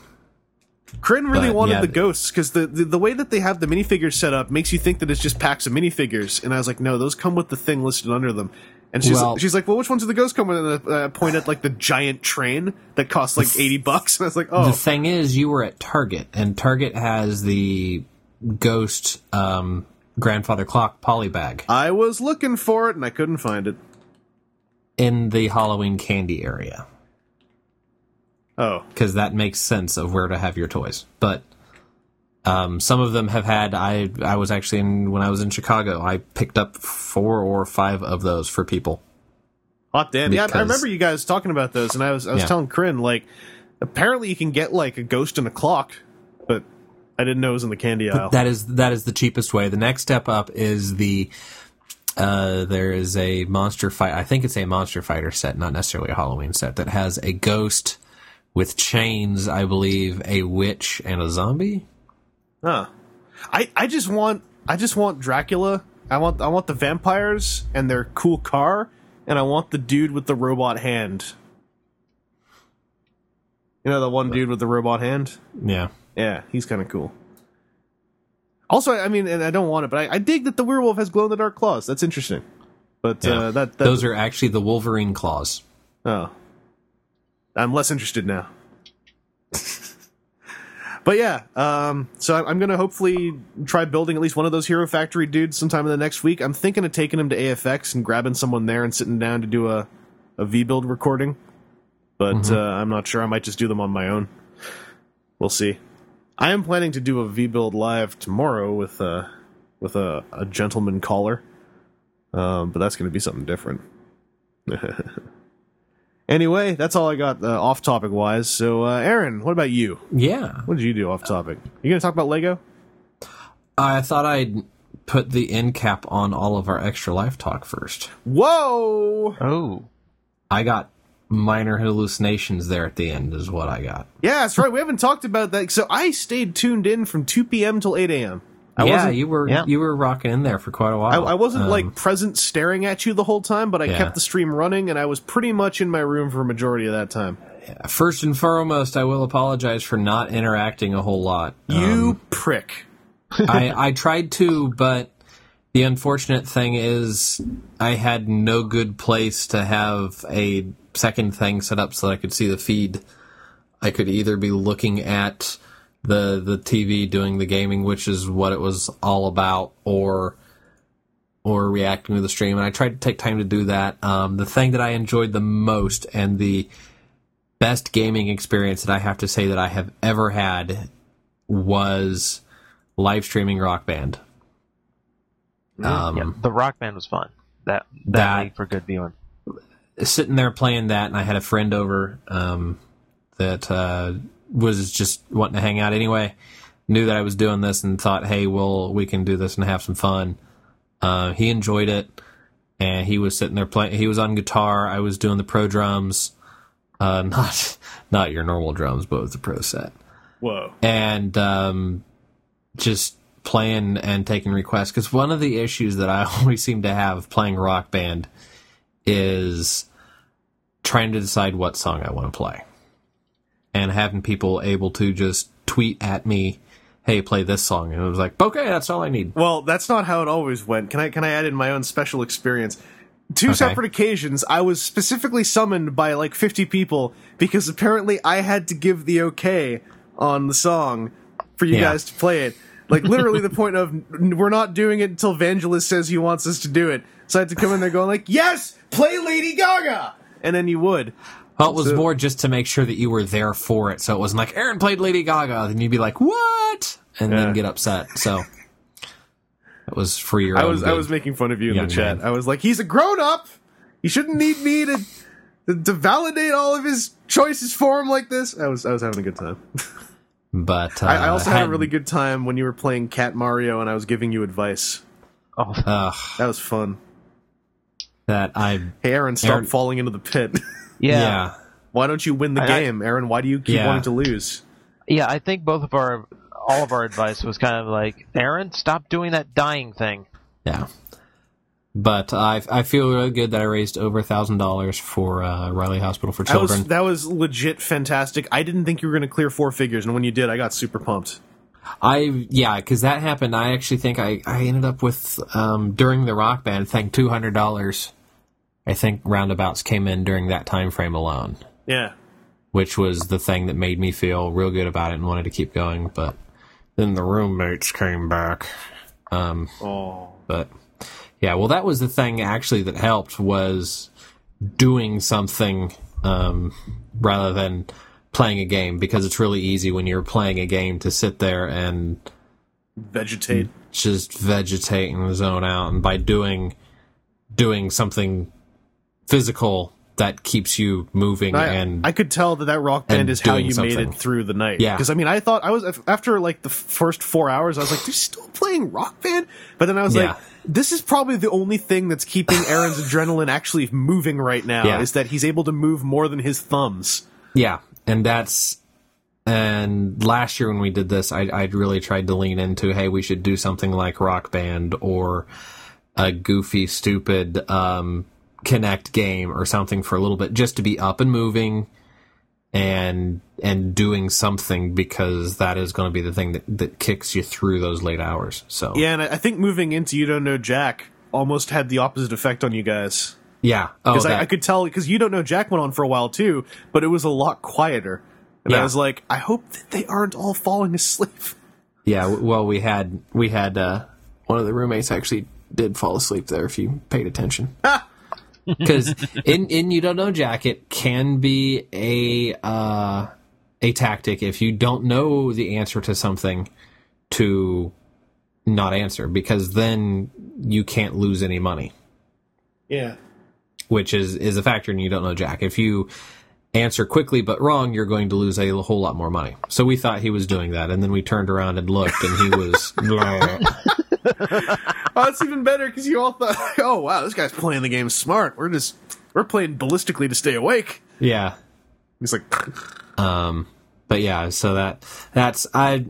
Crin really But, wanted yeah, the th- ghosts because the, the the way that they have the minifigures set up makes you think that it's just packs of minifigures, and I was like, no, those come with the thing listed under them. And she's Well- she's like, well, which ones do the ghosts come with? And I uh, point at like the giant train that costs like eighty bucks, and I was like, oh, The thing is, you were at Target, and Target has the ghost um, grandfather clock polybag I was looking for it and I couldn't find it. in the Halloween candy area. Oh, Because that makes sense of where to have your toys. But um, some of them have had, I I was actually, in, when I was in Chicago, I picked up four or five of those for people. hot damn! Yeah, I Because- remember you guys talking about those, and I was I was Yeah. telling Corinne, like, apparently you can get like a ghost and a clock, but I didn't know it was in the candy aisle. That is that is the cheapest way. The next step up is the uh, there is a monster fight. I think it's a monster fighter set, not necessarily a Halloween set, that has a ghost with chains. I believe a witch and a zombie. Huh. I, I just want I just want Dracula. I want I want the vampires and their cool car, and I want the dude with the robot hand. You know the one dude with the robot hand? Yeah. Yeah, he's kind of cool. Also, I mean, and I don't want it, but I, I dig that the werewolf has glow in the dark claws. That's interesting. But Yeah. uh, that, that Those are actually the Wolverine claws. oh, I'm less interested now. But yeah, um, so I'm, I'm gonna hopefully try building at least one of those Hero Factory dudes sometime in the next week. I'm thinking of taking him to A F X and grabbing someone there and sitting down to do a a V build recording. But Mm-hmm. uh, I'm not sure. I might just do them on my own. We'll see. I am planning to do a V build live tomorrow with uh with a, a gentleman caller, um, but that's going to be something different. Anyway, that's all I got uh, off topic wise. So, uh, Aaron, what about you? Yeah. What did you do off topic? You going to talk about Lego? I thought I'd put the end cap on all of our Extra Life talk first. Whoa! Oh. I got minor hallucinations there at the end is what I got. Yeah, that's right. We haven't talked about that. So I stayed tuned in from two p.m. till eight a.m. I yeah, wasn't, you were yeah. you were rocking in there for quite a I, while. I wasn't Um, like present staring at you the whole time, but I Yeah. kept the stream running, and I was pretty much in my room for a majority of that time. First and foremost, I will apologize for not interacting a whole lot. You Um, prick. I, I tried to, but the unfortunate thing is I had no good place to have a second thing set up so that I could see the feed. I could either be looking at the the T V doing the gaming, which is what it was all about, or or reacting to the stream. And I tried to take time to do that. Um, the thing that I enjoyed the most and the best gaming experience that I have to say that I have ever had was live streaming Rock Band. Um, Yeah, the Rock Band was fun. That that, That- made for good viewing. Sitting there playing that, and I had a friend over um, that uh, was just wanting to hang out anyway. Knew that I was doing this and thought, "Hey, well, we can do this and have some fun." Uh, he enjoyed it, and he was sitting there playing. He was on guitar. I was doing the pro drums, uh, not not your normal drums, but with the pro set. Whoa. And um, just playing and taking requests. Because one of the issues that I always seem to have playing Rock Band is trying to decide what song I want to play. And having people able to just tweet at me, hey, play this song. And it was like, okay, that's all I need. Well, that's not how it always went. Can I can I add in my own special experience? Two Okay. separate occasions, I was specifically summoned by like fifty people because apparently I had to give the okay on the song for you Yeah. guys to play it. Like literally the point of n- we're not doing it until Vangelis says he wants us to do it. So I had to come in there going like, yes, play Lady Gaga, and then you would. Well, it was So- more just to make sure that you were there for it. So it wasn't like, Aaron played Lady Gaga. Then you'd be like, what? And Yeah. then get upset. So it was for your I own was I good. was making fun of you in the young chat. man. I was like, he's a grown up. He shouldn't need me to, to to validate all of his choices for him like this. I was I was having a good time. But uh, I, I also had, had a really good time when you were playing Cat Mario and I was giving you advice. Oh, Ugh, That was fun. that I Hey, Aaron, stop Aaron- falling into the pit. yeah. yeah. Why don't you win the I- game, Aaron? Why do you keep Yeah. wanting to lose? Yeah, I think both of our, all of our advice was kind of like, Aaron, stop doing that dying thing. Yeah. But I I feel really good that I raised over a thousand dollars for uh, Riley Hospital for That Children. was that was legit fantastic. I didn't think you were going to clear four figures, and when you did, I got super pumped. I yeah, because that happened. I actually think I, I ended up with um, during the Rock Band thing two hundred dollars. I think roundabouts came in during that time frame alone, Yeah. which was the thing that made me feel real good about it and wanted to keep going. But then the roommates came back. Um, Oh. but yeah, well, that was the thing actually that helped was doing something um, rather than playing a game, because it's really easy when you're playing a game to sit there and Vegetate. just vegetate and zone out, and by doing doing something physical that keeps you moving I, and I could tell that that Rock Band and is how doing you made something. it through the night. Yeah. Because, I mean, I thought, I was, after like the first four hours, I was like, they're still playing Rock Band? But then I was Yeah. like, this is probably the only thing that's keeping Aaron's adrenaline actually moving right now, Yeah. is that he's able to move more than his thumbs. yeah, and that's and last year when we did this, I I'd really tried to lean into, hey, we should do something like Rock Band or a goofy, stupid um, Connect game or something for a little bit, just to be up and moving and and doing something, because that is going to be the thing that, that kicks you through those late hours. So Yeah, and I I think moving into You Don't Know Jack almost had the opposite effect on you guys. yeah, oh, Because I, that- I could tell, because You Don't Know Jack went on for a while too, but it was a lot quieter. And I Yeah. was like, I hope that they aren't all falling asleep. yeah. w- Well, we had we had uh, one of the roommates actually did fall asleep there if you paid attention. Because in, in You Don't Know Jack, it can be a uh, a tactic if you don't know the answer to something to not answer, because then you can't lose any money, Yeah. which is, is a factor in You Don't Know Jack. If you answer quickly but wrong, you're going to lose a whole lot more money. So we thought he was doing that, and then we turned around and looked, and he was... Oh, it's even better because you all thought, oh wow, this guy's playing the game smart. We're just we're playing ballistically to stay awake. yeah. He's like, Um, but yeah, so that that's I,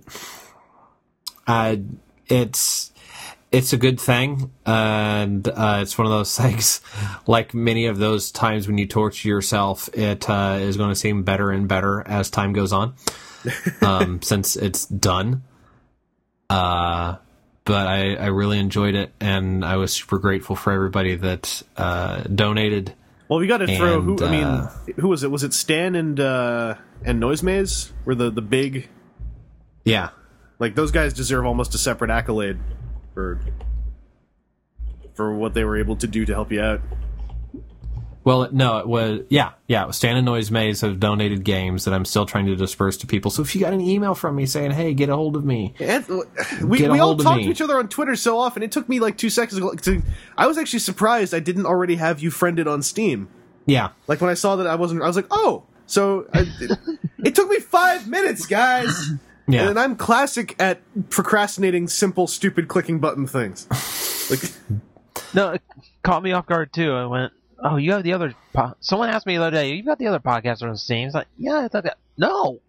I it's it's a good thing, and uh, it's one of those things. Like many of those times when you torture yourself, it uh, is going to seem better and better as time goes on, um, since it's done. Uh, but I, I really enjoyed it, and I was super grateful for everybody that uh, donated. well, we got to throw. Who And, I mean, uh, who was it? Was it Stan and uh, and Noisemaze? Were the the big Yeah. like those guys deserve almost a separate accolade for for what they were able to do to help you out. Well, no, it was, yeah, yeah, it was Stan and Noise Maze have donated games that I'm still trying to disperse to people. So if you got an email from me saying, hey, get a hold of me. And we Get a we all hold of talk me. to each other on Twitter so often. It took me like two seconds to, to. I was actually surprised I didn't already have you friended on Steam. Yeah. Like when I saw that I wasn't, I was like, oh, so I, it, it took me five minutes, guys. Yeah. And I'm classic at procrastinating simple, stupid clicking button things. Like, No, it caught me off guard too. I went, "Oh, you have the other." Po-. Someone asked me the other day, "You got the other podcast on Steam?" It's like, "Yeah, I thought that." No.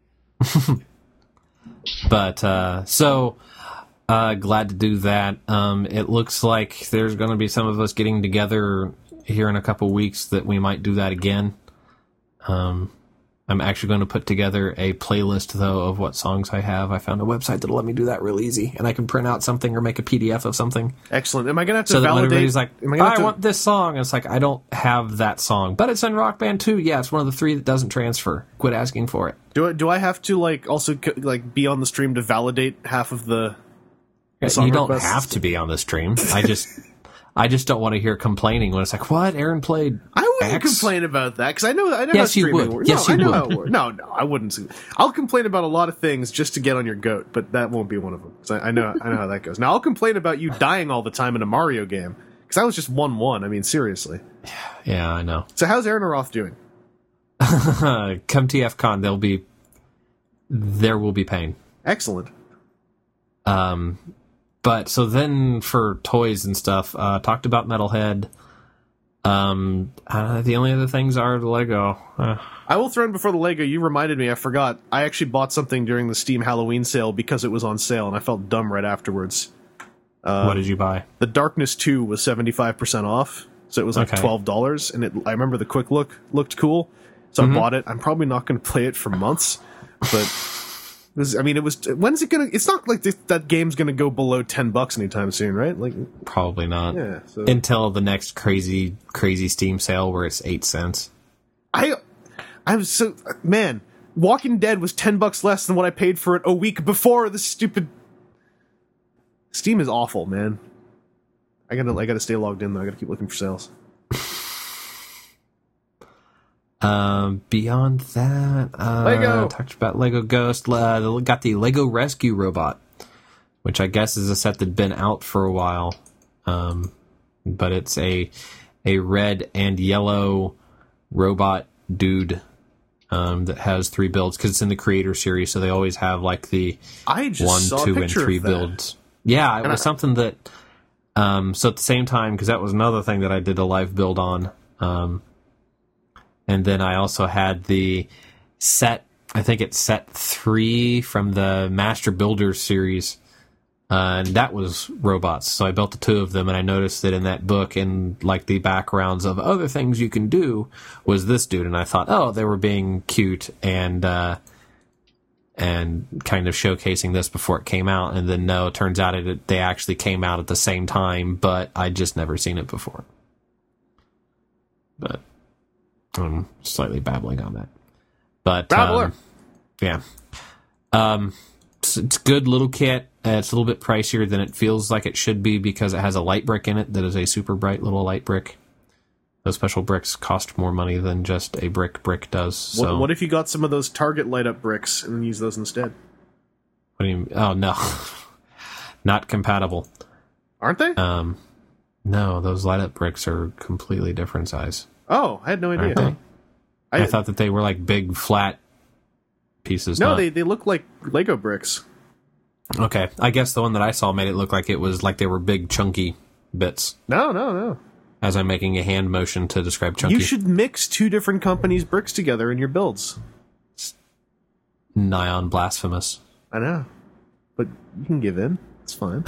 But, uh, so, uh, glad to do that. Um, it looks like there's going to be some of us getting together here in a couple weeks that we might do that again. Um, I'm actually going to put together a playlist, though, of what songs I have. I found a website that'll let me do that real easy, and I can print out something or make a P D F of something. excellent. Am I gonna have to So that when validate? everybody's like, am I gonna have I to, want this song, it's like, I don't have that song. But it's in Rock Band too. Yeah, it's one of the three that doesn't transfer. Quit asking for it. do I, do I have to like also c- like be on the stream to validate half of the? the song You don't requests? have to be on the stream. I just, I just don't want to hear complaining when it's like, what? Aaron played I wouldn't X? complain about that because I know I know Yes, how you streaming would. works. Yes, no, you I know would. how it works. No, no, I wouldn't. I'll complain about a lot of things just to get on your goat, but that won't be one of them. 'Cause I, I know I know how that goes. Now I'll complain about you dying all the time in a Mario game because I was just one one. I mean, seriously. Yeah, I know. So how's Aaron Roth doing? Come T F Con, there'll be, there will be pain. Excellent. Um, but so then for toys and stuff, uh, talked about Metalhead. Um, uh, the only other things are the Lego. Uh, I will throw in before the Lego. You reminded me. I forgot. I actually bought something during the Steam Halloween sale because it was on sale, and I felt dumb right afterwards. what did you buy? The Darkness two was seventy-five percent off, so it was like Okay. twelve dollars, and it, I remember the quick look looked cool, so Mm-hmm. I bought it. I'm probably not going to play it for months, but this, I mean, it was. When's it gonna? It's not like this, that game's going to go below ten bucks anytime soon, right? Like, Probably not. yeah. So Until the next crazy, crazy Steam sale where it's eight cents. I, I was so man. Walking Dead was ten bucks less than what I paid for it a week before the stupid Steam is awful, man. I gotta I gotta stay logged in though. I gotta keep looking for sales. Um, beyond that, uh, Lego! talked about Lego Ghost. Uh, got the Lego Rescue Robot, which I guess is a set that'd been out for a while. Um, but it's a a red and yellow robot dude um, that has three builds because it's in the Creator series, so they always have like the I just one, saw a two, and picture three of that. builds. Yeah, it And was I- something that. Um, so at the same time, because that was another thing that I did a live build on. Um, and then I also had the set. I think it's set three from the Master Builders series. Uh, and that was robots. So I built the two of them, and I noticed that in that book, in like the backgrounds of other things you can do, was this dude. And I thought, oh, they were being cute and uh, and kind of showcasing this before it came out. And then no, it turns out it they actually came out at the same time, but I'd just never seen it before. But I'm slightly babbling on that. But Babbler. um, yeah, um, it's, it's a good little kit. Uh, it's a little bit pricier than it feels like it should be because it has a light brick in it that is a super bright little light brick. Those special bricks cost more money than just a brick brick does. So What, what if you got some of those Target light up bricks and then use those instead? what do you? Oh no, not compatible. Aren't they? Um, no, those light up bricks are completely different size. oh, I had no idea. Aren't they? I, I thought that they were like big flat pieces. no, not- they they look like Lego bricks. Okay, I guess the one that I saw made it look like it was like they were big chunky bits. No, no, no. As I'm making a hand motion to describe chunky. You should mix two different companies' bricks together in your builds. Nigh on blasphemous. I know, but you can give in. It's fine.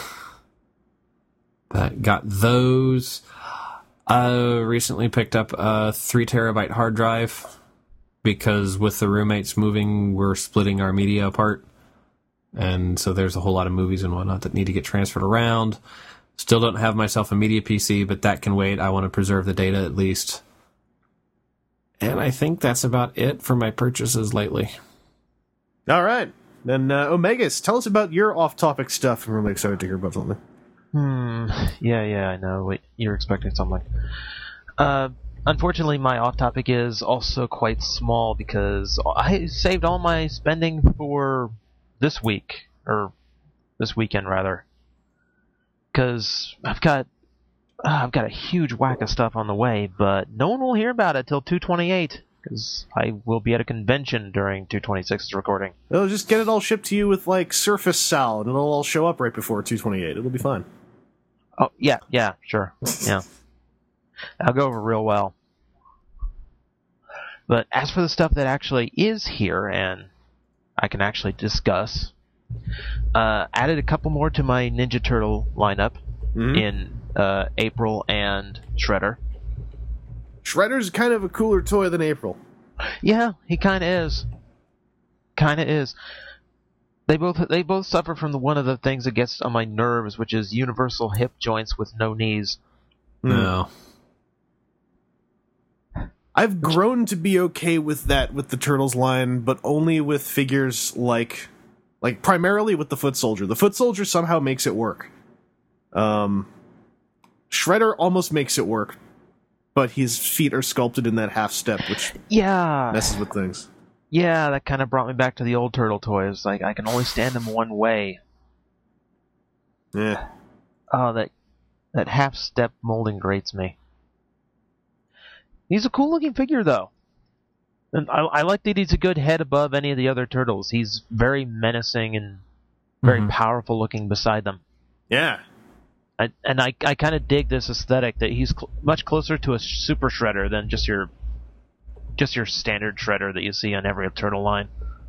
That got those. I recently picked up a three terabyte hard drive because with the roommates moving, we're splitting our media apart. And so there's a whole lot of movies and whatnot that need to get transferred around. Still don't have myself a media P C, but that can wait. I want to preserve the data at least. And I think that's about it for my purchases lately. All right, then uh, Omegas, tell us about your off-topic stuff. I'm really excited to hear about something. Hmm. Yeah, yeah, I know. Wait, you're expecting something. Uh, unfortunately, my off-topic is also quite small because I saved all my spending for this week, or this weekend rather. Because I've got, uh, I've got a huge whack of stuff on the way, but no one will hear about it till two twenty-eight. Because I will be at a convention during two twenty-six's recording. They'll just get it all shipped to you with like Surface Sal, and it'll all show up right before two twenty-eight. It'll be fine. Oh, yeah, yeah, sure. Yeah. I'll go over real well. But as for the stuff that actually is here, and I can actually discuss, uh, added a couple more to my Ninja Turtle lineup Mhm. in uh, April and Shredder. Shredder's kind of a cooler toy than April. Yeah, he kind of is. Kind of is. They both they both suffer from the, one of the things that gets on my nerves, which is universal hip joints with no knees. No. I've grown to be okay with that with the Turtles line, but only with figures like, like primarily with the Foot Soldier. The Foot Soldier somehow makes it work. Um, Shredder almost makes it work, but his feet are sculpted in that half step, which Yeah. messes with things. Yeah, that kind of brought me back to the old Turtle toys. Like, I can only stand them one way. Yeah. Oh, that that half-step molding grates me. He's a cool-looking figure, though. And I, I like that he's a good head above any of the other turtles. He's very menacing and very Mhm. powerful-looking beside them. Yeah. I, and I, I kind of dig this aesthetic that he's cl- much closer to a Super Shredder than just your just your standard Shredder that you see on every turtle line.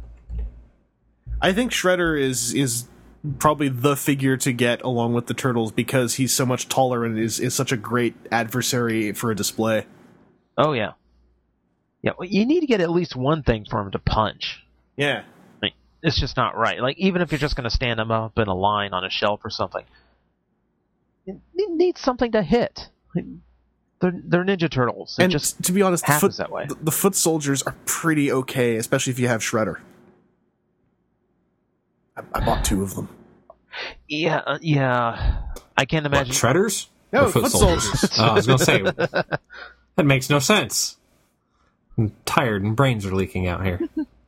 I think Shredder is is probably the figure to get along with the Turtles because he's so much taller and is, is such a great adversary for a display. Oh, yeah. Yeah, well, you need to get at least one thing for him to punch. Yeah. Like, it's just not right. Like, even if you're just going to stand him up in a line on a shelf or something, it needs something to hit. Like, They're, they're Ninja Turtles. It And just to be honest, the happens foot, that way. The, the Foot Soldiers are pretty okay, especially if you have Shredder. I, I bought two of them. Yeah, uh, yeah. I can't What, imagine. shredders? No, Or foot, foot soldiers? soldiers. Oh, I was going to say, that makes no sense. I'm tired and brains are leaking out here.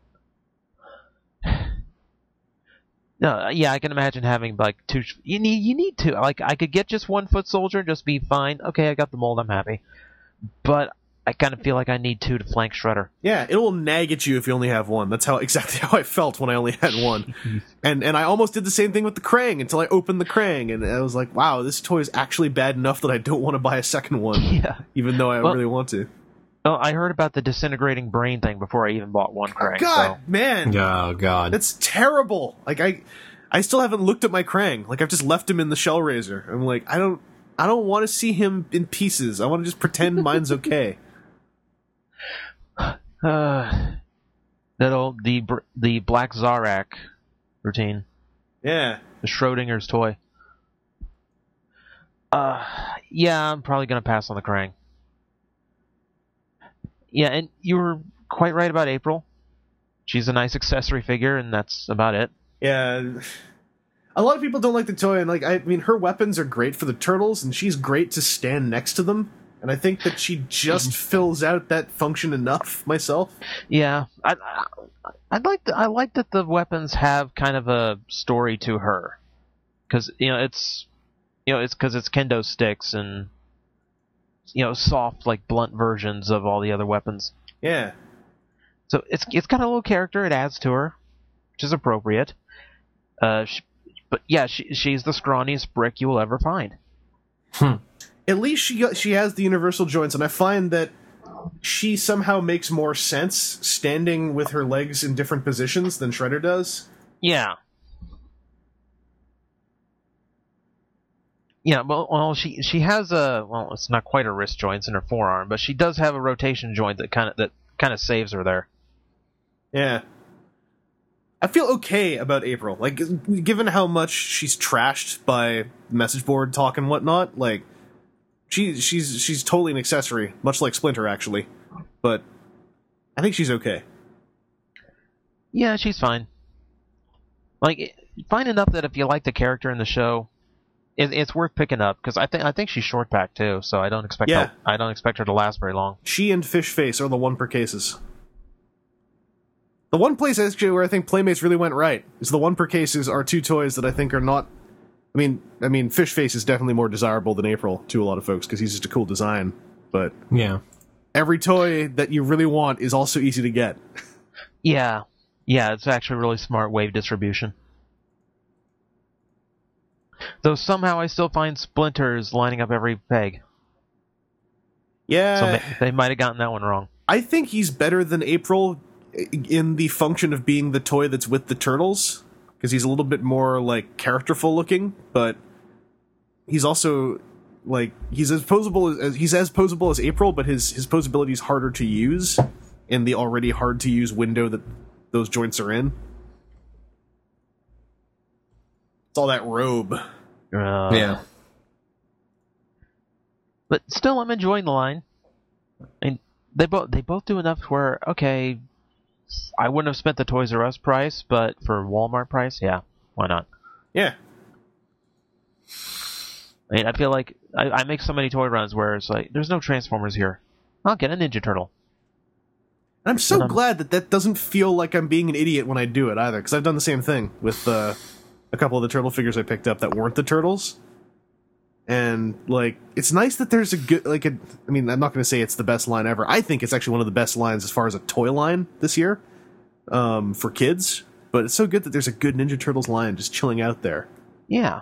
No, yeah, I can imagine having like two. sh- You need, you need to. Like, I could get just one foot soldier and just be fine. Okay, I got the mold. I'm happy. But I kind of feel like I need two to flank Shredder. Yeah, it will nag at you if you only have one. That's how exactly how I felt when I only had one. and and I almost did the same thing with the Krang until I opened the Krang, and I was like, wow, this toy is actually bad enough that I don't want to buy a second one, Yeah. even though I Well- really want to. Oh, I heard about the disintegrating brain thing before I even bought one Krang. God, So. man, Oh, God. that's terrible. Like I, I still haven't looked at my Krang. Like I've just left him in the shell raiser. I'm like, I don't, I don't want to see him in pieces. I want to just pretend mine's okay. Uh, that old the br- the Black Zarak routine, Yeah. the Schrodinger's toy. Uh, yeah, I'm probably gonna pass on the Krang. Yeah, and you were quite right about April. She's a nice accessory figure, and that's about it. Yeah. A lot of people don't like the toy, and like I mean, her weapons are great for the turtles, and she's great to stand next to them. And I think that she just fills out that function enough myself. Yeah, I, I I'd like to, I like that the weapons have kind of a story to her, because you know it's you know it's because it's kendo sticks and you know soft like blunt versions of all the other weapons. Yeah. So it's it's got a little character. It adds to her, which is appropriate. Uh, she, but yeah, she she's the scrawniest brick you will ever find. At least she got, she has the universal joints, and I find that she somehow makes more sense standing with her legs in different positions than Shredder does. Yeah. Yeah, well, well, she she has a well, it's not quite her wrist joints in her forearm, but she does have a rotation joint that kind of that kind of saves her there. Yeah. I feel okay about April. Like, given how much she's trashed by message board talk and whatnot, like, she she's she's totally an accessory, much like Splinter, actually. But I think she's okay. Yeah, she's fine. Like, fine enough that if you like the character in the show, it, it's worth picking up because I think I think she's short pack too, so I don't expect Yeah. her, I don't expect her to last very long. She and Fish Face are the one per cases. The one place actually where I think Playmates really went right is the one per cases are two toys that I think are not. I mean, I mean, Fish Face is definitely more desirable than April to a lot of folks because he's just a cool design. But Yeah. every toy that you really want is also easy to get. Yeah, yeah, it's actually really smart wave distribution. Though somehow I still find Splinters lining up every peg, Yeah, so ma- they might have gotten that one wrong. I think he's better than April in the function of being the toy that's with the turtles, because he's a little bit more like characterful looking, but he's also like he's as posable as he's as posable as April, but his his posability is harder to use in the already hard to use window that those joints are in. It's all that robe. Uh, Yeah. But still, I'm enjoying the line. I mean, they both they both do enough where okay, I wouldn't have spent the Toys R Us price, but for Walmart price, yeah, why not? Yeah. I mean, I feel like I, I make so many toy runs where it's like, there's no Transformers here. I'll get a Ninja Turtle. And I'm so And I'm- glad that that doesn't feel like I'm being an idiot when I do it either, because I've done the same thing with uh, a couple of the turtle figures I picked up that weren't the turtles. And like, it's nice that there's a good like a. I mean, I'm not going to say it's the best line ever. I think it's actually one of the best lines as far as a toy line this year um, for kids. But it's so good that there's a good Ninja Turtles line just chilling out there. Yeah.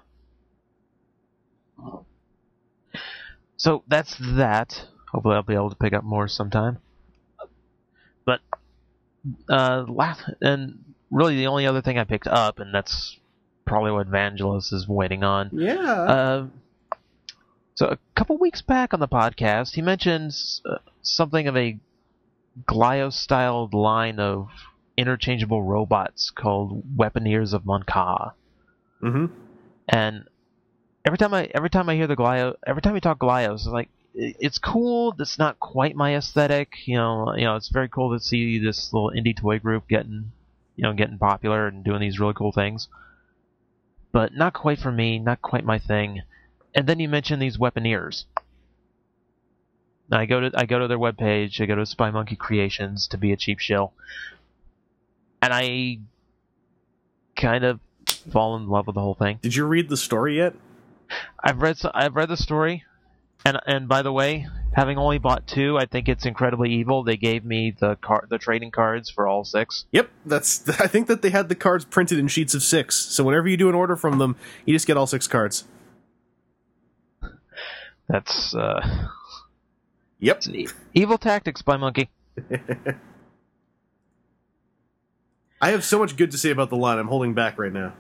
So that's that. Hopefully, I'll be able to pick up more sometime. But uh, last and really the only other thing I picked up, and that's probably what Vangelis is waiting on. Yeah. Uh, so a couple weeks back on the podcast, he mentions uh, something of a Glio-styled line of interchangeable robots called Weaponeers of Mon-Ka. mm-hmm. And every time I every time I hear the Glio, every time we talk Glios, it's like i- it's cool. It's not quite my aesthetic. You know, you know, it's very cool to see this little indie toy group getting, you know, getting popular and doing these really cool things. but not quite for me, not quite my thing. And then you mentioned these weaponeers. I go to I go to their webpage, I go to Spy Monkey Creations to be a cheap shill, and I kind of fall in love with the whole thing. Did you read the story yet? I've read I've read the story, and and by the way, having only bought two, I think it's incredibly evil. They gave me the car the trading cards for all six. Yep, that's. I think that they had the cards printed in sheets of six. So whenever you do an order from them, you just get all six cards. That's uh, Yep. it's an e- evil tactics by Monkey. I have so much good to say about the line. I'm holding back right now.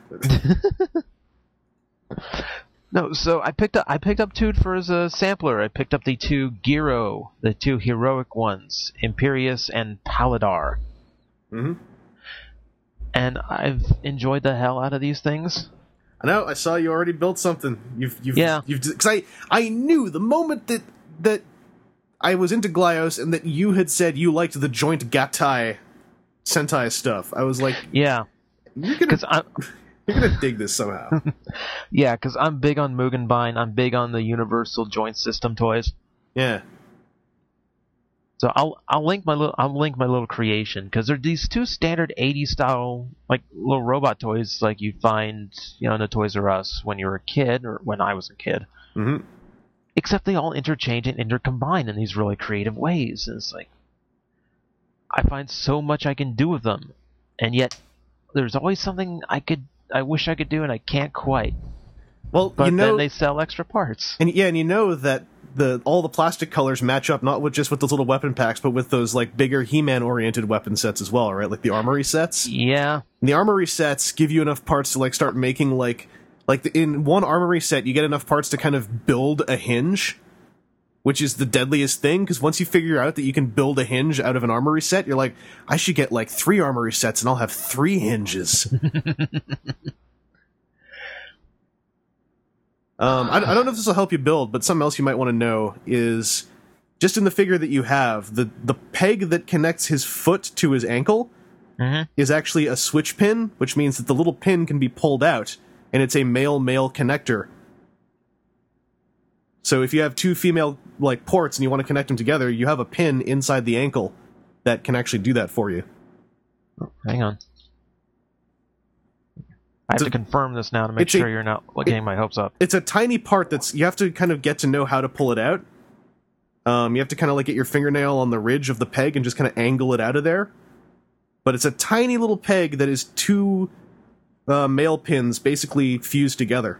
No, so I picked up I picked up two for as a sampler. I picked up the two Giro, the two heroic ones, Imperius and Paladar. Mm-hmm. And I've enjoyed the hell out of these things. I know. I saw you already built something. You've, you've, Yeah. You've, because I, I knew the moment that that I was into Glyos and that you had said you liked the joint Gatai Sentai stuff. I was like, Yeah, you're gonna, because I'm you're gonna dig this somehow. yeah, because I'm big on Mugenbein. I'm big on the Universal Joint System toys. Yeah. So I'll I'll link my little I'll link my little creation because they're these two standard eighties style like little robot toys like you find you know in the Toys R Us when you were a kid or when I was a kid. Mm-hmm. Except they all interchange and intercombine in these really creative ways. And it's like I find so much I can do with them, and yet there's always something I could I wish I could do and I can't quite. Well, But you know, then they sell extra parts. and yeah, and you know that the all the plastic colors match up not with just with those little weapon packs, but with those like bigger He-Man oriented weapon sets as well, right? Like the armory sets. Yeah. And the armory sets give you enough parts to like start making like like the, in one armory set you get enough parts to kind of build a hinge, which is the deadliest thing because once you figure out that you can build a hinge out of an armory set, you're like, I should get like three armory sets and I'll have three hinges. Um, I, I don't know if this will help you build, but something else you might want to know is just in the figure that you have, the, the peg that connects his foot to his ankle Mhm. is actually a switch pin, which means that the little pin can be pulled out, and it's a male-male connector. So if you have two female like ports and you want to connect them together, you have a pin inside the ankle that can actually do that for you. Hang on. I have It's to a- confirm this now to make it's a- sure you're not getting my hopes up. It's a tiny part that's you have to kind of get to know how to pull it out. Um, you have to kind of like get your fingernail on the ridge of the peg and just kind of angle it out of there. But it's a tiny little peg that is two uh, male pins basically fused together.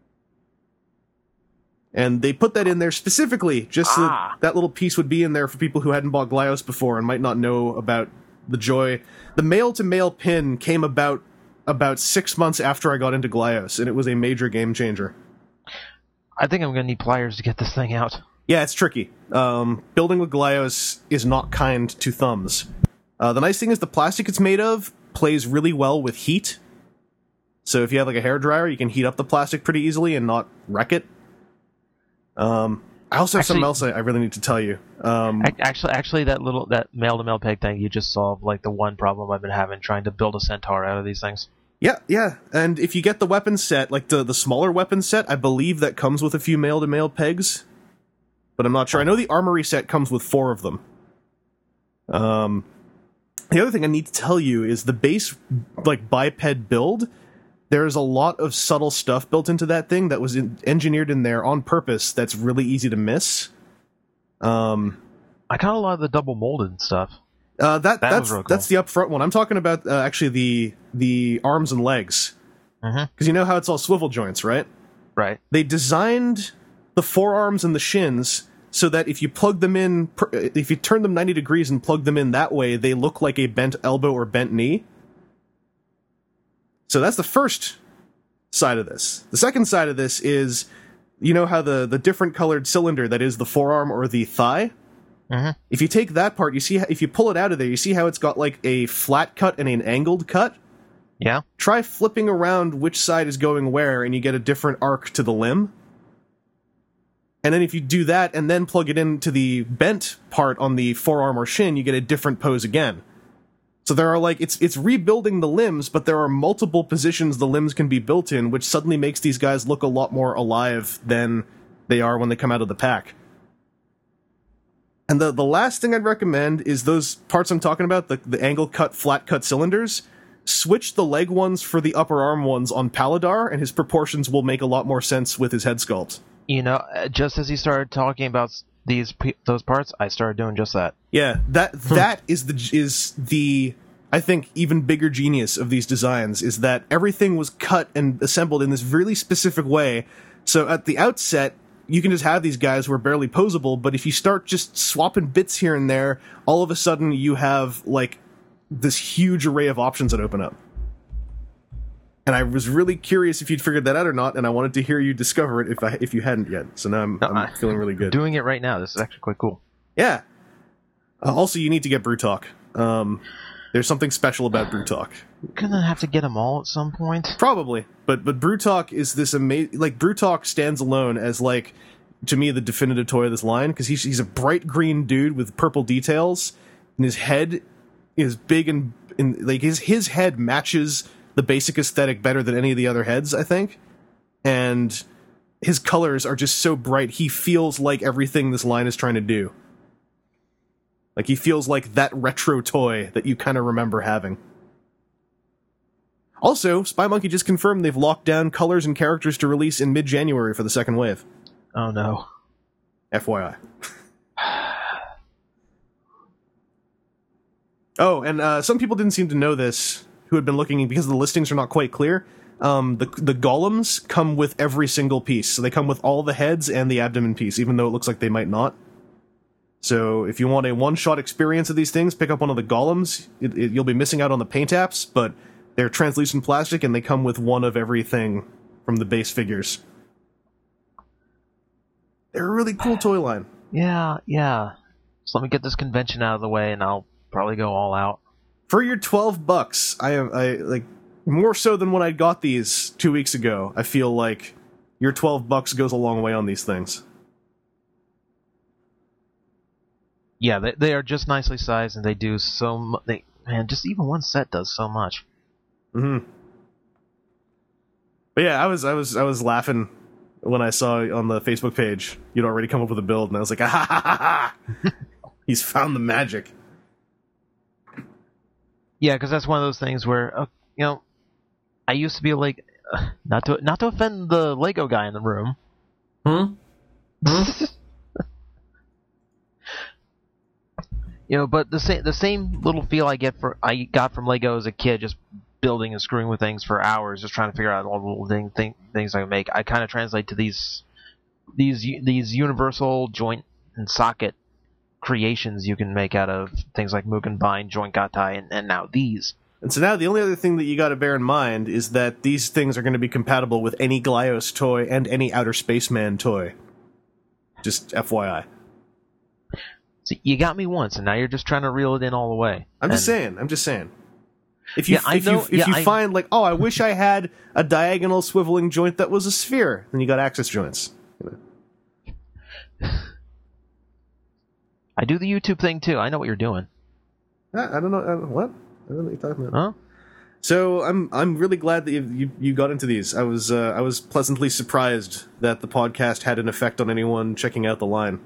And they put that in there specifically just so Ah. that, that little piece would be in there for people who hadn't bought Glyos before and might not know about the joy. The male-to-male pin came about about six months after I got into Glyos, and it was a major game changer. I think I'm going to need pliers to get this thing out. Yeah, it's tricky. Um, building with Glyos is not kind to thumbs. Uh, the nice thing is the plastic it's made of plays really well with heat. So if you have like a hairdryer, you can heat up the plastic pretty easily and not wreck it. Um, I also have Actually- something else I, I really need to tell you. Um, Ac- Actually, actually, that little that male-to-male peg thing you just solved like the one problem I've been having trying to build a centaur out of these things. yeah, yeah. And if you get the weapon set, like the, the smaller weapon set, I believe that comes with a few male-to-male pegs. But I'm not sure. I know the armory set comes with four of them. Um, the other thing I need to tell you is the base, like, biped build, there's a lot of subtle stuff built into that thing that was in, engineered in there on purpose that's really easy to miss. Um, I kind of love the double molded stuff. uh, that, That was that's real cool. that's the upfront one. I'm talking about uh, actually the the arms and legs. Mhm. Because you know how it's all swivel joints, right? Right. They designed the forearms and the shins so that if you plug them in, per- if you turn them ninety degrees and plug them in that way, they look like a bent elbow or bent knee. So that's the first side of this. The second side of this is, you know how the, the different colored cylinder that is the forearm or the thigh? Mhm. If you take that part, you see, how, if you pull it out of there, you see how it's got like a flat cut and an angled cut? Yeah. Try flipping around which side is going where, and you get a different arc to the limb. And then if you do that and then plug it into the bent part on the forearm or shin, you get a different pose again. So there are like it's it's rebuilding the limbs, but there are multiple positions the limbs can be built in, which suddenly makes these guys look a lot more alive than they are when they come out of the pack. And the the last thing I'd recommend is those parts I'm talking about, the the angle cut, flat cut cylinders. Switch the leg ones for the upper arm ones on Paladar, and his proportions will make a lot more sense with his head sculpt. You know, uh, just as he started talking about s- these pe- those parts, I started doing just that. Yeah, that that is the is the I think even bigger genius of these designs is that everything was cut and assembled in this really specific way. So at the outset, you can just have these guys who are barely posable, but if you start just swapping bits here and there, all of a sudden you have like this huge array of options that open up. And I was really curious if you'd figured that out or not, and I wanted to hear you discover it if I, if you hadn't yet. So now I'm, No, I'm I- feeling really good. Doing it right now. This is actually quite cool. Yeah. Uh, also, you need to get Brutalk. Um, there's something special about Brutalk. Gonna have to get them all at some point. Probably, but but Brutalk is this amazing. Like Brutalk stands alone as like to me the definitive toy of this line because he's he's a bright green dude with purple details, and his head is big and, and like his his head matches the basic aesthetic better than any of the other heads, I think. And his colors are just so bright. He feels like everything this line is trying to do. Like he feels like that retro toy that you kind of remember having. Also, Spy Monkey just confirmed they've locked down colors and characters to release in mid-January for the second wave. Oh no. F Y I. Oh, and uh, some people didn't seem to know this, who had been looking, because the listings are not quite clear. Um, the the golems come with every single piece. So they come with all the heads and the abdomen piece, even though it looks like they might not. So if you want a one-shot experience of these things, pick up one of the golems. It, it, you'll be missing out on the paint apps, but they're translucent plastic, and they come with one of everything from the base figures. They're a really cool toy line. Yeah, yeah. So let me get this convention out of the way, and I'll probably go all out. For your twelve bucks, I am I like more so than when I got these two weeks ago. I feel like your twelve bucks goes a long way on these things. Yeah, they they are just nicely sized, and they do so much. Man, just even one set does so much. Mm-hmm. But yeah, I was I was I was laughing when I saw on the Facebook page you'd already come up with a build, and I was like, ah, ha ha ha ha! He's found the magic. Yeah, because that's one of those things where, uh, you know, I used to be like, uh, not to not to offend the Lego guy in the room. Hmm? You know, but the same the same little feel I get for I got from Lego as a kid, just building and screwing with things for hours, just trying to figure out all the little thing, thing, things I can make. I kind of translate to these these these universal joint and socket creations you can make out of things like Mugen Bind, Joint Gatai, and, and now these. And so now the only other thing that you got to bear in mind is that these things are going to be compatible with any Glyos toy and any Outer Spaceman toy. Just F Y I. So you got me once, and now you're just trying to reel it in all the way. I'm just And- saying. I'm just saying. If you Yeah, I if know- you if yeah, you I- find like, oh, I wish I had a diagonal swiveling joint that was a sphere, then you got access joints. I do the YouTube thing too. I know what you're doing. I, I don't know I don't, what. I don't know what you're talking about. Huh? So I'm I'm really glad that you you, you got into these. I was uh, I was pleasantly surprised that the podcast had an effect on anyone checking out the line.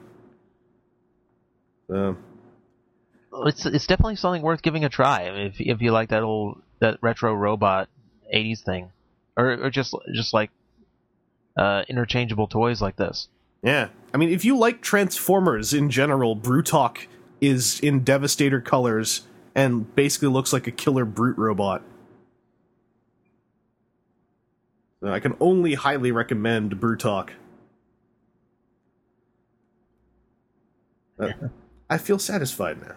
Uh, It's it's definitely something worth giving a try. I mean, if if you like that old that retro robot eighties thing, or or just just like uh, interchangeable toys like this. yeah, I mean, if you like Transformers in general, Brutalk is in Devastator colors and basically looks like a killer brute robot. So I can only highly recommend Brutalk. Uh, I feel satisfied now.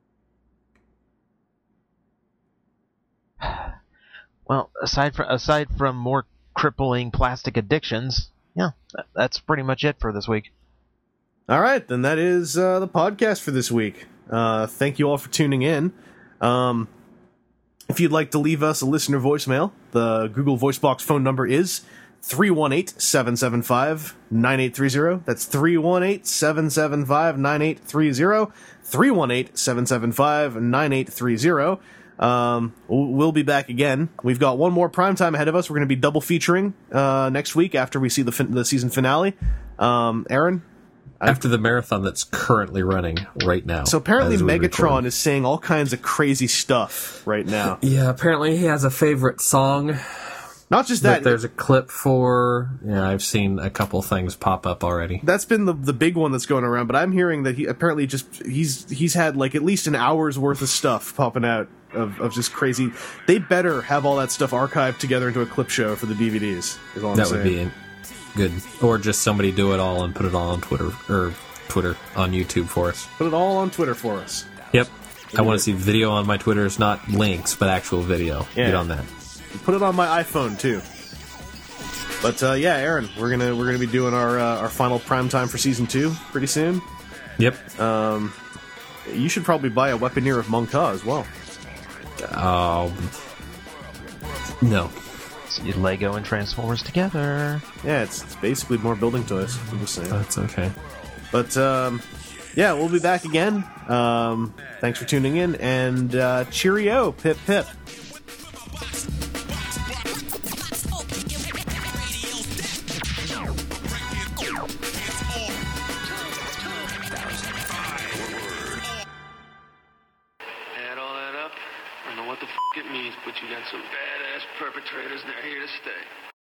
Well, aside from aside from more crippling plastic addictions, yeah, that, that's pretty much it for this week. All right, then that is uh, the podcast for this week. Uh, thank you all for tuning in. Um, if you'd like to leave us a listener voicemail, the Google VoiceBox phone number is three one eight, seven seven five, nine eight three zero. That's three one eight, seven seven five, nine eight three zero. three one eight, seven seven five, nine eight three zero. Um, we'll we'll be back again. We've got one more primetime ahead of us. We're going to be double featuring uh, next week after we see the fin- the season finale. Um, Aaron? After the marathon that's currently running right now. So apparently as we Megatron record. is saying all kinds of crazy stuff right now. Yeah, apparently he has a favorite song Not just that that. there's a clip for. Yeah, I've seen a couple things pop up already. That's been the the big one that's going around, but I'm hearing that he apparently just he's he's had like at least an hour's worth of stuff popping out of, of just crazy. They better have all that stuff archived together into a clip show for the D V Ds. Is all I'm That saying. would be good. Or just somebody do it all and put it all on Twitter or Twitter on YouTube for us. Put it all on Twitter for us. Yep. I want to see video on my Twitters, not links, but actual video. Yeah. Get on that. Put it on my iPhone too. But uh, yeah, Aaron, we're gonna we're gonna be doing our uh, our final prime time for season two pretty soon. Yep. Um, you should probably buy a Weaponeer of Monka as well. Oh. No. See Lego and Transformers together. Yeah, it's, it's basically more building toys. I'm just saying. That's okay. But um, yeah, we'll be back again. Um, thanks for tuning in, and uh, cheerio, pip pip. Add all that up, I don't know what the f*** it means, but you got some badass perpetrators, and they're here to stay.